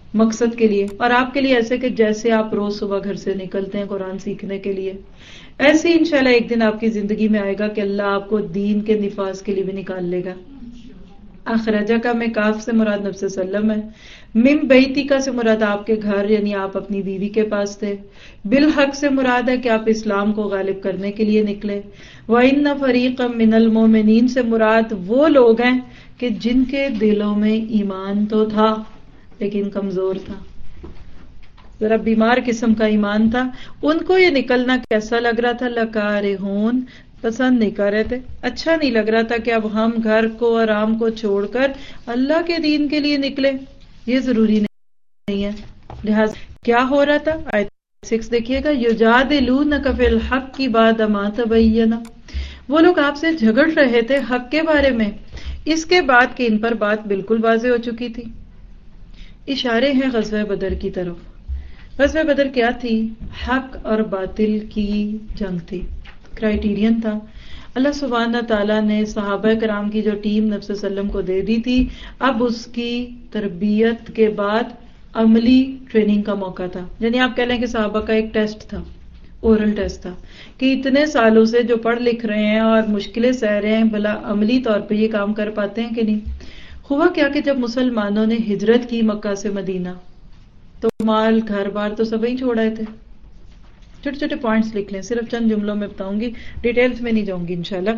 مقصد کے لیے، اور آپ کے لیے ایسے کہ جیسے آپ روز صبح گھر سے نکلتے ہیں قرآن سیکھنے کے لیے، ایسے ہی انشاءاللہ ایک دن آپ کی زندگی میں آئے گا کہ اللہ آپ کو دین کے نفاذ کے لیے بھی نکال لے گا. اخرجہ کا میں کاف سے مراد نبی صلی اللہ علیہ وسلم ہے. من بیتی کا سے مراد آپ کے گھر یعنی آپ اپنی بیوی کے پاس تھے. بالحق سے مراد ہے کہ آپ اسلام کو غالب کرنے کے لیے نکلے. وَإِنَّ فَرِيقًا مِّنَ الْمُؤْمِنِينَ سے مراد وہ لوگ ہیں کہ جن کے دلوں میں ایمان تو تھا لیکن کمزور تھا، ذرا بیمار قسم کا ایمان تھا. ان کو یہ نکلنا کیسا لگ رہا تھا؟ لَكَارِهُونَ، پسند نہیں کر رہے تھے، اچھا نہیں لگ رہا تھا کہ اب ہم گھر کو آرام کو چھوڑ کر اللہ کے دین کے لیے نکلے، یہ ضروری نہیں ہے. لہٰذا کیا ہو رہا تھا؟ آیت 6 دیکھیے گا. یجادلونک فی الحق کی بعد ما تبین، وہ لوگ آپ سے جھگڑ رہے تھے حق کے بارے میں اس کے بعد کہ ان پر بات بالکل واضح ہو چکی تھی. اشارے ہیں غزوہ بدر کی طرف. غزوہ بدر کیا تھی؟ حق اور باطل کی جنگ تھی. کرائیٹیرین تھا. اللہ سبحانہ تعالیٰ نے صحابہ کرام کی جو ٹیم نبی صلی اللہ علیہ وسلم کو دے دی تھی، اب اس کی تربیت کے بعد عملی ٹریننگ کا موقع تھا. یعنی آپ کہہ لیں کہ صحابہ کا ایک ٹیسٹ تھا، اورل ٹیسٹ تھا کہ اتنے سالوں سے جو پڑھ لکھ رہے ہیں اور مشکلیں سہ رہے ہیں، بھلا عملی طور پہ یہ کام کر پاتے ہیں کہ نہیں. ہوا کیا کہ جب مسلمانوں نے ہجرت کی مکہ سے مدینہ تو مال گھر بار تو سب ہی چھوڑ آئے تھے. چھوٹے چھوٹے پوائنٹس لکھ لیں، صرف چند جملوں میں بتاؤں گی، ڈیٹیلز میں نہیں جاؤں گی انشاءاللہ.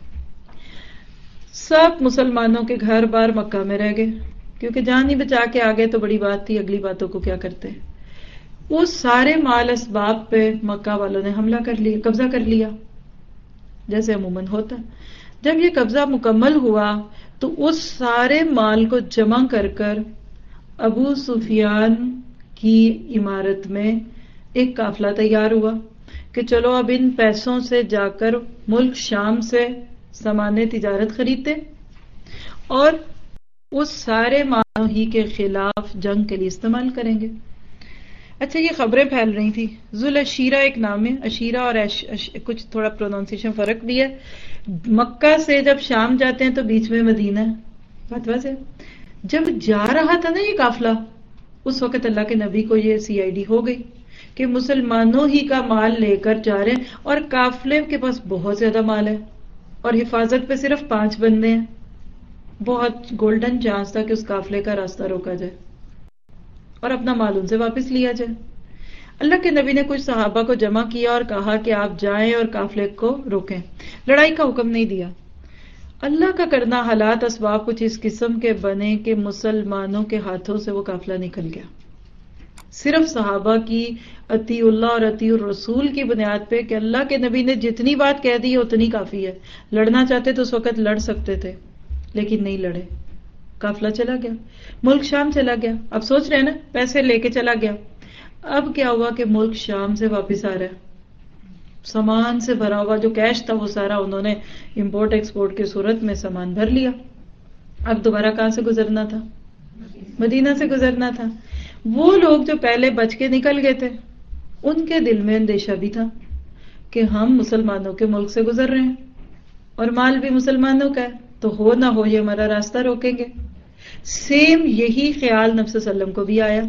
سب مسلمانوں کے گھر بار مکہ میں رہ گئے کیونکہ جان ہی بچا کے آگے تو بڑی بات تھی، اگلی باتوں کو کیا کرتے. وہ سارے مال اسباب پہ مکہ والوں نے حملہ کر لیا، قبضہ کر لیا جیسے عموماً ہوتا. جب یہ قبضہ مکمل ہوا تو اس سارے مال کو جمع کر کر ابو سفیان کی عمارت میں ایک قافلہ تیار ہوا کہ چلو اب ان پیسوں سے جا کر ملک شام سے سامان تجارت خریدتے اور اس سارے مالوں ہی کے خلاف جنگ کے لیے استعمال کریں گے. اچھا، یہ خبریں پھیل رہی تھی. ذوالعشیرہ ایک نام ہے، عشیرہ اور کچھ تھوڑا پروننسیشن فرق بھی ہے. مکہ سے جب شام جاتے ہیں تو بیچ میں مدینہ ہے، بات واضح ہے. جب جا رہا تھا نا یہ قافلہ، اس وقت اللہ کے نبی کو یہ CID ہو گئی کہ مسلمانوں ہی کا مال لے کر جا رہے ہیں اور قافلے کے پاس بہت زیادہ مال ہے اور حفاظت پہ صرف 5 بندے ہیں. بہت گولڈن چانس تھا کہ اس قافلے کا راستہ روکا جائے اور اپنا مال ان سے واپس لیا جائے. اللہ کے نبی نے کچھ صحابہ کو جمع کیا اور کہا کہ آپ جائیں اور قافلے کو روکیں. لڑائی کا حکم نہیں دیا. اللہ کا کرنا حالات اسباب کچھ اس قسم کے بنے کہ مسلمانوں کے ہاتھوں سے وہ قافلہ نکل گیا. صرف صحابہ کی اطیع اللہ اور اطیع الرسول کی بنیاد پہ کہ اللہ کے نبی نے جتنی بات کہہ دی اتنی کافی ہے. لڑنا چاہتے تو اس وقت لڑ سکتے تھے لیکن نہیں لڑے. قافلہ چلا گیا، ملک شام چلا گیا. اب سوچ رہے ہیں نا، پیسے لے کے چلا گیا. اب کیا ہوا کہ ملک شام سے واپس آ رہا ہے، سامان سے بھرا ہوا جو کیش تھا وہ سارا انہوں نے امپورٹ ایکسپورٹ کی صورت میں سامان بھر لیا. اب دوبارہ کہاں سے گزرنا تھا؟ مدینہ سے گزرنا تھا. وہ لوگ جو پہلے بچ کے نکل گئے تھے ان کے دل میں اندیشہ بھی تھا کہ ہم مسلمانوں کے ملک سے گزر رہے ہیں اور مال بھی مسلمانوں کا ہے، تو ہو نہ ہو یہ ہمارا راستہ روکیں گے. سیم یہی خیال نبی صلی اللہ علیہ وسلم کو بھی آیا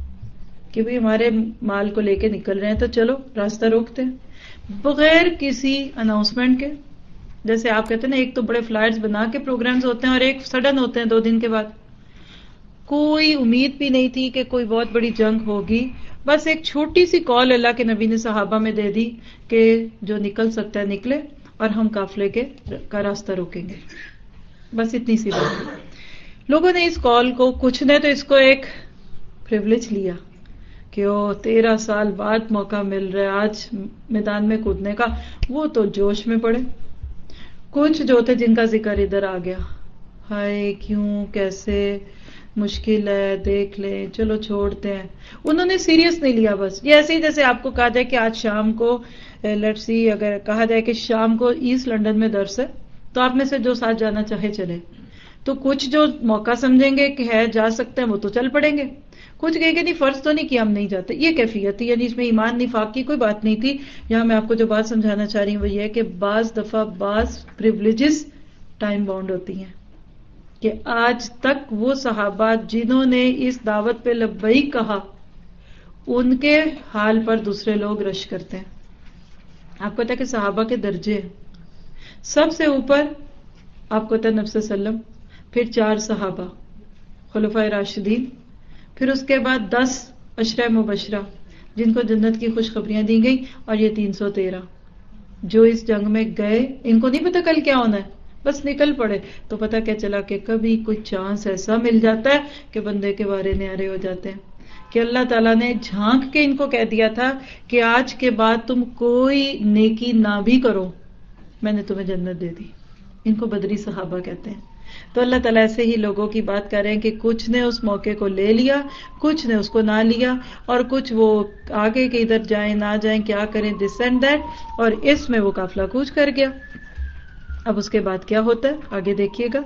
کہ بھئی ہمارے مال کو لے کے نکل رہے ہیں تو چلو راستہ روکتے ہیں. بغیر کسی اناؤنسمنٹ کے، جیسے آپ کہتے ہیں نا ایک تو بڑے فلائرز بنا کے پروگرامز ہوتے ہیں اور ایک سڈن ہوتے ہیں 2 دن کے بعد. کوئی امید بھی نہیں تھی کہ کوئی بہت بڑی جنگ ہوگی. بس ایک چھوٹی سی کال اللہ کے نبی نے صحابہ میں دے دی کہ جو نکل سکتا ہے نکلے اور ہم قافلے کا راستہ روکیں گے. بس اتنی سی بات. لوگوں نے اس کال کو، کچھ نے تو اس کو ایک پریولیج لیا کہ 13 سال بعد موقع مل رہا ہے آج میدان میں کودنے کا. وہ تو جوش میں پڑے. کچھ جو تھے جن کا ذکر ادھر آ گیا، ہائے کیوں، کیسے، مشکل ہے، دیکھ لیں، چلو چھوڑتے ہیں. انہوں نے سیریس نہیں لیا. بس یہ ایسے ہی جیسے آپ کو کہا جائے کہ آج شام کو لیٹس سی، اگر کہا جائے کہ شام کو ایسٹ لنڈن میں درس ہے تو آپ میں سے جو ساتھ جانا چاہے چلے. تو کچھ جو موقع سمجھیں گے کہ ہے جا سکتے ہیں وہ تو چل پڑیں گے. کچھ کہیں گے نہیں، فرض تو نہیں کیا ہم نہیں جاتے. یہ کیفیت تھی، یعنی اس میں ایمان نفاق کی کوئی بات نہیں تھی. یہاں میں آپ کو جو بات سمجھانا چاہ رہی ہوں وہ یہ ہے کہ بعض دفعہ بعض پریولیجز ٹائم باؤنڈ ہوتی ہیں. کہ آج تک وہ صحابہ جنہوں نے اس دعوت پہ لبیک کہا ان کے حال پر دوسرے لوگ رش کرتے ہیں. آپ کو پتا ہے کہ صحابہ کے درجے ہیں. سب سے اوپر آپ کو پتا ہے نبی صلی اللہ علیہ وسلم، پھر 4 صحابہ خلفائے راشدین، پھر اس کے بعد 10 عشرہ مبشرہ جن کو جنت کی خوشخبریاں دی گئی، اور یہ 313 جو اس جنگ میں گئے. ان کو نہیں پتا کل کیا ہونا ہے، بس نکل پڑے. تو پتا کیا چلا کہ کبھی کوئی چانس ایسا مل جاتا ہے کہ بندے کے بارے نیارے ہو جاتے ہیں کہ اللہ تعالیٰ نے جھانک کے ان کو کہہ دیا تھا کہ آج کے بعد تم کوئی نیکی نہ بھی کرو، میں نے تمہیں جنت دے دی. ان کو بدری صحابہ کہتے ہیں. تو اللہ تعالیٰ ایسے ہی لوگوں کی بات کر رہے ہیں کہ کچھ نے اس موقع کو لے لیا، کچھ نے اس کو نہ لیا، اور کچھ وہ آگے کہ ادھر جائیں نہ جائیں کیا کریں دس اینڈ دیٹ، اور اس میں وہ قافلہ کوچ کر گیا. اب اس کے بعد کیا ہوتا ہے آگے دیکھیے گا.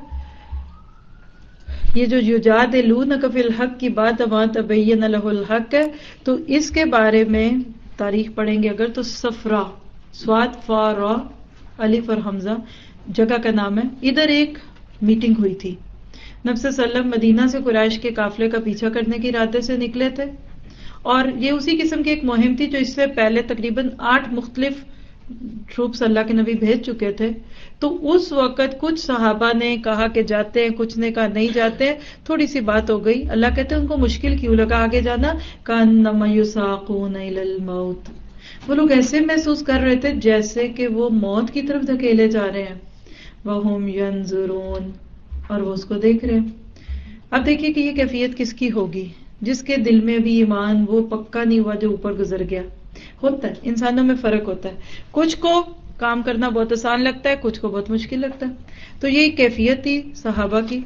یہ جو یجادلونک فی الحق کی بات وما تبین لہ الحق ہے، تو اس کے بارے میں تاریخ پڑھیں گے اگر تو صفرا، صاد فا را الف اور حمزہ جگہ کا نام ہے. ادھر ایک میٹنگ ہوئی تھی. نبی صلی اللہ علیہ وسلم مدینہ سے قریش کے قافلے کا پیچھا کرنے کے ارادے سے نکلے تھے، اور یہ اسی قسم کی ایک مہم تھی جو اس سے پہلے تقریباً 8 مختلف ٹروپس اللہ کے نبی بھیج چکے تھے. تو اس وقت کچھ صحابہ نے کہا کہ جاتے ہیں، کچھ نے کہا نہیں جاتے. تھوڑی سی بات ہو گئی. اللہ کہتے ہیں ان کو مشکل کیوں لگا آگے جانا، کأنما یساقون الی الموت، وہ لوگ ایسے محسوس کر رہے تھے جیسے کہ وہ موت کی طرف دھکیلے جا رہے ہیں. وَهُمْ يَنْظُرُونَ، اور وہ اس کو دیکھ رہے ہیں. اب دیکھیے کہ یہ کیفیت کس کی ہوگی جس کے دل میں بھی ایمان وہ پکا نہیں ہوا جو اوپر گزر گیا. ہوتا ہے انسانوں میں فرق ہوتا ہے، کچھ کو کام کرنا بہت آسان لگتا ہے، کچھ کو بہت مشکل لگتا ہے. تو یہ کیفیت تھی صحابہ کی.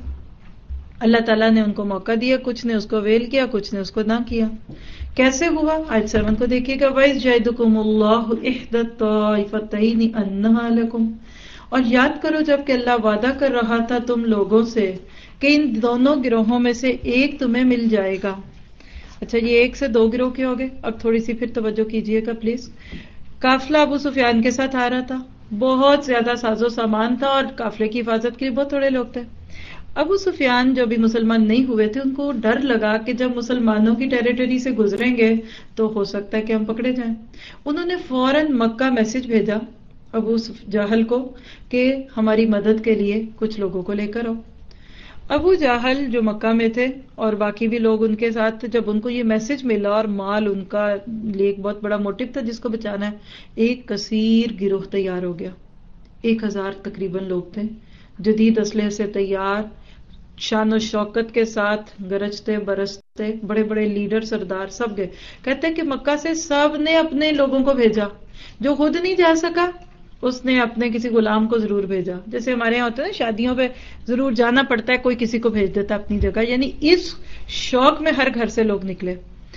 اللہ تعالیٰ نے ان کو موقع دیا، کچھ نے اس کو ویل کیا، کچھ نے اس کو نہ کیا. کیسے ہوا آیت 7 کو دیکھیے گا. وَإِذْ جَعِدُكُمُ اللَّهُ إِحْدَى الطَّائِفَتَيْنِ أَنَّهَا لَكُمْ، اور یاد کرو جب کہ اللہ وعدہ کر رہا تھا تم لوگوں سے کہ ان دونوں گروہوں میں سے ایک تمہیں مل جائے گا. اچھا یہ ایک سے 2 گروہ کے ہو گئے. اب تھوڑی سی پھر توجہ کیجئے گا پلیز. قافلہ ابو سفیان کے ساتھ آ رہا تھا، بہت زیادہ ساز و سامان تھا، اور قافلے کی حفاظت کے لیے بہت تھوڑے لوگ تھے. ابو سفیان جو بھی مسلمان نہیں ہوئے تھے ان کو ڈر لگا کہ جب مسلمانوں کی ٹیریٹری سے گزریں گے تو ہو سکتا ہے کہ ہم پکڑے جائیں. انہوں نے فوراً مکہ میسج بھیجا ابو جہل کو کہ ہماری مدد کے لیے کچھ لوگوں کو لے کر آؤ. ابو جہل جو مکہ میں تھے اور باقی بھی لوگ ان کے ساتھ، جب ان کو یہ میسج ملا اور مال ان کا لیے ایک بہت بڑا موٹو تھا جس کو بچانا ہے، ایک کثیر گروہ تیار ہو گیا. 1000 تقریباً لوگ تھے، جدید اسلحے سے تیار، شان و شوکت کے ساتھ گرجتے برستے، بڑے بڑے لیڈر سردار سب گئے. کہتے ہیں کہ مکہ سے سب نے اپنے لوگوں کو بھیجا. جو خود نہیں جا سکا اس نے اپنے کسی غلام کو ضرور بھیجا. جیسے ہمارے یہاں ہوتا ہے نا شادیوں پہ ضرور جانا پڑتا ہے، کوئی کسی کو بھیج دیتا اپنی جگہ. یعنی اس شوق میں ہر گھر سے لوگ نکلے.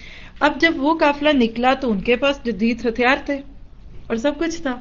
اب جب وہ قافلہ نکلا تو ان کے پاس جدید ہتھیار تھے اور سب کچھ تھا.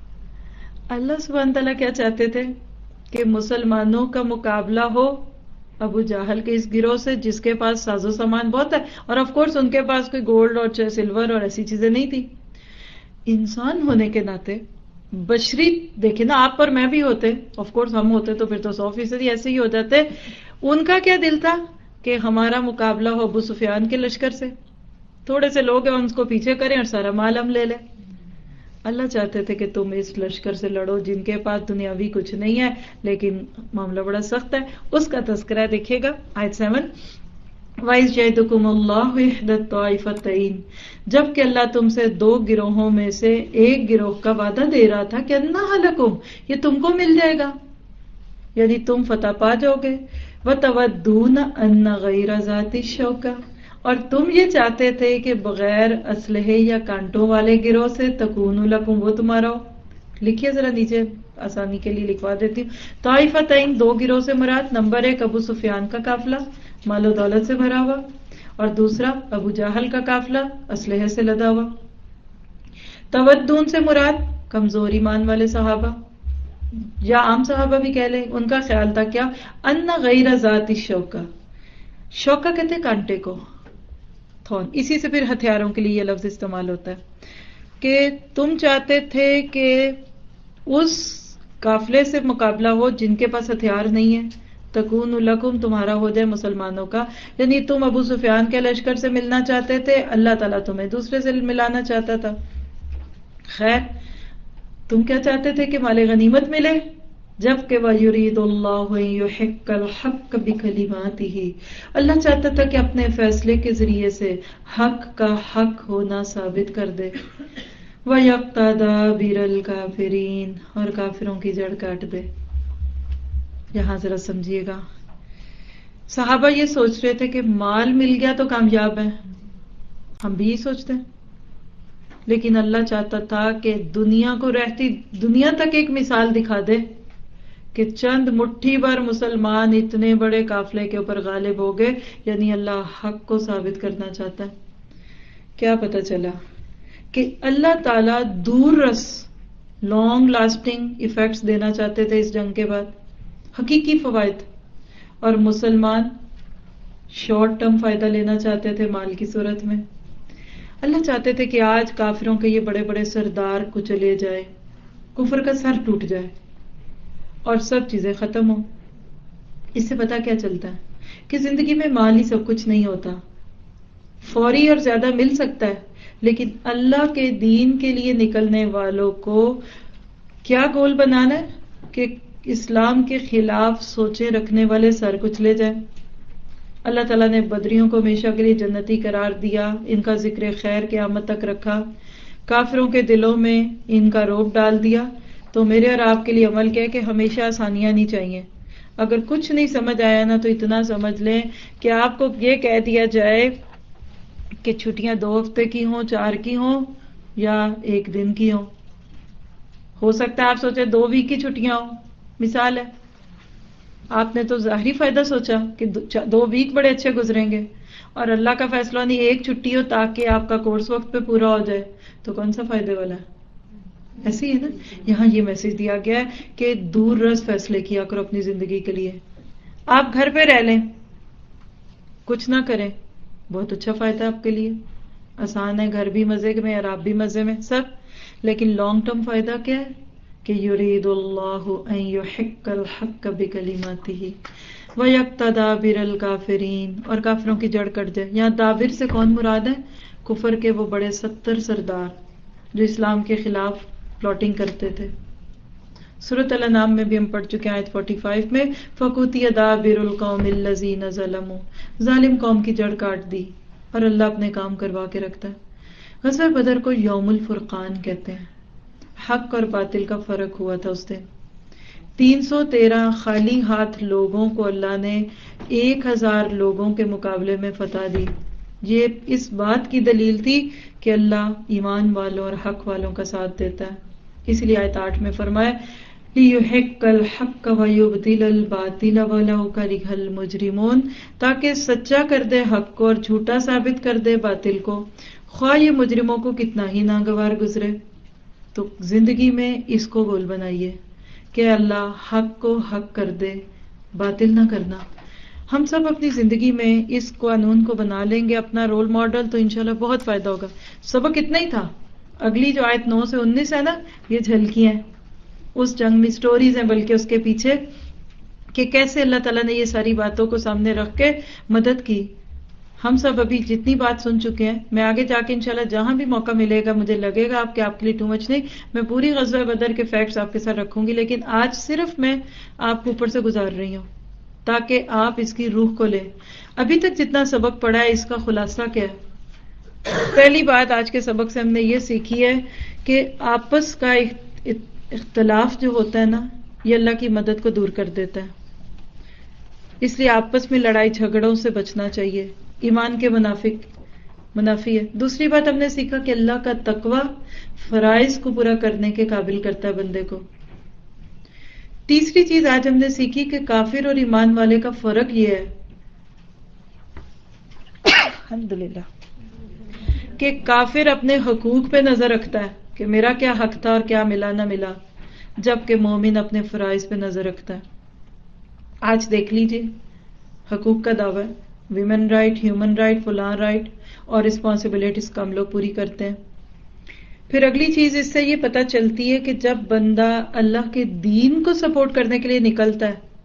اللہ سبحانہ تعالیٰ کیا چاہتے تھے کہ مسلمانوں کا مقابلہ ہو ابو جہل کے اس گروہ سے جس کے پاس ساز و سامان بہت ہے، اور آف کورس ان کے پاس کوئی گولڈ اور سلور اور ایسی چیزیں نہیں تھی. انسان ہونے کے ناطے بشری دیکھیں نا، آپ اور میں بھی ہوتے، آف کورس ہم ہوتے تو پھر تو 100% ایسے ہی ہو جاتے. ان کا کیا دل تھا کہ ہمارا مقابلہ ہو ابو سفیان کے لشکر سے، تھوڑے سے لوگ ہیں ہم اس کو پیچھے کریں اور سارا مال ہم لے لیں. اللہ چاہتے تھے کہ تم اس لشکر سے لڑو جن کے پاس دنیاوی کچھ نہیں ہے، لیکن معاملہ بڑا سخت ہے. اس کا تذکرہ دیکھیے گا آیت 7. وَإِذْ جَعِدُكُمُ اللَّهُ إِحْدَى الطَّائِفَتَيْنِ، جب کہ اللہ تم سے 2 گروہوں میں سے ایک گروہ کا وعدہ دے رہا تھا کہ أَنَّهَا لَكُمْ، یہ تم کو مل جائے گا، یعنی تم فتح پا جاؤ گے. وَتَوَدُّونَ أَنَّ غَيْرَ ذَاتِ الشَّوْكَةِ، اور تم یہ چاہتے تھے کہ بغیر اسلحے یا کانٹوں والے گروہ سے تکونوا لکم، وہ تمہارا ہو. لکھیے ذرا نیچے، آسانی کے لیے لکھوا دیتی ہوں. طائفتین، 2 گروہ سے مراد نمبر 1 ابو سفیان کا قافلہ مال و دولت سے بھرا ہوا، اور دوسرا ابو جہل کا قافلہ اسلحے سے لدا ہوا. تودون سے مراد کمزور ایمان والے صحابہ یا عام صحابہ بھی کہہ لیں. ان کا خیال تھا کیا، ان غیر ذات الشوکہ، شوکہ کہتے ہیں کانٹے کو، تھون. اسی سے پھر ہتھیاروں کے لیے یہ لفظ استعمال ہوتا ہے کہ تم چاہتے تھے کہ اس قافلے سے مقابلہ ہو جن کے پاس ہتھیار نہیں ہے، تکون لکم تمہارا ہو جائے مسلمانوں کا، یعنی تم ابو سفیان کے لشکر سے ملنا چاہتے تھے، اللہ تعالیٰ تمہیں دوسرے سے ملانا چاہتا تھا. خیر تم کیا چاہتے تھے کہ مال غنیمت ملے، جبکہ وَيُرِيدُ اللَّهُ أَن يُحِقَّ الْحَقَّ بِكَلِمَاتِهِ، اللہ چاہتا تھا کہ اپنے فیصلے کے ذریعے سے حق کا حق ہونا ثابت کر دے. وَيَقْطَعَ دَابِرَ الْكَافِرِينَ، اور کافروں کی جڑ کاٹ دے. یہاں ذرا سمجھیے گا، صحابہ یہ سوچ رہے تھے کہ مال مل گیا تو کامیاب ہے، ہم بھی یہ سوچتے ہیں، لیکن اللہ چاہتا تھا کہ دنیا کو رہتی دنیا تک ایک مثال دکھا دے کہ چند مٹھی بھر مسلمان اتنے بڑے قافلے کے اوپر غالب ہو گئے، یعنی اللہ حق کو ثابت کرنا چاہتا ہے. کیا پتہ چلا کہ اللہ تعالیٰ دور رس لانگ لاسٹنگ ایفیکٹس دینا چاہتے تھے اس جنگ کے بعد، حقیقی فوائد، اور مسلمان شارٹ ٹرم فائدہ لینا چاہتے تھے مال کی صورت میں. اللہ چاہتے تھے کہ آج کافروں کے یہ بڑے بڑے سردار کچلے جائے، کفر کا سر ٹوٹ جائے اور سب چیزیں ختم ہوں. اس سے پتہ کیا چلتا ہے کہ زندگی میں مال ہی سب کچھ نہیں ہوتا، فوری اور زیادہ مل سکتا ہے، لیکن اللہ کے دین کے لیے نکلنے والوں کو کیا گول بنانا ہے کہ اسلام کے خلاف سوچیں رکھنے والے سر کچلے جائیں. اللہ تعالیٰ نے بدریوں کو ہمیشہ کے لیے جنتی قرار دیا، ان کا ذکر خیر قیامت تک رکھا، کافروں کے دلوں میں ان کا رعب ڈال دیا. تو میرے اور آپ کے لیے عمل کیا ہے کہ ہمیشہ آسانیاں نہیں چاہیے. اگر کچھ نہیں سمجھ آیا نا تو اتنا سمجھ لیں کہ آپ کو یہ کہہ دیا جائے کہ چھٹیاں 2 ہفتے کی ہوں، 4 کی ہوں یا 1 دن کی ہوں. ہو سکتا ہے آپ سوچے 2 ویک کی چھٹیاں ہوں، مثال ہے، آپ نے تو ظاہری فائدہ سوچا کہ 2 ویک بڑے اچھے گزریں گے، اور اللہ کا فیصلہ نہیں 1 چھٹی ہو تاکہ آپ کا کورس وقت پہ پورا ہو جائے، تو کون سا فائدے والا ہے؟ ایسے ہی ہے نا. یہاں یہ میسج دیا گیا ہے کہ دور رس فیصلے کیا کرو اپنی زندگی کے لیے. آپ گھر پہ رہ لیں، کچھ نہ کریں، بہت اچھا فائدہ آپ کے لیے، آسان ہے، گھر بھی مزے میں اور آپ بھی مزے میں سب. لیکن لانگ ٹرم فائدہ کیا ہے کہ یرید اللہ ان یحق الحق بکلماتہ ویقطع دابر الکافرین، اور کافروں کی جڑ کٹ جائے. یہاں دابر سے کون مراد ہے؟ کفر کے وہ بڑے 70 سردار جو اسلام کے خلاف پلاٹنگ کرتے تھے. سورۃ الانعام میں بھی ہم پڑھ چکے ہیں آیت 45 میں، فَقُطِعَ دَابِرُ الْقَوْمِ الَّذِينَ ظَلَمُوا، ظالم قوم کی جڑ کاٹ دی، اور اللہ اپنے کام کروا کے رکھتا ہے. غزوہ بدر کو یوم الفرقان کہتے ہیں. حق اور باطل کا فرق ہوا تھا اس دن. 313 خالی ہاتھ لوگوں کو اللہ نے 1000 لوگوں کے مقابلے میں فتح دی. یہ اس بات کی دلیل تھی کہ اللہ ایمان والوں اور حق والوں کا ساتھ دیتا ہے. اس لیے آیت 8 میں فرمایا لِيُحِقَّ الْحَقَّ وَيُبْطِلَ الْبَاطِلَ وَلَوْ كَرِهَ الْمُجْرِمُونَ، تاکہ سچا کر دے حق کو اور جھوٹا ثابت کر دے باطل کو، خواہ یہ مجرموں کو کتنا ہی ناگوار گزرے. تو زندگی میں اس کو گول بنائیے کہ اللہ حق کو حق کر دے، باطل نہ کرنا. ہم سب اپنی زندگی میں اس قانون کو بنا لیں گے اپنا رول ماڈل، تو انشاءاللہ بہت فائدہ ہوگا. سبق اتنا ہی تھا. اگلی جو آیت 9 سے 19 ہے نا، یہ جھلکیاں ہیں اس جنگ میں، سٹوریز ہیں بلکہ اس کے پیچھے، کہ کیسے اللہ تعالیٰ نے یہ ساری باتوں کو سامنے رکھ کے مدد کی. ہم سب ابھی جتنی بات سن چکے ہیں، میں آگے جا کے انشاءاللہ جہاں بھی موقع ملے گا، مجھے لگے گا آپ کے لیے ٹو مچ نہیں، میں پوری غزوہ بدر کے فیکٹس آپ کے ساتھ رکھوں گی، لیکن آج صرف میں آپ کو اوپر سے گزار رہی ہوں تاکہ آپ اس کی روح کو لیں. ابھی تک جتنا سبق پڑھا ہے اس کا خلاصہ کیا ہے؟ پہلی بات آج کے سبق سے ہم نے یہ سیکھی ہے کہ آپس کا اختلاف جو ہوتا ہے نا، یہ اللہ کی مدد کو دور کر دیتا ہے. اس لیے آپس میں لڑائی جھگڑوں سے بچنا چاہیے، ایمان کے منافی ہے. دوسری بات ہم نے سیکھا کہ اللہ کا تقوی فرائض کو پورا کرنے کے قابل کرتا ہے بندے کو. تیسری چیز آج ہم نے سیکھی کہ کافر اور ایمان والے کا فرق یہ ہے الحمدللہ کہ کافر اپنے حقوق پہ نظر رکھتا ہے کہ میرا کیا حق تھا اور کیا ملا نہ ملا، جبکہ مومن اپنے فرائض پہ نظر رکھتا ہے. آج دیکھ لیجئے حقوق کا دعویٰ ہے، ویمن رائٹ، ہیومن رائٹ، فلاں رائٹ، اور رسپانسبلٹیز کا ہم لوگ پوری کرتے ہیں. پھر اگلی چیز اس سے یہ پتہ چلتی ہے کہ جب بندہ اللہ کے دین کو سپورٹ کرنے کے لیے نکلتا ہے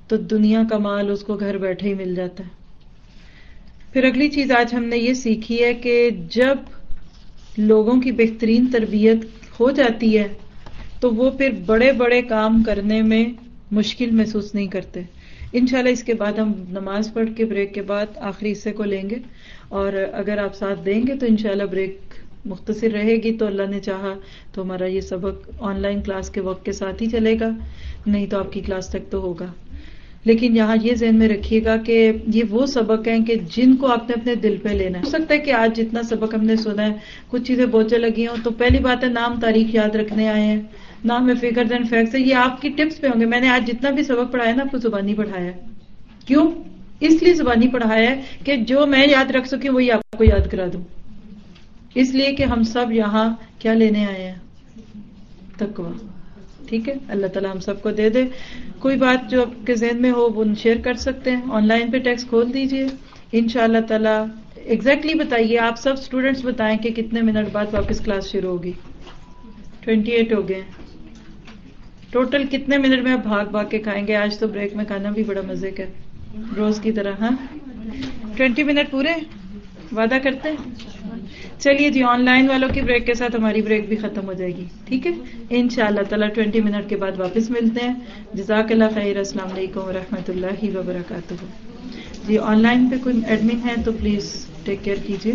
تو دنیا کا مال اس کو گھر بیٹھے ہی مل جاتا ہے. پھر اگلی چیز آج ہم نے یہ سیکھی ہے کہ جب لوگوں کی بہترین تربیت ہو جاتی ہے تو وہ پھر بڑے بڑے کام کرنے میں مشکل محسوس نہیں کرتے. انشاءاللہ اس کے بعد ہم نماز پڑھ کے بریک کے بعد آخری حصے کو لیں گے، اور اگر آپ ساتھ دیں گے تو انشاءاللہ بریک مختصر رہے گی، تو اللہ نے چاہا تو ہمارا یہ سبق آن لائن کلاس کے وقت کے ساتھ ہی چلے گا، نہیں تو آپ کی کلاس تک تو ہوگا. لیکن یہاں یہ ذہن میں رکھیے گا کہ یہ وہ سبق ہیں کہ جن کو آپ نے اپنے دل پہ لینا ہے. ہو سکتا ہے کہ آج جتنا سبق ہم نے سنا ہے کچھ چیزیں بوجھل لگی ہوں، تو پہلی بات ہے نام تاریخ یاد رکھنے آئے ہیں، نام میں فگر دین فیکٹس ہے، یہ آپ کی ٹپس پہ ہوں گے. میں نے آج جتنا بھی سبق پڑھایا نا آپ کو زبانی پڑھایا ہے. کیوں؟ اس لیے زبانی پڑھایا ہے کہ جو میں یاد رکھ سکوں وہی آپ کو یاد کرا دوں. اس لیے کہ ہم سب یہاں کیا لینے آئے ہیں؟ تقویٰ. ٹھیک ہے، اللہ تعالیٰ ہم سب کو دے دے. کوئی بات جو آپ کے ذہن میں ہو وہ شیئر کر سکتے ہیں. آن لائن پہ ٹیکسٹ کھول دیجئے، انشاءاللہ تعالیٰ ایگزیکٹلی بتائیے. آپ سب اسٹوڈنٹس بتائیں کہ کتنے منٹ بعد واپس کلاس شروع ہوگی. 28 ہو گئے. ٹوٹل کتنے منٹ میں آپ بھاگ بھاگ کے کھائیں گے؟ آج تو بریک میں کھانا بھی بڑا مزے کا روز کی طرح. ہاں 20 منٹ پورے وعدہ کرتے ہیں. چلیے جی، آن لائن والوں کی بریک کے ساتھ ہماری بریک بھی ختم ہو جائے گی. ٹھیک ہے، انشاءاللہ تعالیٰ 20 منٹ کے بعد واپس ملتے ہیں. جزاک اللہ خیر. السلام علیکم ورحمۃ اللہ وبرکاتہ. جی آن لائن پہ کوئی ایڈمن ہے تو پلیز ٹیک کیئر کیجیے.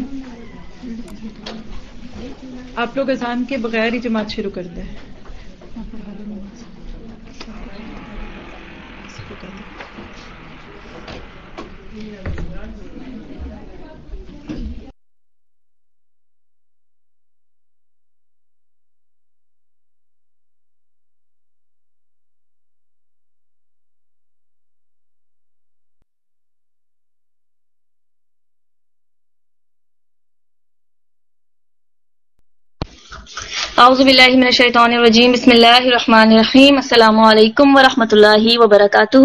آپ لوگ اذان کے بغیر ہی جماعت شروع کر دیں. اعوذ باللہ من الشیطان الرجیم. بسم اللہ الرحمن الرحیم. السلام علیکم ورحمۃ اللہ وبرکاتہ.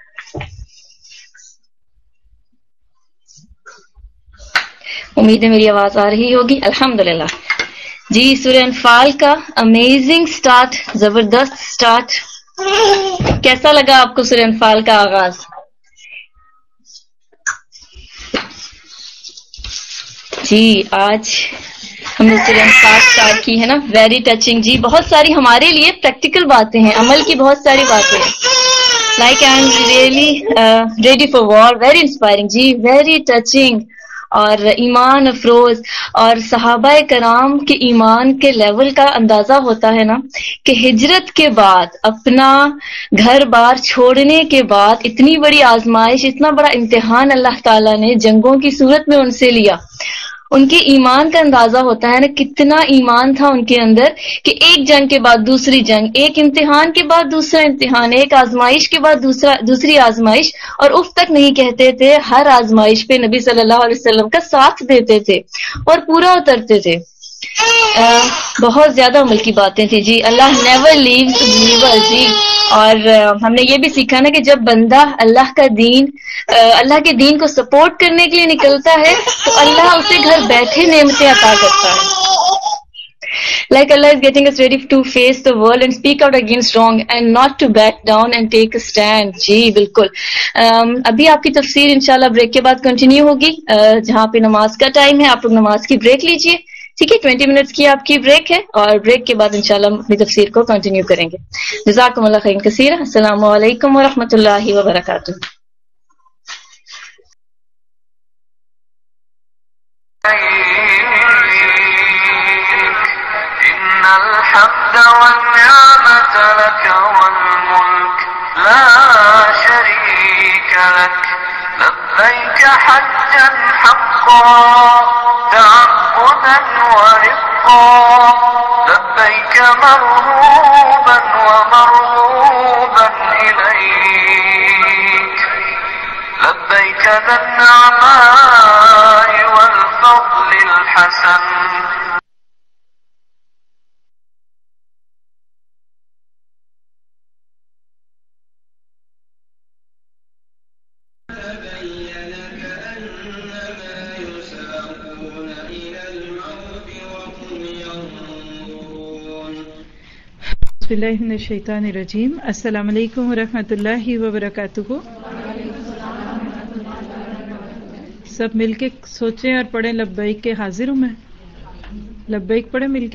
امید ہے میری آواز آ رہی ہوگی. الحمدللہ. جی سورہ انفال کا امیزنگ سٹارٹ، زبردست سٹارٹ. کیسا لگا آپ کو سورہ انفال کا آغاز؟ جی آج ہم نے سورہ انفال سٹارٹ کی ہے نا، ویری ٹچنگ. جی بہت ساری ہمارے لیے پریکٹیکل باتیں ہیں، عمل کی بہت ساری باتیں ہیں. Like I am really ready for war. Very inspiring. جی ویری ٹچنگ اور ایمان افروز. اور صحابہ کرام کے ایمان کے لیول کا اندازہ ہوتا ہے نا کہ ہجرت کے بعد اپنا گھر بار چھوڑنے کے بعد اتنی بڑی آزمائش، اتنا بڑا امتحان اللہ تعالیٰ نے جنگوں کی صورت میں ان سے لیا. ان کے ایمان کا اندازہ ہوتا ہے نا کتنا ایمان تھا ان کے اندر کہ ایک جنگ کے بعد دوسری جنگ، ایک امتحان کے بعد دوسرا امتحان، ایک آزمائش کے بعد دوسری آزمائش، اور اف تک نہیں کہتے تھے. ہر آزمائش پہ نبی صلی اللہ علیہ وسلم کا ساتھ دیتے تھے اور پورا اترتے تھے. بہت زیادہ عمل کی باتیں تھیں. جی اللہ نیور لیوز بلیور. جی اور ہم نے یہ بھی سیکھا نا کہ جب بندہ اللہ کے دین کو سپورٹ کرنے کے لیے نکلتا ہے تو اللہ اسے گھر بیٹھے نعمتیں عطا کرتا ہے. Like Allah is getting us ready to face the world and speak out against wrong and not to back down and take a stand. جی بالکل. ابھی آپ کی تفسیر انشاءاللہ بریک کے بعد کنٹینیو ہوگی. جہاں پہ نماز کا ٹائم ہے آپ لوگ نماز کی بریک لیجئے. ٹھیک ہے، 20 منٹس کی آپ کی بریک ہے اور بریک کے بعد انشاءاللہ ہم اپنی تفسیر کو کنٹینیو کریں گے. جزاکم اللہ خیر کثیر. السلام علیکم ورحمۃ اللہ وبرکاتہ. الحمد والنعمة لك والملك لا شريك لك لبيك حجا حقا تعبدا ورقا لبيك مرهوبا ومرغوبا إليك لبيك ذا النعماء والفضل الحسن. बिस्मिल्लाहि मिनश शैतानिर रजीम। अस्सलाम वालेकुम व रहमतुल्लाहि व बरकातुहू। सब मिलके सोचें और पढ़ें लब्बैक के। हाजिर हूं मैं। लब्बैक पढ़े मिलके।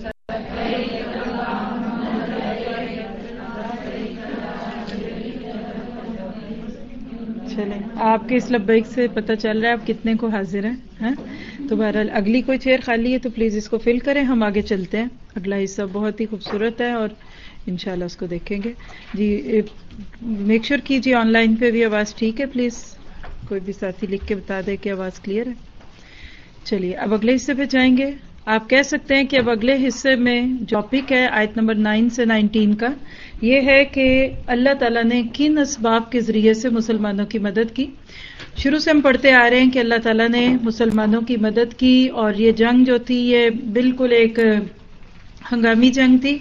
चलें, आपके इस लब्बैक से पता चल रहा है आप कितने को हाजिर हैं। तो बहरहाल अगली कोई चेयर खाली है तो प्लीज इसको फिल करें। हम आगे चलते हैं। अगला हिस्सा बहुत ही खूबसूरत है और इंशाल्लाह उसको देखेंगे जी। मेक श्योर कीजिए ऑनलाइन पे भी आवाज ठीक है प्लीज। कोई भी साथी लिख के बता दे कि आवाज क्लियर है। चलिए अब अगले हिस्से पे जाएंगे। आप कह सकते हैं कि अब अगले हिस्से में जो टॉपिक है आयत नंबर 9 से 19 का, ये है कि अल्लाह ताला ने किन असबाब के जरिए से मुसलमानों की मदद की। शुरू से हम पढ़ते आ रहे हैं कि अल्लाह ताला ने मुसलमानों की मदद की और ये जंग जो थी ये बिल्कुल एक हंगामी जंग थी।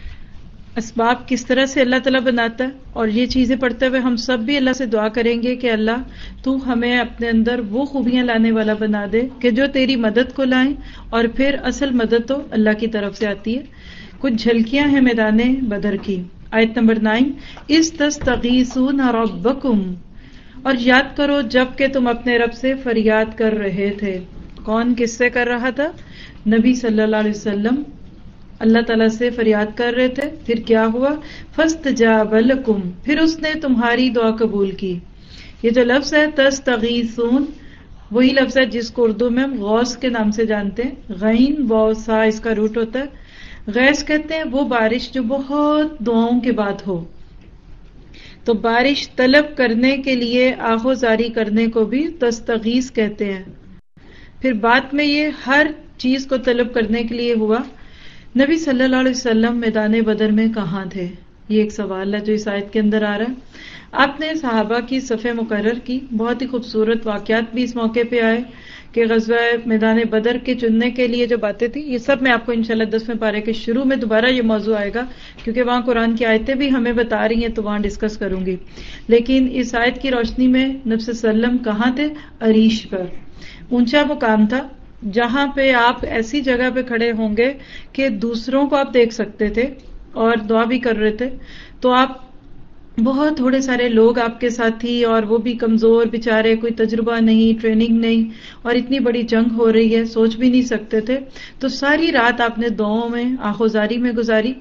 असबाब किस तरह से अल्लाह ताला बनाता है और ये चीजें पढ़ते हुए हम सब भी अल्लाह से दुआ करेंगे कि अल्लाह तू हमें अपने अंदर वो खूबियां लाने वाला बना दे कि जो तेरी मदद को लाएं और फिर असल मदद तो अल्लाह की तरफ से आती है। कुछ झलकियां हैं मैदाने बदर की। आयत नंबर 9, इस तस्तगीसून रब्बकुम, और याद करो जब कि तुम अपने रब से फरियाद कर रहे थे। कौन किससे कर रहा था? नबी सल्लल्लाहु अलैहि वसल्लम अल्लाह ताला से फरियाद कर रहे थे। फिर क्या हुआ? फस्तजाब लकुम, फिर उसने तुम्हारी दुआ कबूल की। ये जो लफ्ज है तस्तगीसून, वही लफ्ज है जिसको उर्दू में हम गौस के नाम से जानते हैं। गैन वाव सा इसका रूट होता है। गैस कहते हैं वो बारिश जो बहुत दुआओं के बाद हो। तो बारिश तलब करने के लिए आहोजारी करने को भी तस्तगीस कहते हैं। फिर बाद में ये हर चीज को तलब करने के लिए हुआ। नबी सल्लल्लाहु अलैहि वसल्लम मैदान बदर में कहाँ थे? ये एक सवाल है जो इस आयत के अंदर आ रहा है। आपने सहाबा की सफ़े मुकर्रर की। बहुत ही खूबसूरत वाक़यात भी इस मौके पे आए कि ग़ज़वा मैदान बदर के चुनने के लिए जो बातें थी, ये सब मैं आपको इंशाल्लाह 10वें पारे के शुरू में दोबारा ये मौजू आएगा क्योंकि वहां कुरान की आयतें भी हमें बता रही हैं तो वहां डिस्कस करूंगी। लेकिन इस आयत की रोशनी में नबी सल्लम कहाँ थे? अरीश पर। ऊंचा मुकाम था जहां पे आप ऐसी जगह पे खड़े होंगे कि दूसरों को आप देख सकते थे और दुआ भी कर रहे थे। तो आप बहुत थोड़े सारे लोग आपके साथ थी और वो भी कमजोर बेचारे, कोई तजुर्बा नहीं, ट्रेनिंग नहीं, और इतनी बड़ी जंग हो रही है, सोच भी नहीं सकते थे। तो सारी रात आपने दुआओं में आहोजारी में गुजारी।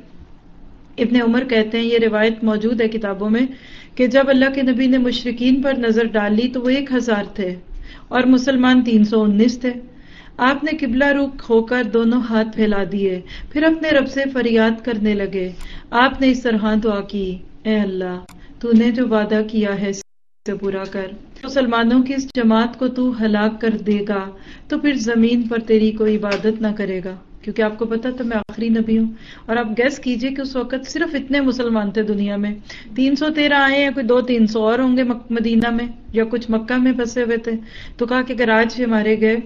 इब्ने उमर कहते हैं, ये रिवायत मौजूद है किताबों में, कि जब अल्लाह के नबी ने मुशरिकीन पर नजर डाली तो वो 1000 थे और मुसलमान 319 थे। आपने किबला रुख होकर दोनों हाथ फैला दिए, फिर अपने रब से फरियाद करने लगे। आपने इस तरह दुआ की, ए अल्लाह तूने जो वादा किया है इसे पूरा कर। मुसलमानों की इस जमात को तू हलाक कर देगा तो फिर जमीन पर तेरी कोई इबादत ना करेगा। क्योंकि आपको पता था मैं आखिरी नबी हूं। और आप गैस कीजिए कि उस वक्त सिर्फ इतने मुसलमान थे दुनिया में। 313 आए हैं, कोई 200-300 और होंगे मदीना में या कुछ मक्का में फंसे हुए थे। तो कहा कि अगर आज ये मारे गए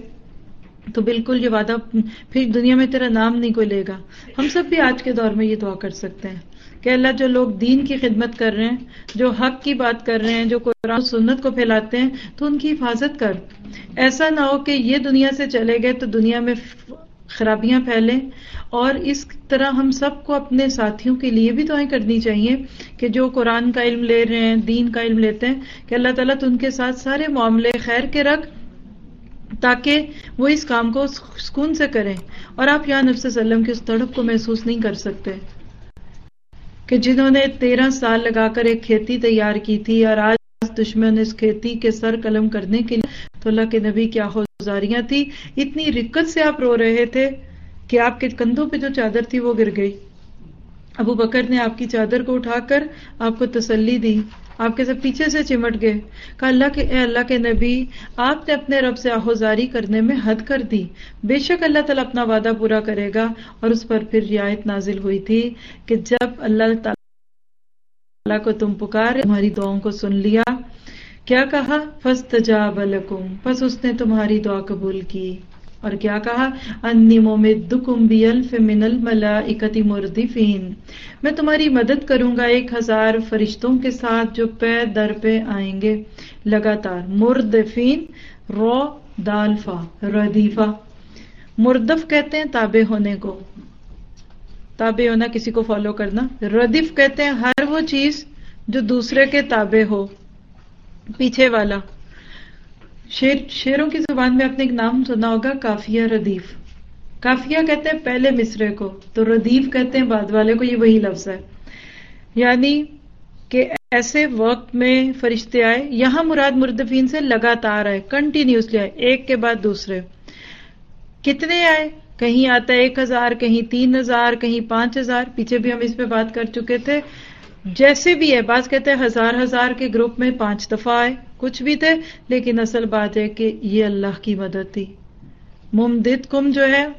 तो बिल्कुल ये वादा, फिर दुनिया में तेरा नाम नहीं कोई लेगा। हम सब भी आज के दौर में ये दुआ कर सकते हैं कि अल्लाह जो लोग दीन की खिदमत कर रहे हैं, जो हक की बात कर रहे हैं, जो कुरान सुन्नत को फैलाते हैं, तो उनकी हिफाजत कर। ऐसा ना हो कि ये दुनिया से चले गए तो दुनिया में खराबियां फैलें। और इस तरह हम सबको अपने साथियों के लिए भी दुआएं करनी चाहिए कि जो कुरान का इल्म ले रहे हैं, दीन का इल्म लेते हैं, कि अल्लाह ताला तो उनके साथ सारे मामले खैर के रख ताकि वो इस काम को सुकून से करें। और आप यहाँ नबी सल्लम की उस तड़प को महसूस नहीं कर सकते कि जिन्होंने 13 साल लगाकर एक खेती तैयार की थी और आज दुश्मन इस खेती के सर कलम करने के लिए, तो अल्लाह के नबी की आहोजारियां थी। इतनी रिक्कत से आप रो रहे थे कि आपके कंधों पे जो चादर थी वो गिर गई। अबू बकर ने आपकी चादर को उठाकर आपको तसल्ली दी, आपके सब पीछे से चिमट गए। कहा अल्लाह के नबी, आपने अपने रब से आहोजारी करने में हद कर दी। बेशक अल्लाह ताला अपना वादा पूरा करेगा। और उस पर फिर रियायत नाजिल हुई थी कि जब अल्लाह ताला को तुम पुकारे, तुम्हारी दुआओं को सुन लिया। क्या कहा? फस्तजाब लकुम, बस उसने तुम्हारी दुआ कबूल की। और क्या कहा? अन्नी मुमिद्दुकुम बिअल्फ मिनल मलाइकति मुर्दिफीन, मैं तुम्हारी मदद करूंगा 1000 फरिश्तों के साथ जो पे दर पे आएंगे लगातार। मुर्दिफीन, रो दालफा रदीफा। मुर्दफ कहते हैं ताबे होने को। تابع ہونا کسی کو فالو کرنا. ردیف کہتے ہیں ہر وہ چیز جو دوسرے کے تابع ہو، پیچھے والا. شعروں کی زبان میں آپ نے ایک نام سنا ہوگا، قافیہ ردیف. قافیہ کہتے ہیں پہلے مصرے کو، تو ردیف کہتے ہیں بعد والے کو. یہ وہی لفظ ہے، یعنی کہ ایسے وقت میں فرشتے آئے. یہاں مراد مردفین سے لگاتار آئے، کنٹینیوسلی آئے، ایک کے بعد دوسرے. کتنے آئے؟ کہیں آتا ہے 1000، کہیں 3000، کہیں 5000. پیچھے بھی ہم اس پہ بات کر چکے تھے. جیسے بھی ہے، بعض کہتے ہیں ہزار کے گروپ میں 5 دفعہ آئے، کچھ بھی تھے. لیکن اصل بات ہے کہ یہ اللہ کی مدد تھی. ممددکم جو ہے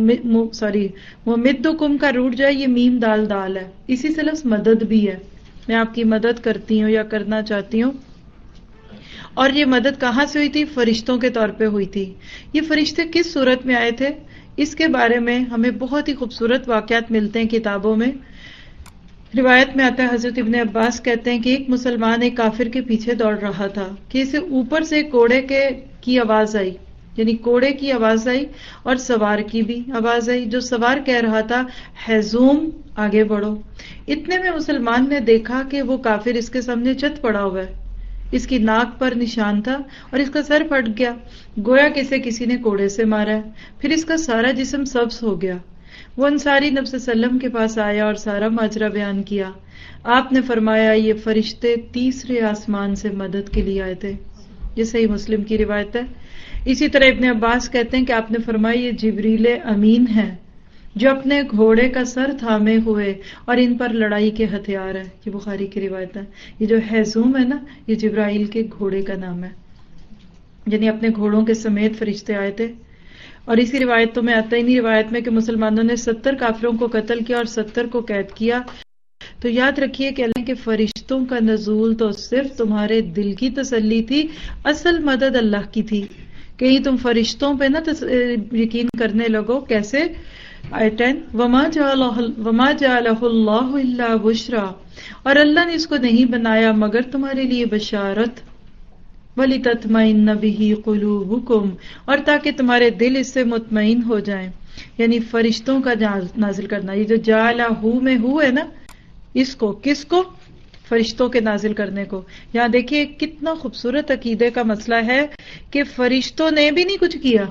ممدکم کا روٹ جو ہے یہ میم دال دال ہے، اسی سے لفظ مدد بھی ہے. میں آپ کی مدد کرتی ہوں یا کرنا چاہتی ہوں. اور یہ مدد کہاں سے ہوئی تھی؟ فرشتوں کے طور پہ ہوئی تھی. یہ فرشتے کس صورت میں آئے تھے؟ اس کے بارے میں ہمیں بہت ہی خوبصورت واقعات ملتے ہیں کتابوں میں. روایت میں آتا ہے حضرت ابن عباس کہتے ہیں کہ ایک مسلمان ایک کافر کے پیچھے دوڑ رہا تھا کہ اسے اوپر سے کوڑے کی آواز آئی، یعنی کوڑے کی آواز آئی اور سوار کی بھی آواز آئی. جو سوار کہہ رہا تھا ہیزوم آگے بڑھو. اتنے میں مسلمان نے دیکھا کہ وہ کافر اس کے سامنے چت پڑا ہوا ہے. اس کی ناک پر نشان تھا اور اس کا سر پھٹ گیا، گویا کہ اسے کسی نے کوڑے سے مارا ہے. پھر اس کا سارا جسم سبز ہو گیا. وہ انصاری نبی صلی اللہ علیہ وسلم کے پاس آیا اور سارا ماجرا بیان کیا. آپ نے فرمایا یہ فرشتے تیسرے آسمان سے مدد کے لیے آئے تھے. یہ صحیح مسلم کی روایت ہے. اسی طرح ابن عباس کہتے ہیں کہ آپ نے فرمایا یہ جبریل امین ہے جو اپنے گھوڑے کا سر تھامے ہوئے اور ان پر لڑائی کے ہتھیار ہے. یہ بخاری کی روایت ہے. یہ جو ہیزوم ہے نا، یہ جبرائیل کے گھوڑے کا نام ہے، یعنی اپنے گھوڑوں کے سمیت فرشتے آئے تھے. اور اسی روایتوں میں آتا ہی نہیں روایت میں کہ مسلمانوں نے 70 کافروں کو قتل کیا اور 70 کو قید کیا. تو یاد رکھیے کہ اللہ کے فرشتوں کا نزول تو صرف تمہارے دل کی تسلی تھی، اصل مدد اللہ کی تھی. کہیں تم فرشتوں پہ نہ یقین کرنے لگو. کیسے؟ آیت 10 وما جعلہ اللہ الا بشرا، اور اللہ نے اس کو نہیں بنایا مگر تمہارے لیے بشارت. وَلِتَطْمَئِنَّ بِهِ قُلُوبُكُمْ، اور تاکہ تمہارے دل اس سے مطمئن ہو جائیں. یعنی فرشتوں کا نازل کرنا. یہ جو جعلہ میں ہو ہے نا، اس کو کس کو؟ فرشتوں کے نازل کرنے کو. یہاں دیکھیے کتنا خوبصورت عقیدے کا مسئلہ ہے کہ فرشتوں نے بھی نہیں کچھ کیا.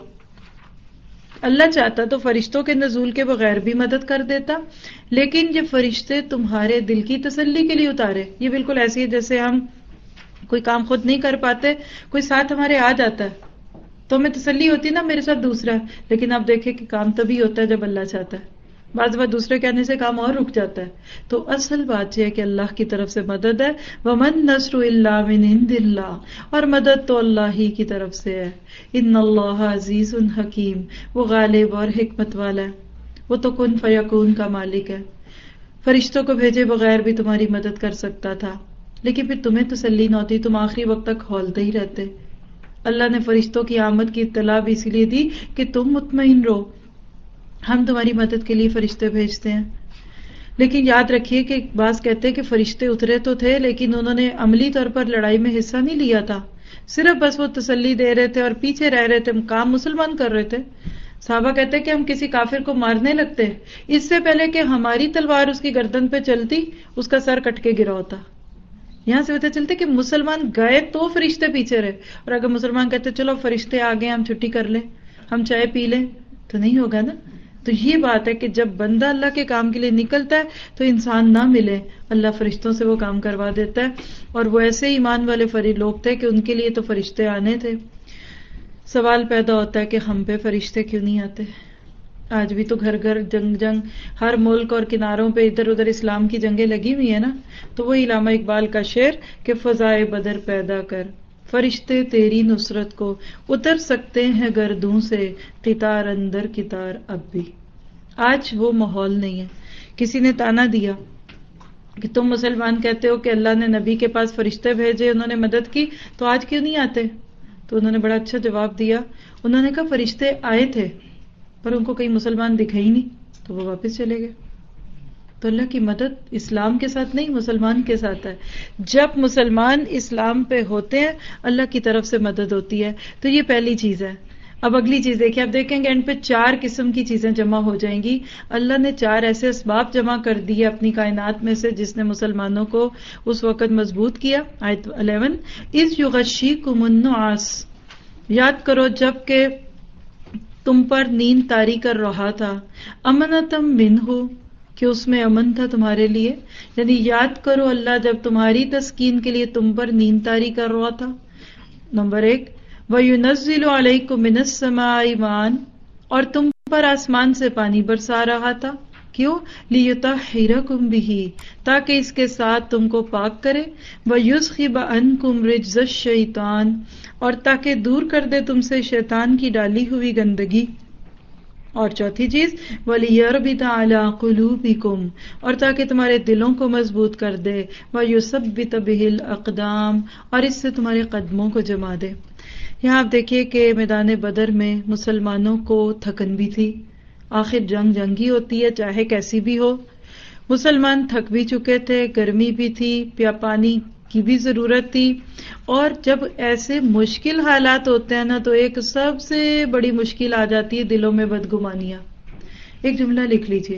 اللہ چاہتا تو فرشتوں کے نزول کے بغیر بھی مدد کر دیتا، لیکن یہ فرشتے تمہارے دل کی تسلی کے لیے اتارے. یہ بالکل ایسی ہے جیسے ہم کوئی کام خود نہیں کر پاتے، کوئی ساتھ ہمارے آ جاتا ہے تو ہمیں تسلی ہوتی نا میرے ساتھ دوسرا ہے. لیکن آپ دیکھیں کہ کام تبھی ہوتا ہے جب اللہ چاہتا ہے. بعض بار دوسرے کہنے سے کام اور رک جاتا ہے. تو اصل بات یہ ہے کہ اللہ کی طرف سے مدد ہے. وَمَن نَّصْرُ إِلَّا مِنْ عِنْدِ اللَّهِ، اور مدد تو اللہ ہی کی طرف سے ہے. إِنَّ اللَّهَ عَزِيزٌ حَكِيمٌ، وہ غالب اور حکمت والا ہے. وہ تو کن فیکون کا مالک ہے. فرشتوں کو بھیجے بغیر بھی تمہاری مدد کر سکتا تھا، لیکن پھر تمہیں تسلی نہ ہوتی، تم آخری وقت تک ہولتے ہی رہتے. اللہ نے فرشتوں کی آمد کی اطلاع بھی اسی لیے دی کہ تم مطمئن رہو، ہم تمہاری مدد کے لیے فرشتے بھیجتے ہیں. لیکن یاد رکھیے کہ بعض کہتے ہیں کہ فرشتے اترے تو تھے لیکن انہوں نے عملی طور پر لڑائی میں حصہ نہیں لیا تھا، صرف بس وہ تسلی دے رہے تھے اور پیچھے رہ رہے تھے، کام مسلمان کر رہے تھے. صحابہ کہتے ہیں کہ ہم کسی کافر کو مارنے لگتے اس سے پہلے کہ ہماری تلوار اس کی گردن پہ چلتی اس کا سر کٹ کے گرا ہوتا. یہاں سے پتہ چلتے کہ مسلمان گئے تو فرشتے پیچھے رہے، اور اگر مسلمان کہتے چلو فرشتے آ گئے ہم چھٹی کر لیں، ہم چائے پی لیں، تو نہیں ہوگا نا. تو یہ بات ہے کہ جب بندہ اللہ کے کام کے لیے نکلتا ہے تو انسان نہ ملے، اللہ فرشتوں سے وہ کام کروا دیتا ہے. اور وہ ایسے ایمان والے لوگ تھے کہ ان کے لیے تو فرشتے آنے تھے. سوال پیدا ہوتا ہے کہ ہم پہ فرشتے کیوں نہیں آتے؟ آج بھی تو گھر گھر جنگ ہر ملک اور کناروں پہ ادھر ادھر اسلام کی جنگیں لگی ہوئی ہیں نا. تو وہی علامہ اقبال کا شعر کہ فضائے بدر پیدا کر، فرشتے تیری نصرت کو اتر سکتے ہیں گردوں سے، قطار اندر قطار اب بھی. آج وہ ماحول نہیں ہے. کسی نے تانا دیا کہ تم مسلمان کہتے ہو کہ اللہ نے نبی کے پاس فرشتے بھیجے، انہوں نے مدد کی، تو آج کیوں نہیں آتے؟ تو انہوں نے بڑا اچھا جواب دیا. انہوں نے کہا فرشتے آئے تھے پر ان کو کئی مسلمان دکھے ہی نہیں تو وہ واپس چلے گئے. تو اللہ کی مدد اسلام کے ساتھ نہیں، مسلمان کے ساتھ ہے. جب مسلمان اسلام پہ ہوتے ہیں اللہ کی طرف سے مدد ہوتی ہے. تو یہ پہلی چیز ہے. اب اگلی چیز دیکھیں، آپ دیکھیں گے اینڈ پہ 4 قسم کی چیزیں جمع ہو جائیں گی. اللہ نے 4 ایسے اسباب جمع کر دیے اپنی کائنات میں سے جس نے مسلمانوں کو اس وقت مضبوط کیا. آیت 11 اذ یغشیکم النعاس، یاد کرو جب کہ تم پر نیند طاری کر رہا تھا، امنتم منہ، کہ اس میں امن تھا تمہارے لیے. یعنی یاد کرو اللہ جب تمہاری تسکین کے لیے تم پر نیند طاری کر رہا تھا. نمبر 1 وَيُنَزِّلُ عَلَيْكُم مِّنَ السَّمَاءِ مَاءً، اور تم پر آسمان سے پانی برسا رہا تھا. کیوں؟ لِيُطَهِّرَكُم بِهِ، تاکہ اس کے ساتھ تم کو پاک کرے. وَيُذْهِبَ عَنكُم رِجْزَ الشَّيْطَانِ، اور تاکہ دور کر دے تم سے شیطان کی ڈالی ہوئی گندگی. اور چوتھی چیز وَلِيَرْبِطَ عَلَىٰ قُلُوبِكُمْ، اور تاکہ تمہارے دلوں کو مضبوط کر دے. وَيُثَبِّتَ بِهِ الْأَقْدَامَ، اور اس سے تمہارے قدموں کو جما دے. یہاں آپ دیکھیے کہ میدان بدر میں مسلمانوں کو تھکن بھی تھی. آخر جنگ ہی ہوتی ہے چاہے کیسی بھی ہو. مسلمان تھک بھی چکے تھے، گرمی بھی تھی، پانی کی بھی ضرورت تھی. اور جب ایسے مشکل حالات ہوتے ہیں نا تو ایک سب سے بڑی مشکل آ جاتی ہے دلوں میں بدگمانیاں. ایک جملہ لکھ لیجئے،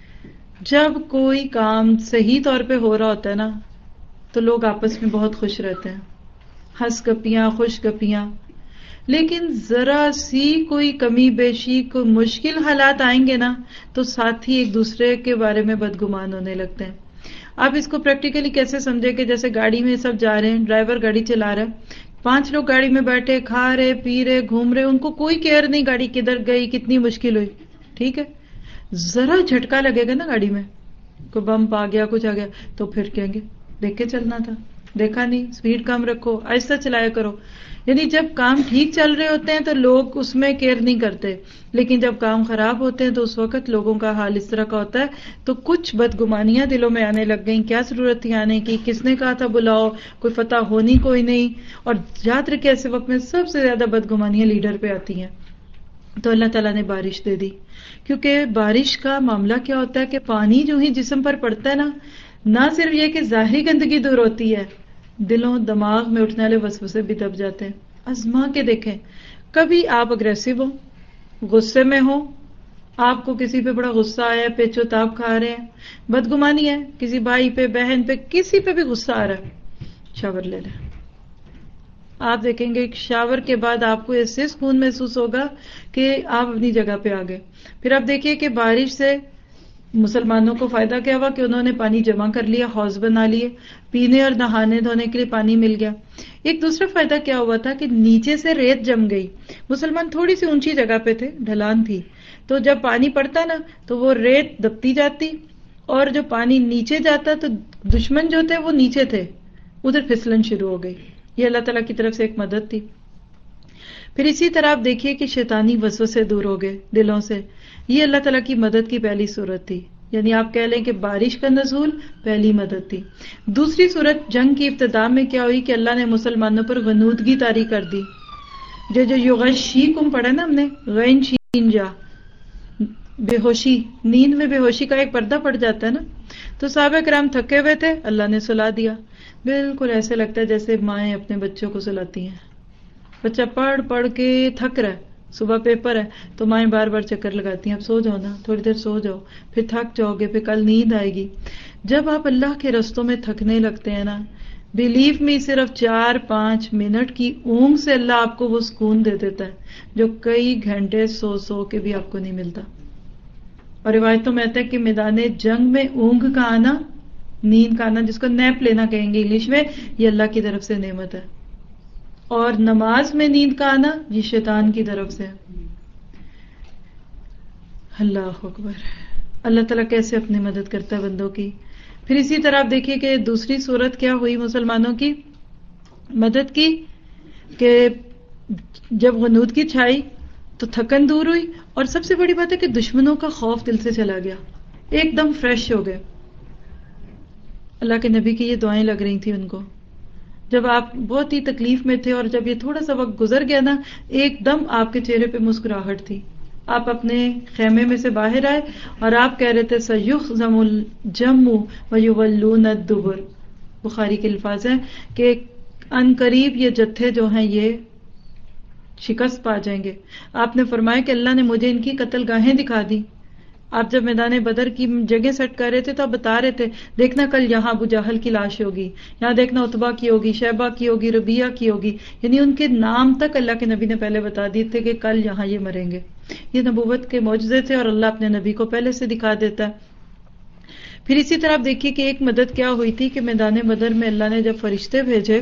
جب کوئی کام صحیح طور پہ ہو رہا ہوتا ہے نا تو لوگ آپس میں بہت خوش رہتے ہیں، ہنس گپیاں، خوش گپیاں. لیکن ذرا سی کوئی کمی بیشی، کوئی مشکل حالات آئیں گے نا تو ساتھ ہی ایک دوسرے کے بارے میں بدگمان ہونے لگتے ہیں. آپ اس کو پریکٹیکلی کیسے سمجھے کہ جیسے گاڑی میں سب جا رہے ہیں، ڈرائیور گاڑی چلا رہا ہے، 5 لوگ گاڑی میں بیٹھے، کھا رہے، پی رہے، گھوم رہے، ان کو کوئی کیئر نہیں گاڑی کدھر گئی، کتنی مشکل ہوئی. ٹھیک ہے، ذرا جھٹکا لگے گا نا گاڑی میں، کوئی بمپ آ گیا، کچھ آ گیا، تو پھر کہیں گے دیکھ کے چلنا تھا، دیکھا نہیں، سپیڈ کم رکھو، آہستہ چلایا کرو. یعنی جب کام ٹھیک چل رہے ہوتے ہیں تو لوگ اس میں کیئر نہیں کرتے، لیکن جب کام خراب ہوتے ہیں تو اس وقت لوگوں کا حال اس طرح کا ہوتا ہے. تو کچھ بدگمانیاں دلوں میں آنے لگ گئیں، کیا ضرورت تھی آنے کی، کس نے کہا تھا بلاؤ، کوئی فتح ہونی کوئی نہیں. اور یاد رکھے ایسے وقت میں سب سے زیادہ بدگمانیاں لیڈر پہ آتی ہیں. تو اللہ تعالیٰ نے بارش دے دی، کیونکہ بارش کا معاملہ کیا ہوتا ہے کہ پانی جو ہی جسم پر پڑتا ہے نا، نہ صرف یہ کہ ظاہری گندگی دور ہوتی ہے، دلوں دماغ میں اٹھنے والے وسوسے بھی دب جاتے ہیں. آزما کے دیکھیں، کبھی آپ اگریسو ہو، غصے میں ہو، آپ کو کسی پہ بڑا غصہ آیا ہے، پیچو تاب کھا رہے ہیں، بدگمانی ہے، کسی بھائی پہ، بہن پہ، کسی پہ بھی غصہ آ رہا ہے، شاور لے لیں. آپ دیکھیں گے شاور کے بعد آپ کو ایسے سکون محسوس ہوگا کہ آپ اپنی جگہ پہ آ گئے. پھر آپ دیکھیے کہ بارش سے مسلمانوں کو فائدہ کیا ہوا کہ انہوں نے پانی جمع کر لیا، حوض بنا لیے، پینے اور نہانے دھونے کے لیے پانی مل گیا. ایک دوسرا فائدہ کیا ہوا تھا کہ نیچے سے ریت جم گئی. مسلمان تھوڑی سی اونچی جگہ پہ تھے، ڈھلان تھی، تو جب پانی پڑتا نا تو وہ ریت دبتی جاتی، اور جو پانی نیچے جاتا تو دشمن جو تھے وہ نیچے تھے، ادھر پھسلن شروع ہو گئی. یہ اللہ تعالیٰ کی طرف سے ایک مدد تھی. پھر اسی طرح آپ دیکھیے کہ شیطانی وسوسے دور ہو گئے دلوں سے. یہ اللہ تعالیٰ کی مدد کی پہلی صورت تھی. یعنی آپ کہہ لیں کہ بارش کا نزول پہلی مدد تھی. دوسری صورت جنگ کی ابتدا میں کیا ہوئی کہ اللہ نے مسلمانوں پر غنودگی طاری کر دی. جو یغشیکم پڑھا نا ہم نے، غین شین جا، بے ہوشی، نیند میں بے ہوشی کا ایک پردہ پڑ جاتا ہے نا. تو صحابہ کرام تھکے ہوئے تھے، اللہ نے سلا دیا. بالکل ایسے لگتا ہے جیسے مائیں اپنے بچوں کو سلاتی ہیں. بچہ پڑھ پڑھ کے تھک رہا ہے، صبح پیپر ہے تو مائیں بار بار چکر لگاتی ہیں، اب سو جاؤ نا، تھوڑی دیر سو جاؤ، پھر تھک جاؤ گے، پھر کل نیند آئے گی. جب آپ اللہ کے رستوں میں تھکنے لگتے ہیں نا، بلیو می، صرف 4-5 منٹ کی اونگ سے اللہ آپ کو وہ سکون دے دیتا ہے جو کئی گھنٹے سو کے بھی آپ کو نہیں ملتا. اور روایتوں میں آتا ہے کہ میدان جنگ میں اونگ کا آنا، نیند کا آنا، جس کو نیپ لینا کہیں گے انگلش میں، یہ اللہ کی طرف سے نعمت ہے. اور نماز میں نیند کا آنا یہ شیطان کی طرف سے. اللہ اکبر، اللہ تعالیٰ کیسے اپنی مدد کرتا ہے بندوں کی. پھر اسی طرح آپ دیکھیے کہ دوسری صورت کیا ہوئی مسلمانوں کی مدد کی کہ جب غنودگی چھائی تو تھکن دور ہوئی، اور سب سے بڑی بات ہے کہ دشمنوں کا خوف دل سے چلا گیا، ایک دم فریش ہو گئے. اللہ کے نبی کی یہ دعائیں لگ رہی تھیں ان کو. جب آپ بہت ہی تکلیف میں تھے اور جب یہ تھوڑا سا وقت گزر گیا نا، ایک دم آپ کے چہرے پہ مسکراہٹ تھی. آپ اپنے خیمے میں سے باہر آئے اور آپ کہہ رہے تھے سَيُحْزَمُ الْجَمُّ وَيُوَلُّونَ الدُّبُرَ. بخاری کے الفاظ ہیں کہ ان قریب یہ جتھے جو ہیں یہ شکست پا جائیں گے. آپ نے فرمایا کہ اللہ نے مجھے ان کی قتل گاہیں دکھا دی. آپ جب میدان بدر کی جگہ سیٹ کر رہے تھے تو آپ بتا رہے تھے دیکھنا کل یہاں ابو جہل کی لاش ہوگی, یہاں دیکھنا عتبہ کی ہوگی, شیبہ کی ہوگی, ربیہ کی ہوگی, یعنی ان کے نام تک اللہ کے نبی نے پہلے بتا دیے تھے کہ کل یہاں یہ مریں گے. یہ نبوت کے معجزے تھے اور اللہ اپنے نبی کو پہلے سے دکھا دیتا ہے. پھر اسی طرح آپ دیکھیے کہ ایک مدد کیا ہوئی تھی کہ میدان بدر میں اللہ نے جب فرشتے بھیجے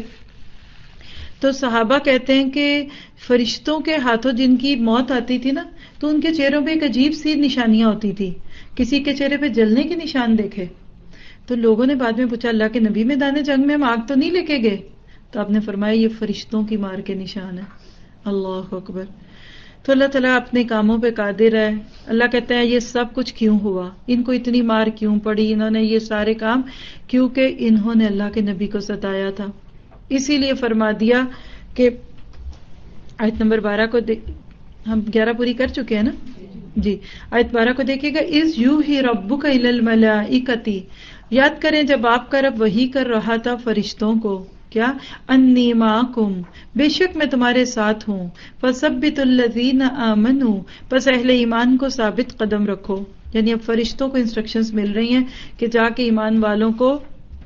تو صحابہ کہتے ہیں کہ فرشتوں کے ہاتھوں جن کی موت آتی تھی نا تو ان کے چہروں پہ ایک عجیب سی نشانیاں ہوتی تھی. کسی کے چہرے پہ جلنے کے نشان دیکھے تو لوگوں نے بعد میں پوچھا اللہ کے نبی میدان جنگ میں ہم آگ تو نہیں لے کے گئے؟ تو آپ نے فرمایا یہ فرشتوں کی مار کے نشان ہے. اللہ اکبر. تو اللہ تعالیٰ اپنے کاموں پہ قادر ہے. اللہ کہتے ہیں یہ سب کچھ کیوں ہوا, ان کو اتنی مار کیوں پڑی, انہوں نے یہ سارے کام کیونکہ انہوں نے اللہ کے نبی کو ستایا تھا. اسی لیے فرما دیا کہ آیت نمبر 12 کو ہم 11 پوری کر چکے ہیں نا جی. آیت 12 کو دیکھیے گا اذ یوحی ربک الی الملائکۃ, یاد کریں جب آپ کا رب وحی کر رہا تھا فرشتوں کو, کیا انی معکم, بے شک میں تمہارے ساتھ ہوں, فثبتوا الذین آمنوا, پس اہل ایمان کو ثابت قدم رکھو. یعنی اب فرشتوں کو انسٹرکشنز مل رہی ہیں کہ جا کے ایمان والوں کو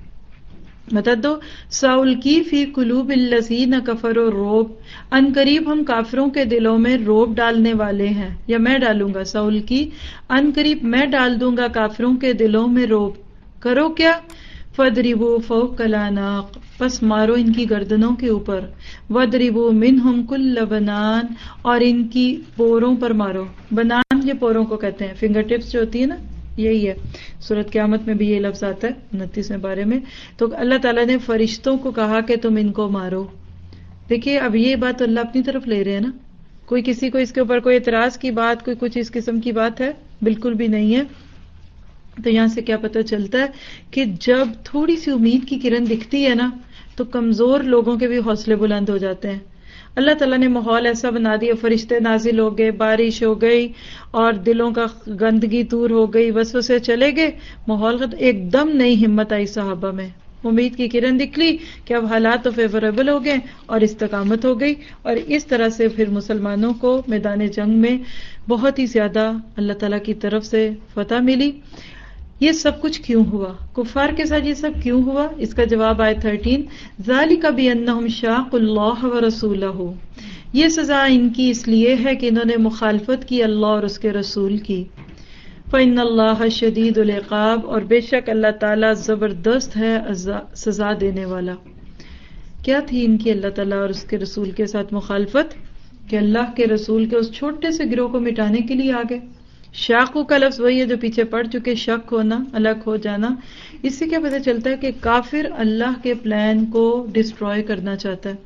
مدد دو. سألقی فی قلوب الذین کفروا الرعب, ان قریب ہم کافروں کے دلوں میں روب ڈالنے والے ہیں, یا میں ڈالوں گا. سألقی ان قریب میں ڈال دوں گا کافروں کے دلوں میں روب. کرو کیا؟ فَاضْرِبُوا فَوْقَ الْأَعْنَاقِ, پس مارو ان کی گردنوں کے اوپر. وَاضْرِبُوا مِنْهُمْ كُلَّ بَنَانٍ, اور ان کی پوروں پر مارو. بنان یہ پوروں کو کہتے ہیں, فنگر ٹپس جو ہوتی ہے نا یہی ہے. سورۃ قیامت میں بھی یہ لفظ آتا ہے 29ویں بارے میں. تو اللہ تعالیٰ نے فرشتوں کو کہا کہ تم ان کو مارو. دیکھیے اب یہ بات اللہ اپنی طرف لے رہے ہیں نا, کوئی کسی کو اس کے اوپر کوئی اعتراض کی بات, کوئی کچھ اس قسم کی بات ہے بالکل بھی نہیں ہے. تو یہاں سے کیا پتہ چلتا ہے کہ جب تھوڑی سی امید کی کرن دکھتی ہے نا تو کمزور لوگوں کے بھی حوصلے بلند ہو جاتے ہیں. اللہ تعالیٰ نے ماحول ایسا بنا دیا, فرشتے نازل ہو گئے, بارش ہو گئی اور دلوں کا گندگی دور ہو گئی, وسوسے چلے گئے, ماحول کا ایک دم نئی ہمت آئی صحابہ میں, امید کی کرن نکلی کہ اب حالات تو فیوریبل ہو گئے اور استقامت ہو گئی. اور اس طرح سے پھر مسلمانوں کو میدان جنگ میں بہت ہی زیادہ اللہ تعالیٰ کی طرف سے فتح ملی. یہ سب کچھ کیوں ہوا, کفار کے ساتھ یہ سب کیوں ہوا؟ اس کا جواب آیت 13, ذالک بانہم شاقوا اللہ ورسولہ, یہ سزا ان کی اس لیے ہے کہ انہوں نے مخالفت کی اللہ اور اس کے رسول کی. فإن اللہ شدید العقاب, اور بے شک اللہ تعالیٰ زبردست ہے سزا دینے والا. کیا تھی ان کی اللہ تعالیٰ اور اس کے رسول کے ساتھ مخالفت؟ کہ اللہ کے رسول کے اس چھوٹے سے گروہ کو مٹانے کے لیے آگے. شاقو کا لفظ وہی ہے جو پیچھے پڑ چکے, شک ہونا, الگ ہو جانا. اس سے کیا پتہ چلتا ہے کہ کافر اللہ کے پلان کو ڈسٹروائے کرنا چاہتا ہے.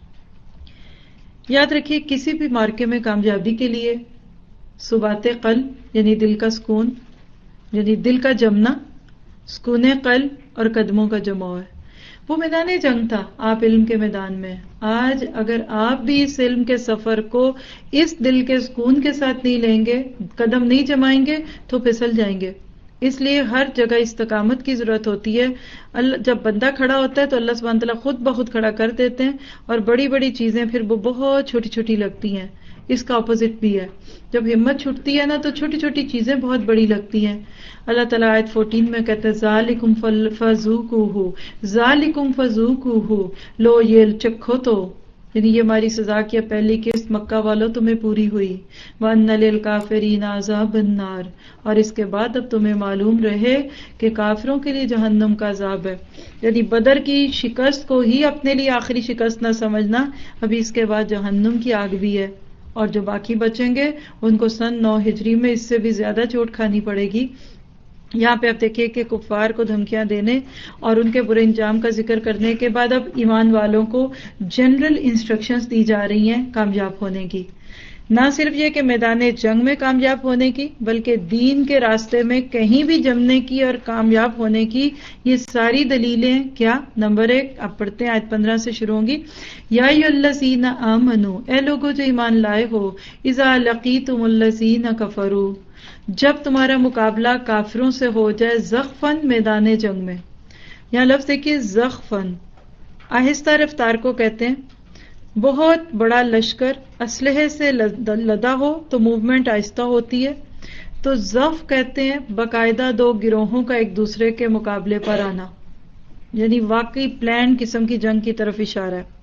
یاد رکھیے کسی بھی مارکے میں کامیابی کے لیے ثبات قلب یعنی دل کا سکون, یعنی دل کا جمنا, سکون قلب اور قدموں کا جماؤ ہے. وہ میدان جنگ تھا, آپ علم کے میدان میں. آج اگر آپ بھی اس علم کے سفر کو اس دل کے سکون کے ساتھ نہیں لیں گے, قدم نہیں جمائیں گے تو پھسل جائیں گے. اس لیے ہر جگہ استقامت کی ضرورت ہوتی ہے. جب بندہ کھڑا ہوتا ہے تو اللہ سبحانہ تعالیٰ خود بخود کھڑا کر دیتے ہیں, اور بڑی بڑی چیزیں پھر وہ بہت چھوٹی چھوٹی لگتی ہیں. اس کا اپوزٹ بھی ہے, جب ہمت چھٹتی ہے نا تو چھوٹی چھوٹی چیزیں بہت بڑی لگتی ہیں. اللہ تعالیٰ آیت 14 میں کہتے ہیں ذالکم فذوقوہ, ذالکم فذوقوہ, لو یہ چکھو تو, یعنی یہ ہماری سزا کی پہلی قسط مکہ والوں تمہیں پوری ہوئی. وَأَنَّ لِلْكَافِرِينَ عَذَابَ النَّارِ, اور اس کے بعد اب تمہیں معلوم رہے کہ کافروں کے لیے جہنم کا عذاب ہے. یعنی بدر کی شکست کو ہی اپنے لیے آخری شکست نہ سمجھنا, ابھی اس کے بعد جہنم کی آگ بھی ہے, اور جو باقی بچیں گے ان کو سن 9 ہجری میں اس سے بھی زیادہ چوٹ کھانی پڑے گی. یہاں پہ آپ دیکھیے کہ کفار کو دھمکیاں دینے اور ان کے برے انجام کا ذکر کرنے کے بعد اب ایمان والوں کو جنرل انسٹرکشنز دی جا رہی ہیں کامیاب ہونے کی. نہ صرف یہ کہ میدان جنگ میں کامیاب ہونے کی, بلکہ دین کے راستے میں کہیں بھی جمنے کی اور کامیاب ہونے کی. یہ ساری دلیلیں کیا؟ نمبر 1 آپ پڑھتے ہیں آیت 15 سے شروع ہوں گی. یا ایھا الذین آمنوا, اے لوگو جو ایمان لائے ہو, اذا لقیتم الذین کفروا, جب تمہارا مقابلہ کافروں سے ہو جائے, زخفن میدان جنگ میں. یہاں لفظ دیکھیے زخفن, آہستہ رفتار کو کہتے ہیں. بہت بڑا لشکر اسلحے سے لدا ہو تو موومنٹ آہستہ ہوتی ہے. تو ضعف کہتے ہیں باقاعدہ دو گروہوں کا ایک دوسرے کے مقابلے پر آنا، یعنی واقعی پلان قسم کی جنگ کی طرف اشارہ ہے.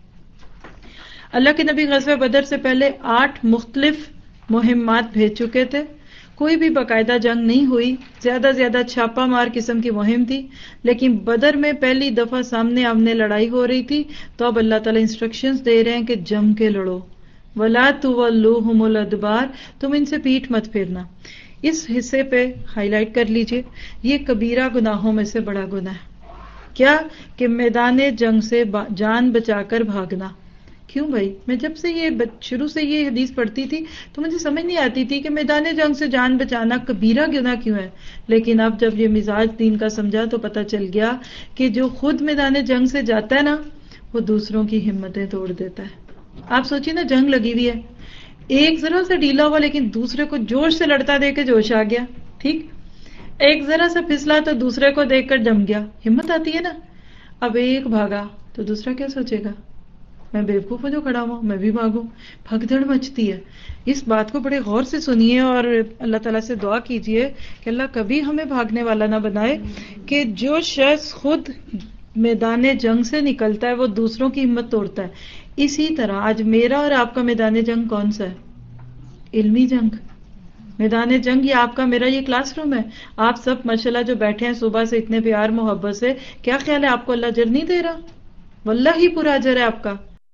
اللہ کے نبی غزوہ بدر سے پہلے 8 مختلف مہمات بھیج چکے تھے. کوئی بھی باقاعدہ جنگ نہیں ہوئی، زیادہ چھاپا مار قسم کی مہم تھی. لیکن بدر میں پہلی دفعہ سامنے آمنے لڑائی ہو رہی تھی، تو اب اللہ تعالیٰ انسٹرکشنز دے رہے ہیں کہ جم کے لڑو. وَلَا تُوَلُّوهُمُ الْأَدْبَارَ، تم ان سے پیٹھ مت پھیرنا. اس حصے پہ ہائی لائٹ کر لیجئے، یہ کبیرہ گناہوں میں سے بڑا گناہ ہے. کیا کہ میدان جنگ سے جان بچا کر بھاگنا. کیوں بھائی؟ میں جب سے یہ شروع سے یہ حدیث پڑھتی تھی تو مجھے سمجھ نہیں آتی تھی کہ میدان جنگ سے جان بچانا کبیرہ گناہ کیوں ہے. لیکن اب جب یہ مزاج دین کا سمجھا تو پتہ چل گیا کہ جو خود میدان جنگ سے جاتا ہے نا، وہ دوسروں کی ہمتیں توڑ دیتا ہے. آپ سوچیے نا، جنگ لگی ہوئی ہے، ایک ذرا سا ڈھیلا ہوا لیکن دوسرے کو جوش سے لڑتا دیکھ کے جوش آ گیا، ٹھیک، ایک ذرا سا پھسلا تو دوسرے کو دیکھ کر جم گیا، ہمت آتی ہے نا. اب ایک بھاگا تو دوسرا کیا سوچے گا، میں بیوقوف ہوں جو کھڑا ہوں، میں بھی بھاگوں. بھگدڑ مچتی ہے. اس بات کو بڑے غور سے سنیے اور اللہ تعالیٰ سے دعا کیجئے کہ اللہ کبھی ہمیں بھاگنے والا نہ بنائے. کہ جو شخص خود میدان جنگ سے نکلتا ہے وہ دوسروں کی ہمت توڑتا ہے. اسی طرح آج میرا اور آپ کا میدان جنگ کون سا ہے؟ علمی جنگ. میدان جنگ یہ آپ کا میرا یہ کلاس روم ہے. آپ سب ماشاءاللہ جو بیٹھے ہیں صبح سے اتنے پیار محبت سے، کیا خیال ہے آپ کو اللہ اجر نہیں دے رہا؟ واللہ ہی پورا اجر ہے آپ کا.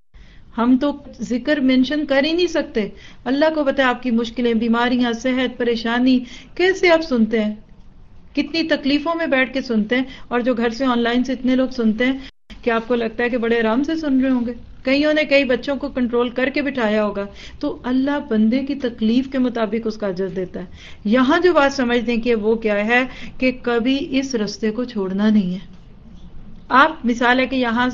ہم تو ذکر مینشن کر ہی نہیں سکتے. اللہ کو پتہ ہے آپ کی مشکلیں، بیماریاں، صحت، پریشانی کیسے آپ سنتے ہیں، کتنی تکلیفوں میں بیٹھ کے سنتے ہیں. اور جو گھر سے آن لائن سے اتنے لوگ سنتے ہیں کہ آپ کو لگتا ہے کہ بڑے آرام سے سن رہے ہوں گے. کئیوں نے کئی بچوں کو کنٹرول کر کے بٹھایا ہوگا. تو اللہ بندے کی تکلیف کے مطابق اس کا اجر دیتا ہے. یہاں جو بات سمجھنے کی ہے وہ کیا ہے کہ کبھی اس رستے کو چھوڑنا نہیں ہے. آپ مثال ہے کہ یہاں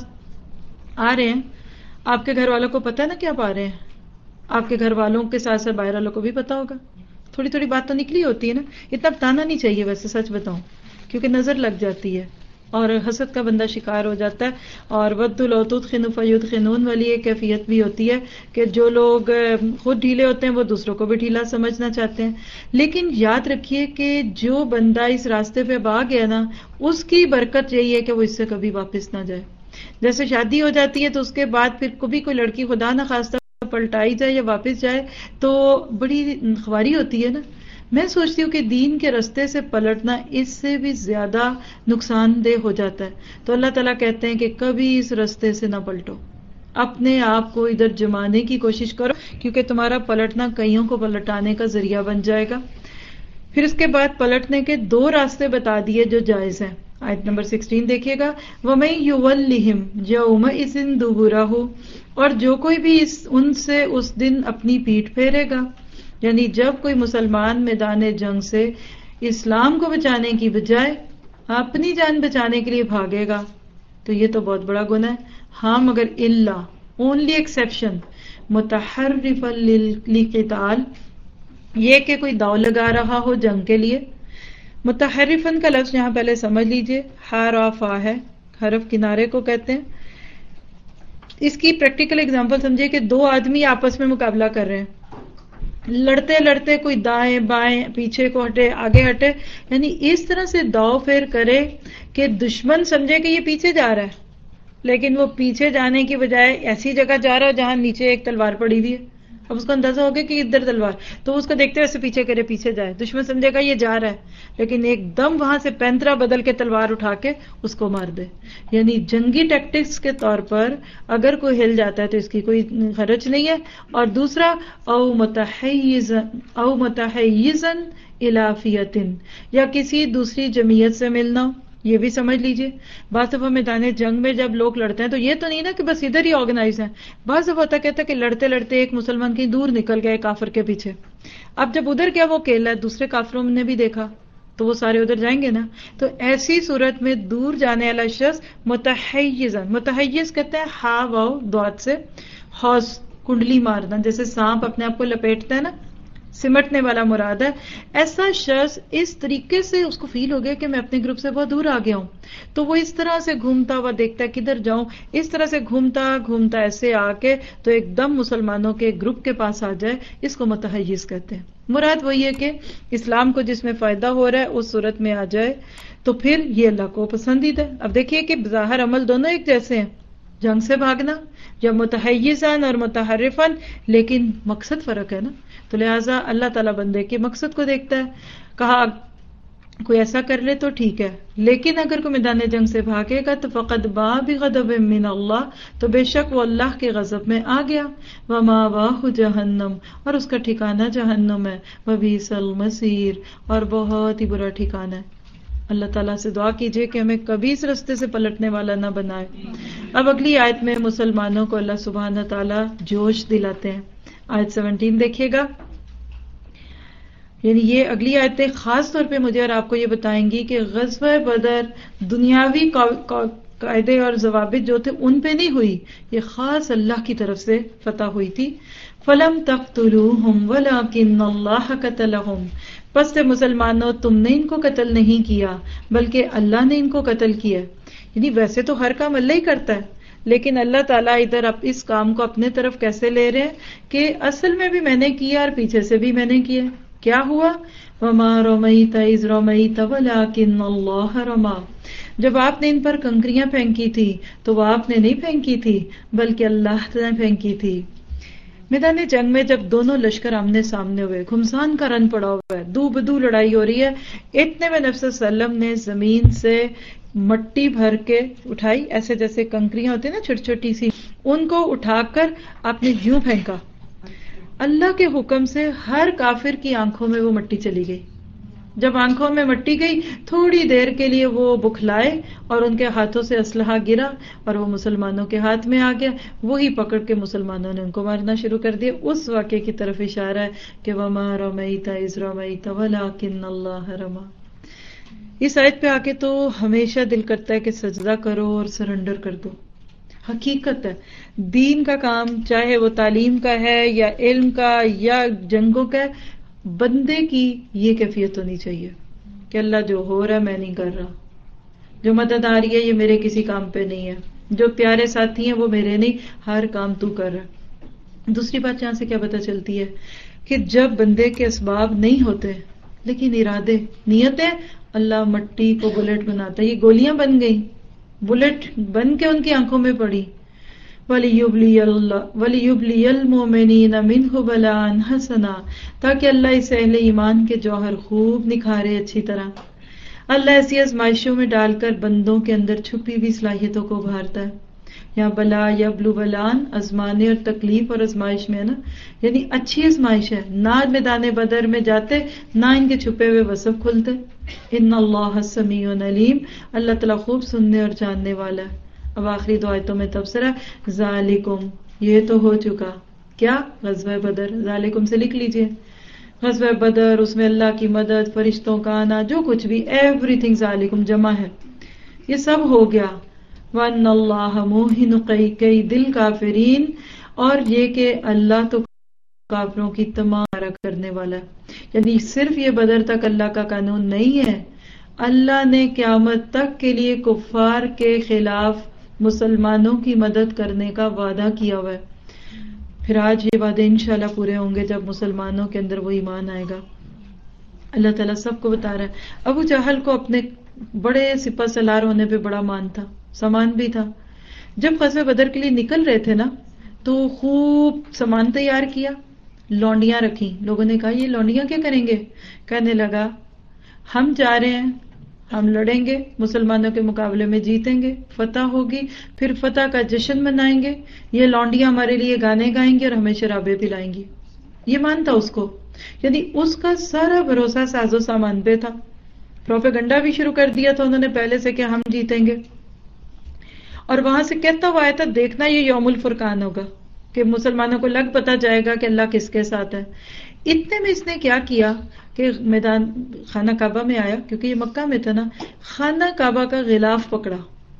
آ رہے ہیں، آپ کے گھر والوں کو پتہ ہے نا کہ آپ آ رہے ہیں، آپ کے گھر والوں کے ساتھ ساتھ باہر والوں کو بھی پتا ہوگا. تھوڑی تھوڑی بات تو نکلی ہوتی ہے نا. اتنا بتانا نہیں چاہیے ویسے، سچ بتاؤں، کیونکہ نظر لگ جاتی ہے اور حسد کا بندہ شکار ہو جاتا ہے. اور وَدُّوا لَوْ تُدْخِنُوا فَيُدْخِنُونَ والی ایک کیفیت بھی ہوتی ہے کہ جو لوگ خود ڈھیلے ہوتے ہیں وہ دوسروں کو بھی ڈھیلا سمجھنا چاہتے ہیں. لیکن یاد رکھیے کہ جو بندہ اس راستے پہ آ گیا نا، اس کی برکت یہی ہے کہ وہ اس سے کبھی واپس نہ جائے. جیسے شادی ہو جاتی ہے تو اس کے بعد پھر کبھی کوئی لڑکی خدا نہ خواستہ پلٹائی جائے یا واپس جائے تو بڑی خواری ہوتی ہے نا. میں سوچتی ہوں کہ دین کے رستے سے پلٹنا اس سے بھی زیادہ نقصان دہ ہو جاتا ہے. تو اللہ تعالیٰ کہتے ہیں کہ کبھی اس رستے سے نہ پلٹو، اپنے آپ کو ادھر جمانے کی کوشش کرو، کیونکہ تمہارا پلٹنا کئیوں کو پلٹانے کا ذریعہ بن جائے گا. پھر اس کے بعد پلٹنے کے 2 راستے بتا دیے جو جائز ہیں. آیت نمبر 16 دیکھیے گا، وَمَن يُوَلِّهِمْ يَوْمَئِذٍ دُبُرَهُ، اور جو کوئی بھی ان سے اس دن اپنی پیٹھ پھیرے گا. یعنی جب کوئی مسلمان میدان جنگ سے اسلام کو بچانے کی بجائے اپنی جان بچانے کے لیے بھاگے گا تو یہ تو بہت بڑا گناہ ہے. ہاں مگر الا اونلی ایکسیپشن متحرفا للقتال، یہ کہ کوئی داؤ لگا رہا ہو جنگ کے لیے. متحرفن کا لفظ یہاں پہلے سمجھ لیجئے، ہا را فا ہے، حرف کنارے کو کہتے ہیں. اس کی پریکٹیکل اگزامپل سمجھے کہ 2 آدمی آپس میں مقابلہ کر رہے ہیں، لڑتے لڑتے کوئی دائیں بائیں پیچھے کو ہٹے آگے ہٹے، یعنی اس طرح سے داؤ پھیر کرے کہ دشمن سمجھے کہ یہ پیچھے جا رہا ہے، لیکن وہ پیچھے جانے کی بجائے ایسی جگہ جا رہا ہے جہاں نیچے ایک تلوار پڑی ہوئی ہے. اب اس کو اندازہ ہو گیا کہ ادھر تلوار، تو اس کو دیکھتے ہوئے پیچھے کرے پیچھے جائے. دشمن سمجھے گا یہ جا رہا ہے، لیکن ایک دم وہاں سے پینترا بدل کے تلوار اٹھا کے اس کو مار دے. یعنی جنگی ٹیکٹکس کے طور پر اگر کوئی ہل جاتا ہے تو اس کی کوئی حرج نہیں ہے. اور دوسرا او متحیزا الی فئۃ، یا کسی دوسری جمعیت سے ملنا، یہ بھی سمجھ لیجئے. بعض دفعہ میدان جنگ میں جب لوگ لڑتے ہیں تو یہ تو نہیں نا کہ بس ادھر ہی آرگنائز ہیں. بعض دفعہ ہوتا کہتا ہے کہ لڑتے لڑتے ایک مسلمان کہیں دور نکل گئے کافر کے پیچھے. اب جب ادھر کیا وہ اکیلا ہے، دوسرے کافروں نے بھی دیکھا تو وہ سارے ادھر جائیں گے نا. تو ایسی صورت میں دور جانے والا شخص متحیز کہتے ہیں ہا واو دوات سے، حوض کنڈلی مارنا، جیسے سانپ اپنے آپ کو لپیٹتا ہے نا سمٹنے والا مراد ہے. ایسا شخص اس طریقے سے اس کو فیل ہو گیا کہ میں اپنے گروپ سے بہت دور آ گیا ہوں, تو وہ اس طرح سے گھومتا ہوا دیکھتا ہے کدھر جاؤں, اس طرح سے گھومتا گھومتا ایسے آ کے تو ایک دم مسلمانوں کے گروپ کے پاس آ جائے, اس کو متحیز کہتے ہیں. مراد وہی ہے کہ اسلام کو جس میں فائدہ ہو رہا ہے اس صورت میں آ جائے, تو پھر یہ اللہ کو پسندیدہ. اب دیکھیے کہ ظاہر عمل دونوں ایک جیسے ہیں, جنگ سے بھاگنا یا متحیزاً اور متحرفاً, لیکن مقصد فرق ہے نا. تو لہٰذا اللہ تعالیٰ بندے کے مقصد کو دیکھتا ہے. کہا کوئی ایسا کر لے تو ٹھیک ہے, لیکن اگر کوئی میدان جنگ سے بھاگے گا تو فقد باء بغضب من اللہ, تو بے شک وہ اللہ کے غضب میں آ گیا. ومأواہ جہنم, اور اس کا ٹھکانہ جہنم ہے. وبئس المصیر, اور بہت ہی برا ٹھکانہ ہے. اللہ تعالیٰ سے دعا کیجئے کہ ہمیں کبھی اس رستے سے پلٹنے والا نہ بنائے. اب اگلی آیت میں مسلمانوں کو اللہ سبحانہ تعالیٰ جوش دلاتے ہیں. آیت 17 دیکھیے گا. یعنی یہ اگلی آیتیں خاص طور پہ مجھے اور آپ کو یہ بتائیں گی کہ غزوہ بدر دنیاوی قاعدے اور ضوابط جو تھے ان پہ نہیں ہوئی, یہ خاص اللہ کی طرف سے فتح ہوئی تھی. فَلَمْ تَقْتُلُوهُمْ وَلَكِنَّ اللَّهَ قَتَلَهُمْ, پس سے مسلمانوں تم نے ان کو قتل نہیں کیا بلکہ اللہ نے ان کو قتل کیا. یعنی ویسے تو ہر کام اللہ ہی کرتا ہے, لیکن اللہ تعالیٰ ادھر اس کام کو اپنے طرف کیسے لے رہے ہیں کہ اصل میں بھی میں نے کیا اور پیچھے سے بھی میں نے کیا. کیا ہوا؟ وَمَا رَمَيْتَ إِذْ رَمَيْتَ وَلَكِنَّ اللَّهَ رَمَى, جب آپ نے ان پر کنکریاں پھینکی تھی تو وہ آپ نے نہیں پھینکی تھی بلکہ اللہ نے پھینکی تھی. میدان جنگ میں جب دونوں لشکر آمنے سامنے ہوئے, گھمسان کا رن پڑا ہوا ہے, دو بدو لڑائی ہو رہی ہے, اتنے میں نبی صلی اللہ علیہ وسلم نے زمین سے مٹی بھر کے اٹھائی, ایسے جیسے کنکریاں ہوتی ہیں نا چھوٹی چھوٹی سی, ان کو اٹھا کر آپ نے یوں پھینکا. اللہ کے حکم سے ہر کافر کی آنکھوں میں وہ مٹی چلی گئی. جب آنکھوں میں مٹی گئی تھوڑی دیر کے لیے وہ بکھلائے اور ان کے ہاتھوں سے اسلحہ گرا اور وہ مسلمانوں کے ہاتھ میں آ گیا. وہی پکڑ کے مسلمانوں نے ان کو مارنا شروع کر دیا. اس واقعے کی طرف اشارہ ہے کہ وَمَا رَمَيْتَ إِذْ رَمَيْتَ وَلَكِنَّ اللَّهَ رَمَى. اس آیت پہ آ کے تو ہمیشہ دل کرتا ہے کہ سجدہ کرو اور سرنڈر کر دو. حقیقت ہے دین کا کام, چاہے وہ تعلیم کا ہے یا علم کا یا جنگوں کا ہے, بندے کی یہ کیفیت ہونی چاہیے کہ اللہ جو ہو رہا ہے میں نہیں کر رہا, جو مدد آ رہی ہے یہ میرے کسی کام پہ نہیں ہے, جو پیارے ساتھی ہیں وہ میرے نہیں, ہر کام تو کر رہا. دوسری بات یہاں سے کیا پتہ چلتی ہے کہ جب بندے کے اسباب نہیں ہوتے لیکن ارادے نیتیں, اللہ مٹی کو بلٹ بناتا ہے. یہ گولیاں بن گئی, بلٹ بن کے ان کی آنکھوں میں پڑی. وَلِيُبْلِيَ الْمُؤْمِنِينَ مِنْهُ بَلَاءً حَسَنًا, تاکہ اللہ اس اہل ایمان کے جوہر خوب نکھارے اچھی طرح. اللہ ایسی آزمائشوں میں ڈال کر بندوں کے اندر چھپی ہوئی صلاحیتوں کو ابھارتا ہے. یہاں بلا یبلو بلان آزمانے اور تکلیف اور آزمائش میں ہے نا, یعنی اچھی آزمائش ہے. نہ میدان بدر میں جاتے نہ ان کے چھپے ہوئے وصف کھلتے. ان اللہ سمیع علیم, اللہ تعالیٰ خوب سننے اور جاننے والا ہے. اب آخری دو آیتوں میں تبصرہ, ذالکم, یہ تو ہو چکا کیا, غزوہ بدر. ذالکم سے لکھ لیجئے, غزوہ بدر, اس میں اللہ کی مدد, فرشتوں کا آنا, جو کچھ بھی, ایوری تھنگ ذالکم جمع ہے, یہ سب ہو گیا. وَأَنَّ اللَّهَ مُوهِنُ كَيْدِ الْكَافِرِينَ, اور یہ کہ اللہ تو کافروں کی تمام کرنے والا ہے. یعنی صرف یہ بدر تک اللہ کا قانون نہیں ہے, اللہ نے قیامت تک کے لیے کفار کے خلاف مسلمانوں کی مدد کرنے کا وعدہ کیا ہوا ہے. پھر آج یہ وعدے انشاءاللہ پورے ہوں گے جب مسلمانوں کے اندر وہ ایمان آئے گا. اللہ تعالیٰ سب کو بتا رہا ہے. ابو جہل کو اپنے بڑے سپہ سالار ہونے پہ بڑا مان تھا, سامان بھی تھا. جب غزوہ بدر کے لیے نکل رہے تھے نا تو خوب سامان تیار کیا, لونڈیاں رکھی. لوگوں نے کہا یہ لونڈیاں کیا کریں گے؟ کہنے لگا ہم جا رہے ہیں, ہم لڑیں گے, مسلمانوں کے مقابلے میں جیتیں گے, فتح ہوگی, پھر فتح کا جشن منائیں گے, یہ لونڈیاں ہمارے لیے گانے گائیں گے اور ہمیں شرابیں پلائیں گی. یہ مانتا اس کو, یعنی اس کا سارا بھروسہ ساز و سامان پہ تھا. پروپیگنڈا بھی شروع کر دیا تھا انہوں نے پہلے سے کہ ہم جیتیں گے, اور وہاں سے کہتا ہوا آیا تھا دیکھنا یہ یوم الفرقان ہوگا کہ مسلمانوں کو لگ پتا جائے گا کہ اللہ کس کے ساتھ ہے. اتنے میں اس نے کیا کیا کہ میدان خانہ کعبہ میں آیا, کیونکہ یہ مکہ میں تھا نا, خانہ کعبہ کا غلاف پکڑا,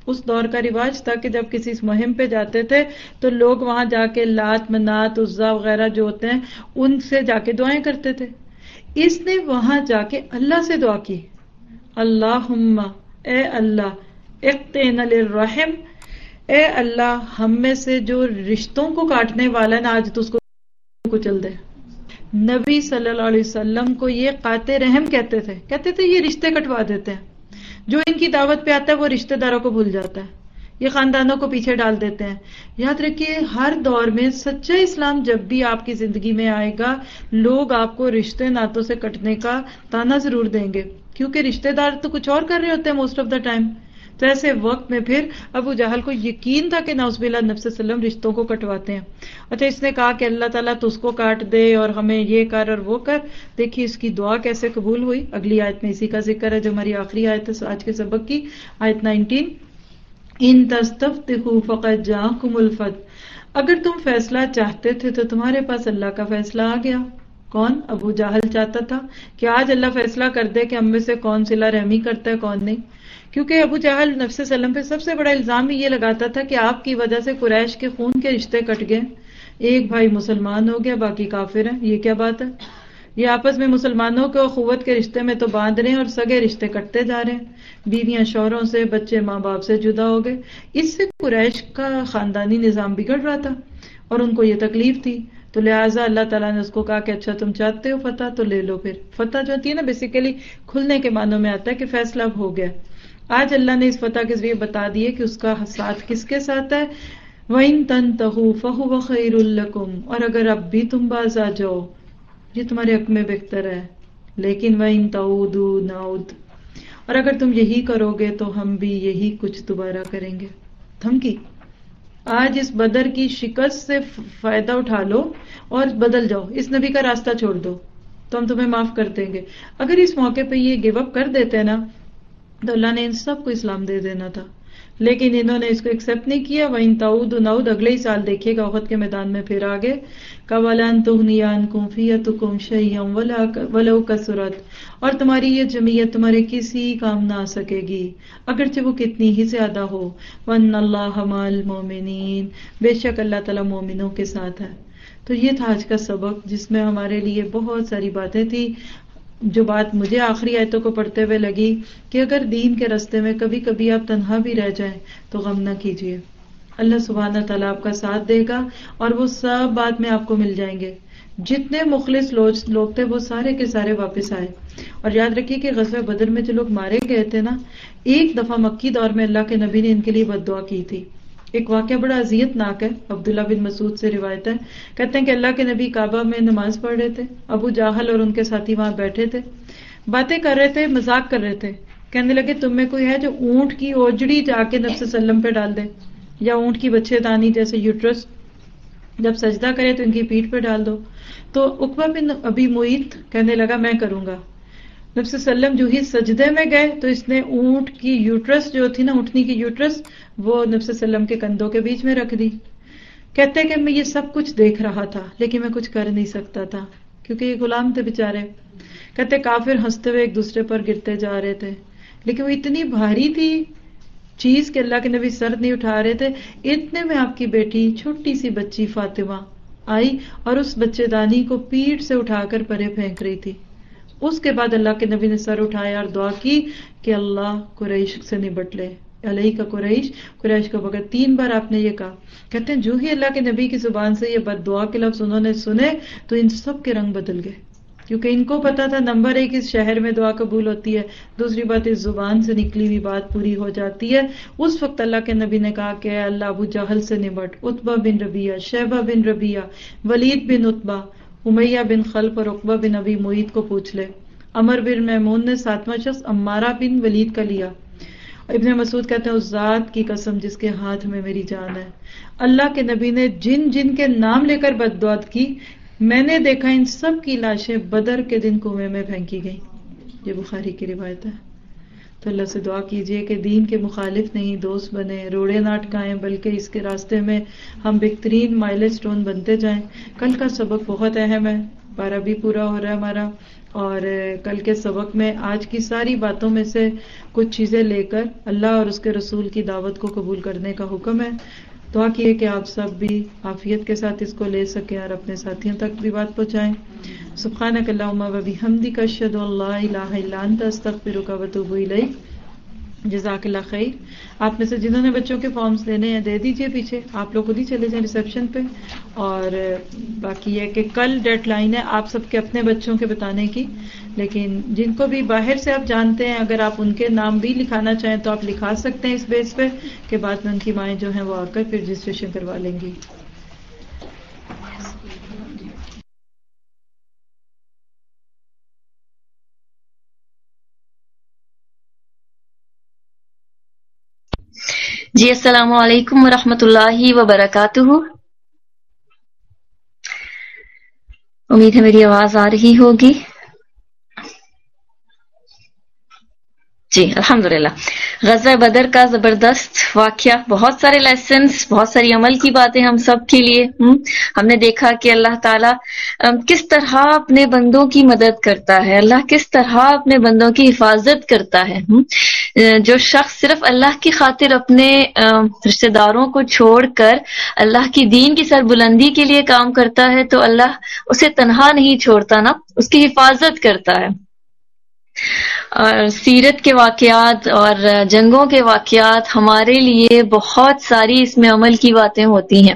اس دور کا رواج تھا کہ جب کسی مہم پہ جاتے تھے تو لوگ وہاں جا کے لات منات عزا وغیرہ جو ہوتے ہیں ان سے جا کے دعائیں کرتے تھے. اس نے وہاں جا کے اللہ سے دعا کی, اللہم اے اللہ اقطعنا للرحم, اے اللہ ہم میں سے جو رشتوں کو کاٹنے والا نا آج تو اس کو کچل دے. نبی صلی اللہ علیہ وسلم کو یہ قاطع رحم کہتے تھے یہ رشتے کٹوا دیتے ہیں. جو ان کی دعوت پہ آتا ہے وہ رشتہ داروں کو بھول جاتا ہے, یہ خاندانوں کو پیچھے ڈال دیتے ہیں. یاد رکھیے ہر دور میں سچا اسلام جب بھی آپ کی زندگی میں آئے گا لوگ آپ کو رشتے ناتوں سے کٹنے کا تانا ضرور دیں گے, کیونکہ رشتہ دار تو کچھ اور کر رہے ہوتے ہیں موسٹ آف دا ٹائم. تو ایسے وقت میں پھر ابو جہل کو یقین تھا کہ نعوذ باللہ نبی صلی اللہ علیہ وسلم رشتوں کو کٹواتے ہیں. اچھا اس نے کہا کہ اللہ تعالیٰ تو اس کو کاٹ دے اور ہمیں یہ کر اور وہ کر. دیکھیے اس کی دعا کیسے قبول ہوئی. اگلی آیت میں اسی کا ذکر ہے جو ہماری آخری آیت ہے آج کے سبق کی, آیت 19. ان تستفتحوا فقد جاءکم الفتح, اگر تم فیصلہ چاہتے تھے تو تمہارے پاس اللہ کا فیصلہ آ گیا. کون؟ ابو جہل چاہتا تھا کہ آج اللہ فیصلہ کر دے کہ ہم میں سے کون صلہ رحمی کرتا ہے کون نہیں. کیونکہ ابو جہل نبی صلی اللہ علیہ وسلم پہ سب سے بڑا الزام یہ لگاتا تھا کہ آپ کی وجہ سے قریش کے خون کے رشتے کٹ گئے. ایک بھائی مسلمان ہو گیا باقی کافر ہیں, یہ کیا بات ہے؟ یہ آپس میں مسلمانوں کے اخوت کے رشتے میں تو باندھ رہے ہیں اور سگے رشتے کٹتے جا رہے ہیں. بیویاں شوہروں سے, بچے ماں باپ سے جدا ہو گئے. اس سے قریش کا خاندانی نظام بگڑ رہا تھا اور ان کو یہ تکلیف تھی. تو لہٰذا اللہ تعالیٰ نے اس کو کہا کہ اچھا تم چاہتے ہو فتح تو لے لو. پھر فتح جو ہوتی ہے نا بیسیکلی کھلنے کے معنوں میں آتا ہے کہ فیصلہ اب ہو گیا. آج اللہ نے اس فتح کے ذریعے بتا دیے کہ اس کا ساتھ کس کے ساتھ ہے. وَإِن تَنْتَهُوا فَهُوَ خَيْرٌ لَكُمْ, اور اگر اب بھی تم باز آ جاؤ یہ تمہارے حق میں بہتر ہے. لیکن وَإِن تَعُودُوا نَعُودْ, اور اگر تم یہی کرو گے تو ہم بھی یہی کچھ دوبارہ کریں گے. دھمکی. آج اس بدر کی شکست سے فائدہ اٹھا لو اور بدل جاؤ, اس نبی کا راستہ چھوڑ دو تو ہم تمہیں معاف کر دیں گے. اگر اس موقع پہ یہ گیو اپ کر دیتے نا تو اللہ نے ان سب کو اسلام دے دینا تھا, لیکن انہوں نے اس کو ایکسپٹ نہیں کیا. وَإِن تَعُودُوا نَعُودْ, اگلے ہی سال دیکھیے گا احد کے میدان میں پھر آگے وَلَن تُغْنِيَ عَنْكُمْ فِئَتُكُمْ شَيْئًا وَلَوْ كَثُرَتْ, اور تمہاری یہ جمعیت تمہارے کسی کام نہ آ سکے گی اگرچہ وہ کتنی ہی زیادہ ہو. وَأَنَّ اللَّهَ مَعَ الْمُؤْمِنِينَ, بے شک اللہ تعالیٰ مومنوں کے ساتھ ہے. تو یہ تھا آج کا سبق جس میں ہمارے لیے بہت ساری باتیں تھی. جو بات مجھے آخری آیتوں کو پڑھتے ہوئے لگی کہ اگر دین کے راستے میں کبھی کبھی آپ تنہا بھی رہ جائیں تو غم نہ کیجیے, اللہ سبحانہ تعالیٰ آپ کا ساتھ دے گا اور وہ سب بعد میں آپ کو مل جائیں گے. جتنے مخلص لوگ تھے وہ سارے کے سارے واپس آئے. اور یاد رکھیے کہ غزوہ بدر میں جو لوگ مارے گئے تھے نا, ایک دفعہ مکی دور میں اللہ کے نبی نے ان کے لیے بد دعا کی تھی. ایک واقعہ بڑا اذیت ناک ہے, عبداللہ بن مسعود سے روایت ہے, کہتے ہیں کہ اللہ کے نبی کعبہ میں نماز پڑھ رہے تھے. ابو جہل اور ان کے ساتھی وہاں بیٹھے تھے, باتیں کر رہے تھے, مذاق کر رہے تھے. کہنے لگے تم میں کوئی ہے جو اونٹ کی اوجڑی جا کے نبی صلی اللہ علیہ وسلم پہ ڈال دے, یا اونٹ کی بچے دانی جیسے یوٹرس جب سجدہ کرے تو ان کی پیٹھ پہ ڈال دو. تو عقبہ بن ابی معیط کہنے لگا میں کروں گا. نبی صلی اللہ علیہ وسلم جو ہی سجدے میں گئے تو اس نے اونٹ کی یوٹرس جو تھی نا, اونٹنی کی یوٹرس, وہ نبی صلی اللہ علیہ وسلم کے کندھوں کے بیچ میں رکھ دی. کہتے ہیں کہ میں یہ سب کچھ دیکھ رہا تھا لیکن میں کچھ کر نہیں سکتا تھا کیونکہ یہ غلام تھے بیچارے. کہتے کافر ہنستے ہوئے ایک دوسرے پر گرتے جا رہے تھے, لیکن وہ اتنی بھاری تھی چیز کہ اللہ کے نبی سر نہیں اٹھا رہے تھے. اتنے میں آپ کی بیٹی چھوٹی سی بچی فاطمہ آئی اور اس بچے دانی کو پیٹھ سے اٹھا کر پرے پھینک رہی تھی. اس کے بعد اللہ کے نبی نے سر اٹھایا اور دعا کی کہ اللہ قریش سے نبٹ لے, علیہ کا قریش کا بغیر 3 بار آپ نے یہ کہا. کہتے ہیں جو ہی اللہ کے نبی کی زبان سے یہ بد دعا کے لفظ انہوں نے سنے تو ان سب کے رنگ بدل گئے, کیونکہ ان کو پتا تھا نمبر 1 اس شہر میں دعا قبول ہوتی ہے, دوسری بات اس زبان سے نکلی ہوئی بات پوری ہو جاتی ہے. اس وقت اللہ کے نبی نے کہا کہ اللہ ابو جہل سے نبٹ, عتبہ بن ربیعہ, شیبہ بن ربیعہ, ولید بن عتبہ, امیہ بن خلف اور عقبہ بن ابی معیط کو پوچھ لے. عمر بن میمون نے 7واں شخص عمارہ بن ولید کا لیا. ابن مسعود کہتے ہیں اس ذات کی قسم جس کے ہاتھ میں میری جان ہے, اللہ کے نبی نے جن جن کے نام لے کر بد دعا کی میں نے دیکھا ان سب کی لاشیں بدر کے دن کنویں میں پھینکی گئیں. یہ بخاری کی روایت ہے. تو اللہ سے دعا کیجئے کہ دین کے مخالف نہیں دوست بنے, روڑے نہ اٹکائیں, بلکہ اس کے راستے میں ہم بہترین مائل سٹون بنتے جائیں. کل کا سبق بہت اہم ہے, پارہ بھی پورا ہو رہا ہے ہمارا، اور کل کے سبق میں آج کی ساری باتوں میں سے کچھ چیزیں لے کر اللہ اور اس کے رسول کی دعوت کو قبول کرنے کا حکم ہے. دعا کیے کہ آپ سب بھی عافیت کے ساتھ اس کو لے سکیں اور اپنے ساتھیوں تک بھی بات پہنچائیں. سبحانک اللہم و بحمدک اشہد ان لا الہ الا انت استغفرک و اتوب الیک. جزاک اللہ خیر. آپ میں سے جنہوں نے بچوں کے فارمز لینے ہیں دے دیجئے پیچھے، آپ لوگ خود ہی چلے جائیں ریسیپشن پہ. اور باقی یہ کہ کل ڈیڈ لائن ہے آپ سب کے اپنے بچوں کے بتانے کی، لیکن جن کو بھی باہر سے آپ جانتے ہیں اگر آپ ان کے نام بھی لکھانا چاہیں تو آپ لکھا سکتے ہیں اس بیس پہ کہ بعد میں ان کی مائیں جو ہیں وہ آ کر پھر رجسٹریشن کروا لیں گی. جی السلام علیکم ورحمۃ اللہ وبرکاتہ. امید ہے میری آواز آ رہی ہوگی. جی الحمدللہ. غزوہ بدر کا زبردست واقعہ، بہت سارے لیسنز، بہت ساری عمل کی باتیں ہم سب کے لیے. ہم نے دیکھا کہ اللہ تعالیٰ کس طرح اپنے بندوں کی مدد کرتا ہے، اللہ کس طرح اپنے بندوں کی حفاظت کرتا ہے. جو شخص صرف اللہ کی خاطر اپنے رشتہ داروں کو چھوڑ کر اللہ کی دین کی سربلندی کے لیے کام کرتا ہے تو اللہ اسے تنہا نہیں چھوڑتا نا، اس کی حفاظت کرتا ہے. اور سیرت کے واقعات اور جنگوں کے واقعات ہمارے لیے بہت ساری اس میں عمل کی باتیں ہوتی ہیں.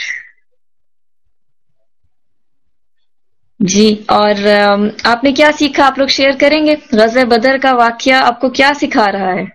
جی اور آپ نے کیا سیکھا، آپ لوگ شیئر کریں گے؟ غزوہ بدر کا واقعہ آپ کو کیا سکھا رہا ہے؟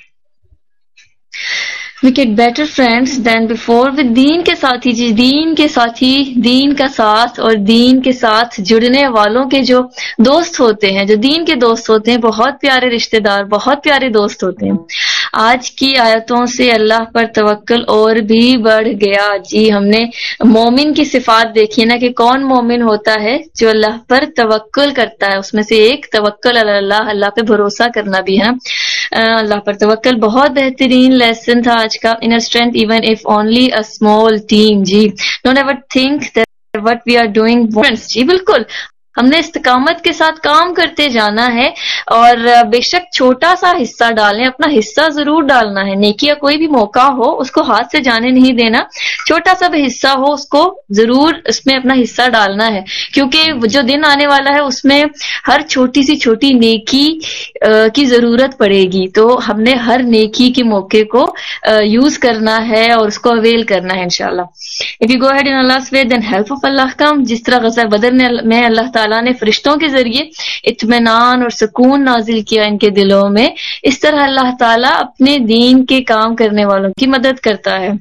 We get better friends than before with دین کے ساتھی. جی دین کے ساتھی، دین کا ساتھ اور دین کے ساتھ جڑنے والوں کے جو دوست ہوتے ہیں، جو دین کے دوست ہوتے ہیں، بہت پیارے رشتہ دار، بہت پیارے دوست ہوتے ہیں. آج کی آیتوں سے اللہ پر توکل اور بھی بڑھ گیا. جی ہم نے مومن کی صفات دیکھی نا کہ کون مومن ہوتا ہے، جو اللہ پر توکل کرتا ہے. اس میں سے ایک توکل اللہ، اللہ پہ بھروسہ کرنا بھی ہے. اللہ پر توکل بہت بہترین لیسن تھا آج کا. Inner strength even if only a small team. جی don't ever think that what we are doing. جی بالکل، ہم نے استقامت کے ساتھ کام کرتے جانا ہے اور بے شک چھوٹا سا حصہ ڈالیں، اپنا حصہ ضرور ڈالنا ہے. نیکی یا کوئی بھی موقع ہو اس کو ہاتھ سے جانے نہیں دینا، چھوٹا سا بھی حصہ ہو اس کو ضرور اس میں اپنا حصہ ڈالنا ہے، کیونکہ جو دن آنے والا ہے اس میں ہر چھوٹی سی چھوٹی نیکی کی ضرورت پڑے گی. تو ہم نے ہر نیکی کے موقع کو یوز کرنا ہے اور اس کو اویل کرنا ہے انشاءاللہ. If you go ahead in Allah's way then help of Allah come. جس طرح غزوہ بدر میں اللہ تعالیٰ نے فرشتوں کے ذریعے اطمینان اور سکون نازل کیا ان کے دلوں میں، اس طرح اللہ تعالیٰ اپنے دین کے کام کرنے والوں کی مدد کرتا ہے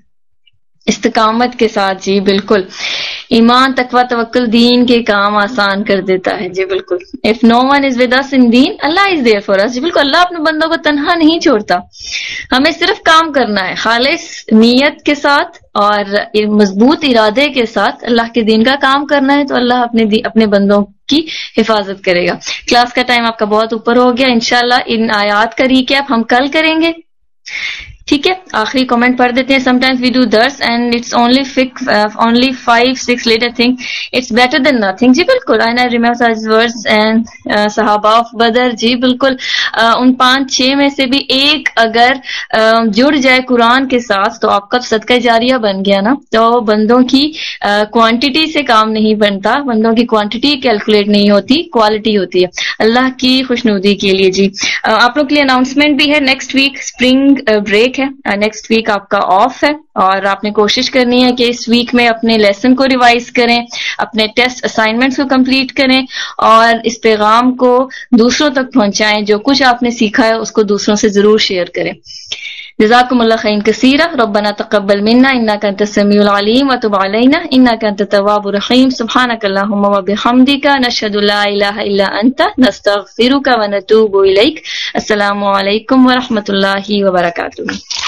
استقامت کے ساتھ. جی بالکل، ایمان، تقوی، توکل دین کے کام آسان کر دیتا ہے. جی بالکل. If no one is with us in then Allah is there for us. جی بالکل، اللہ اپنے بندوں کو تنہا نہیں چھوڑتا. ہمیں صرف کام کرنا ہے خالص نیت کے ساتھ اور مضبوط ارادے کے ساتھ اللہ کے دین کا کام کرنا ہے، تو اللہ اپنے بندوں کی حفاظت کرے گا. کلاس کا ٹائم آپ کا بہت اوپر ہو گیا. انشاءاللہ ان آیات کا ریکیپ ہم کل کریں گے. ٹھیک ہے، آخری کمنٹ پڑھ دیتے ہیں. سم ٹائمز وی ڈو درس and it's only 5-6 later think it's better than nothing. جی بالکل. and I remember such words and صحابہ of بدر. جی بالکل، ان 5-6 میں سے بھی ایک اگر جڑ جائے قرآن کے ساتھ تو آپ کا صدقہ جاریہ بن گیا نا. تو بندوں کی کوانٹٹی سے کام نہیں بنتا، بندوں کی کوانٹٹی کیلکولیٹ نہیں ہوتی، کوالٹی ہوتی ہے اللہ کی خوشنودی کے لیے. جی آپ لوگ کے لیے اناؤنسمنٹ بھی ہے. نیکسٹ ویک اسپرنگ بریک ہے، نیکسٹ ویک آپ کا آف ہے اور آپ نے کوشش کرنی ہے کہ اس ویک میں اپنے لیسن کو ریوائز کریں، اپنے ٹیسٹ اسائنمنٹس کو کمپلیٹ کریں اور اس پیغام کو دوسروں تک پہنچائیں. جو کچھ آپ نے سیکھا ہے اس کو دوسروں سے ضرور شیئر کریں. جزاکم اللہ خیرا کثیرا. ربنا تقبل منا انک انت السمیع العلیم وتب علینا انک انت التواب الرحیم. سبحانک اللہم وبحمدک نشہد لا الہ الا انت نستغفرک ونتوب الیک. السلام علیکم ورحمۃ اللہ وبرکاتہ.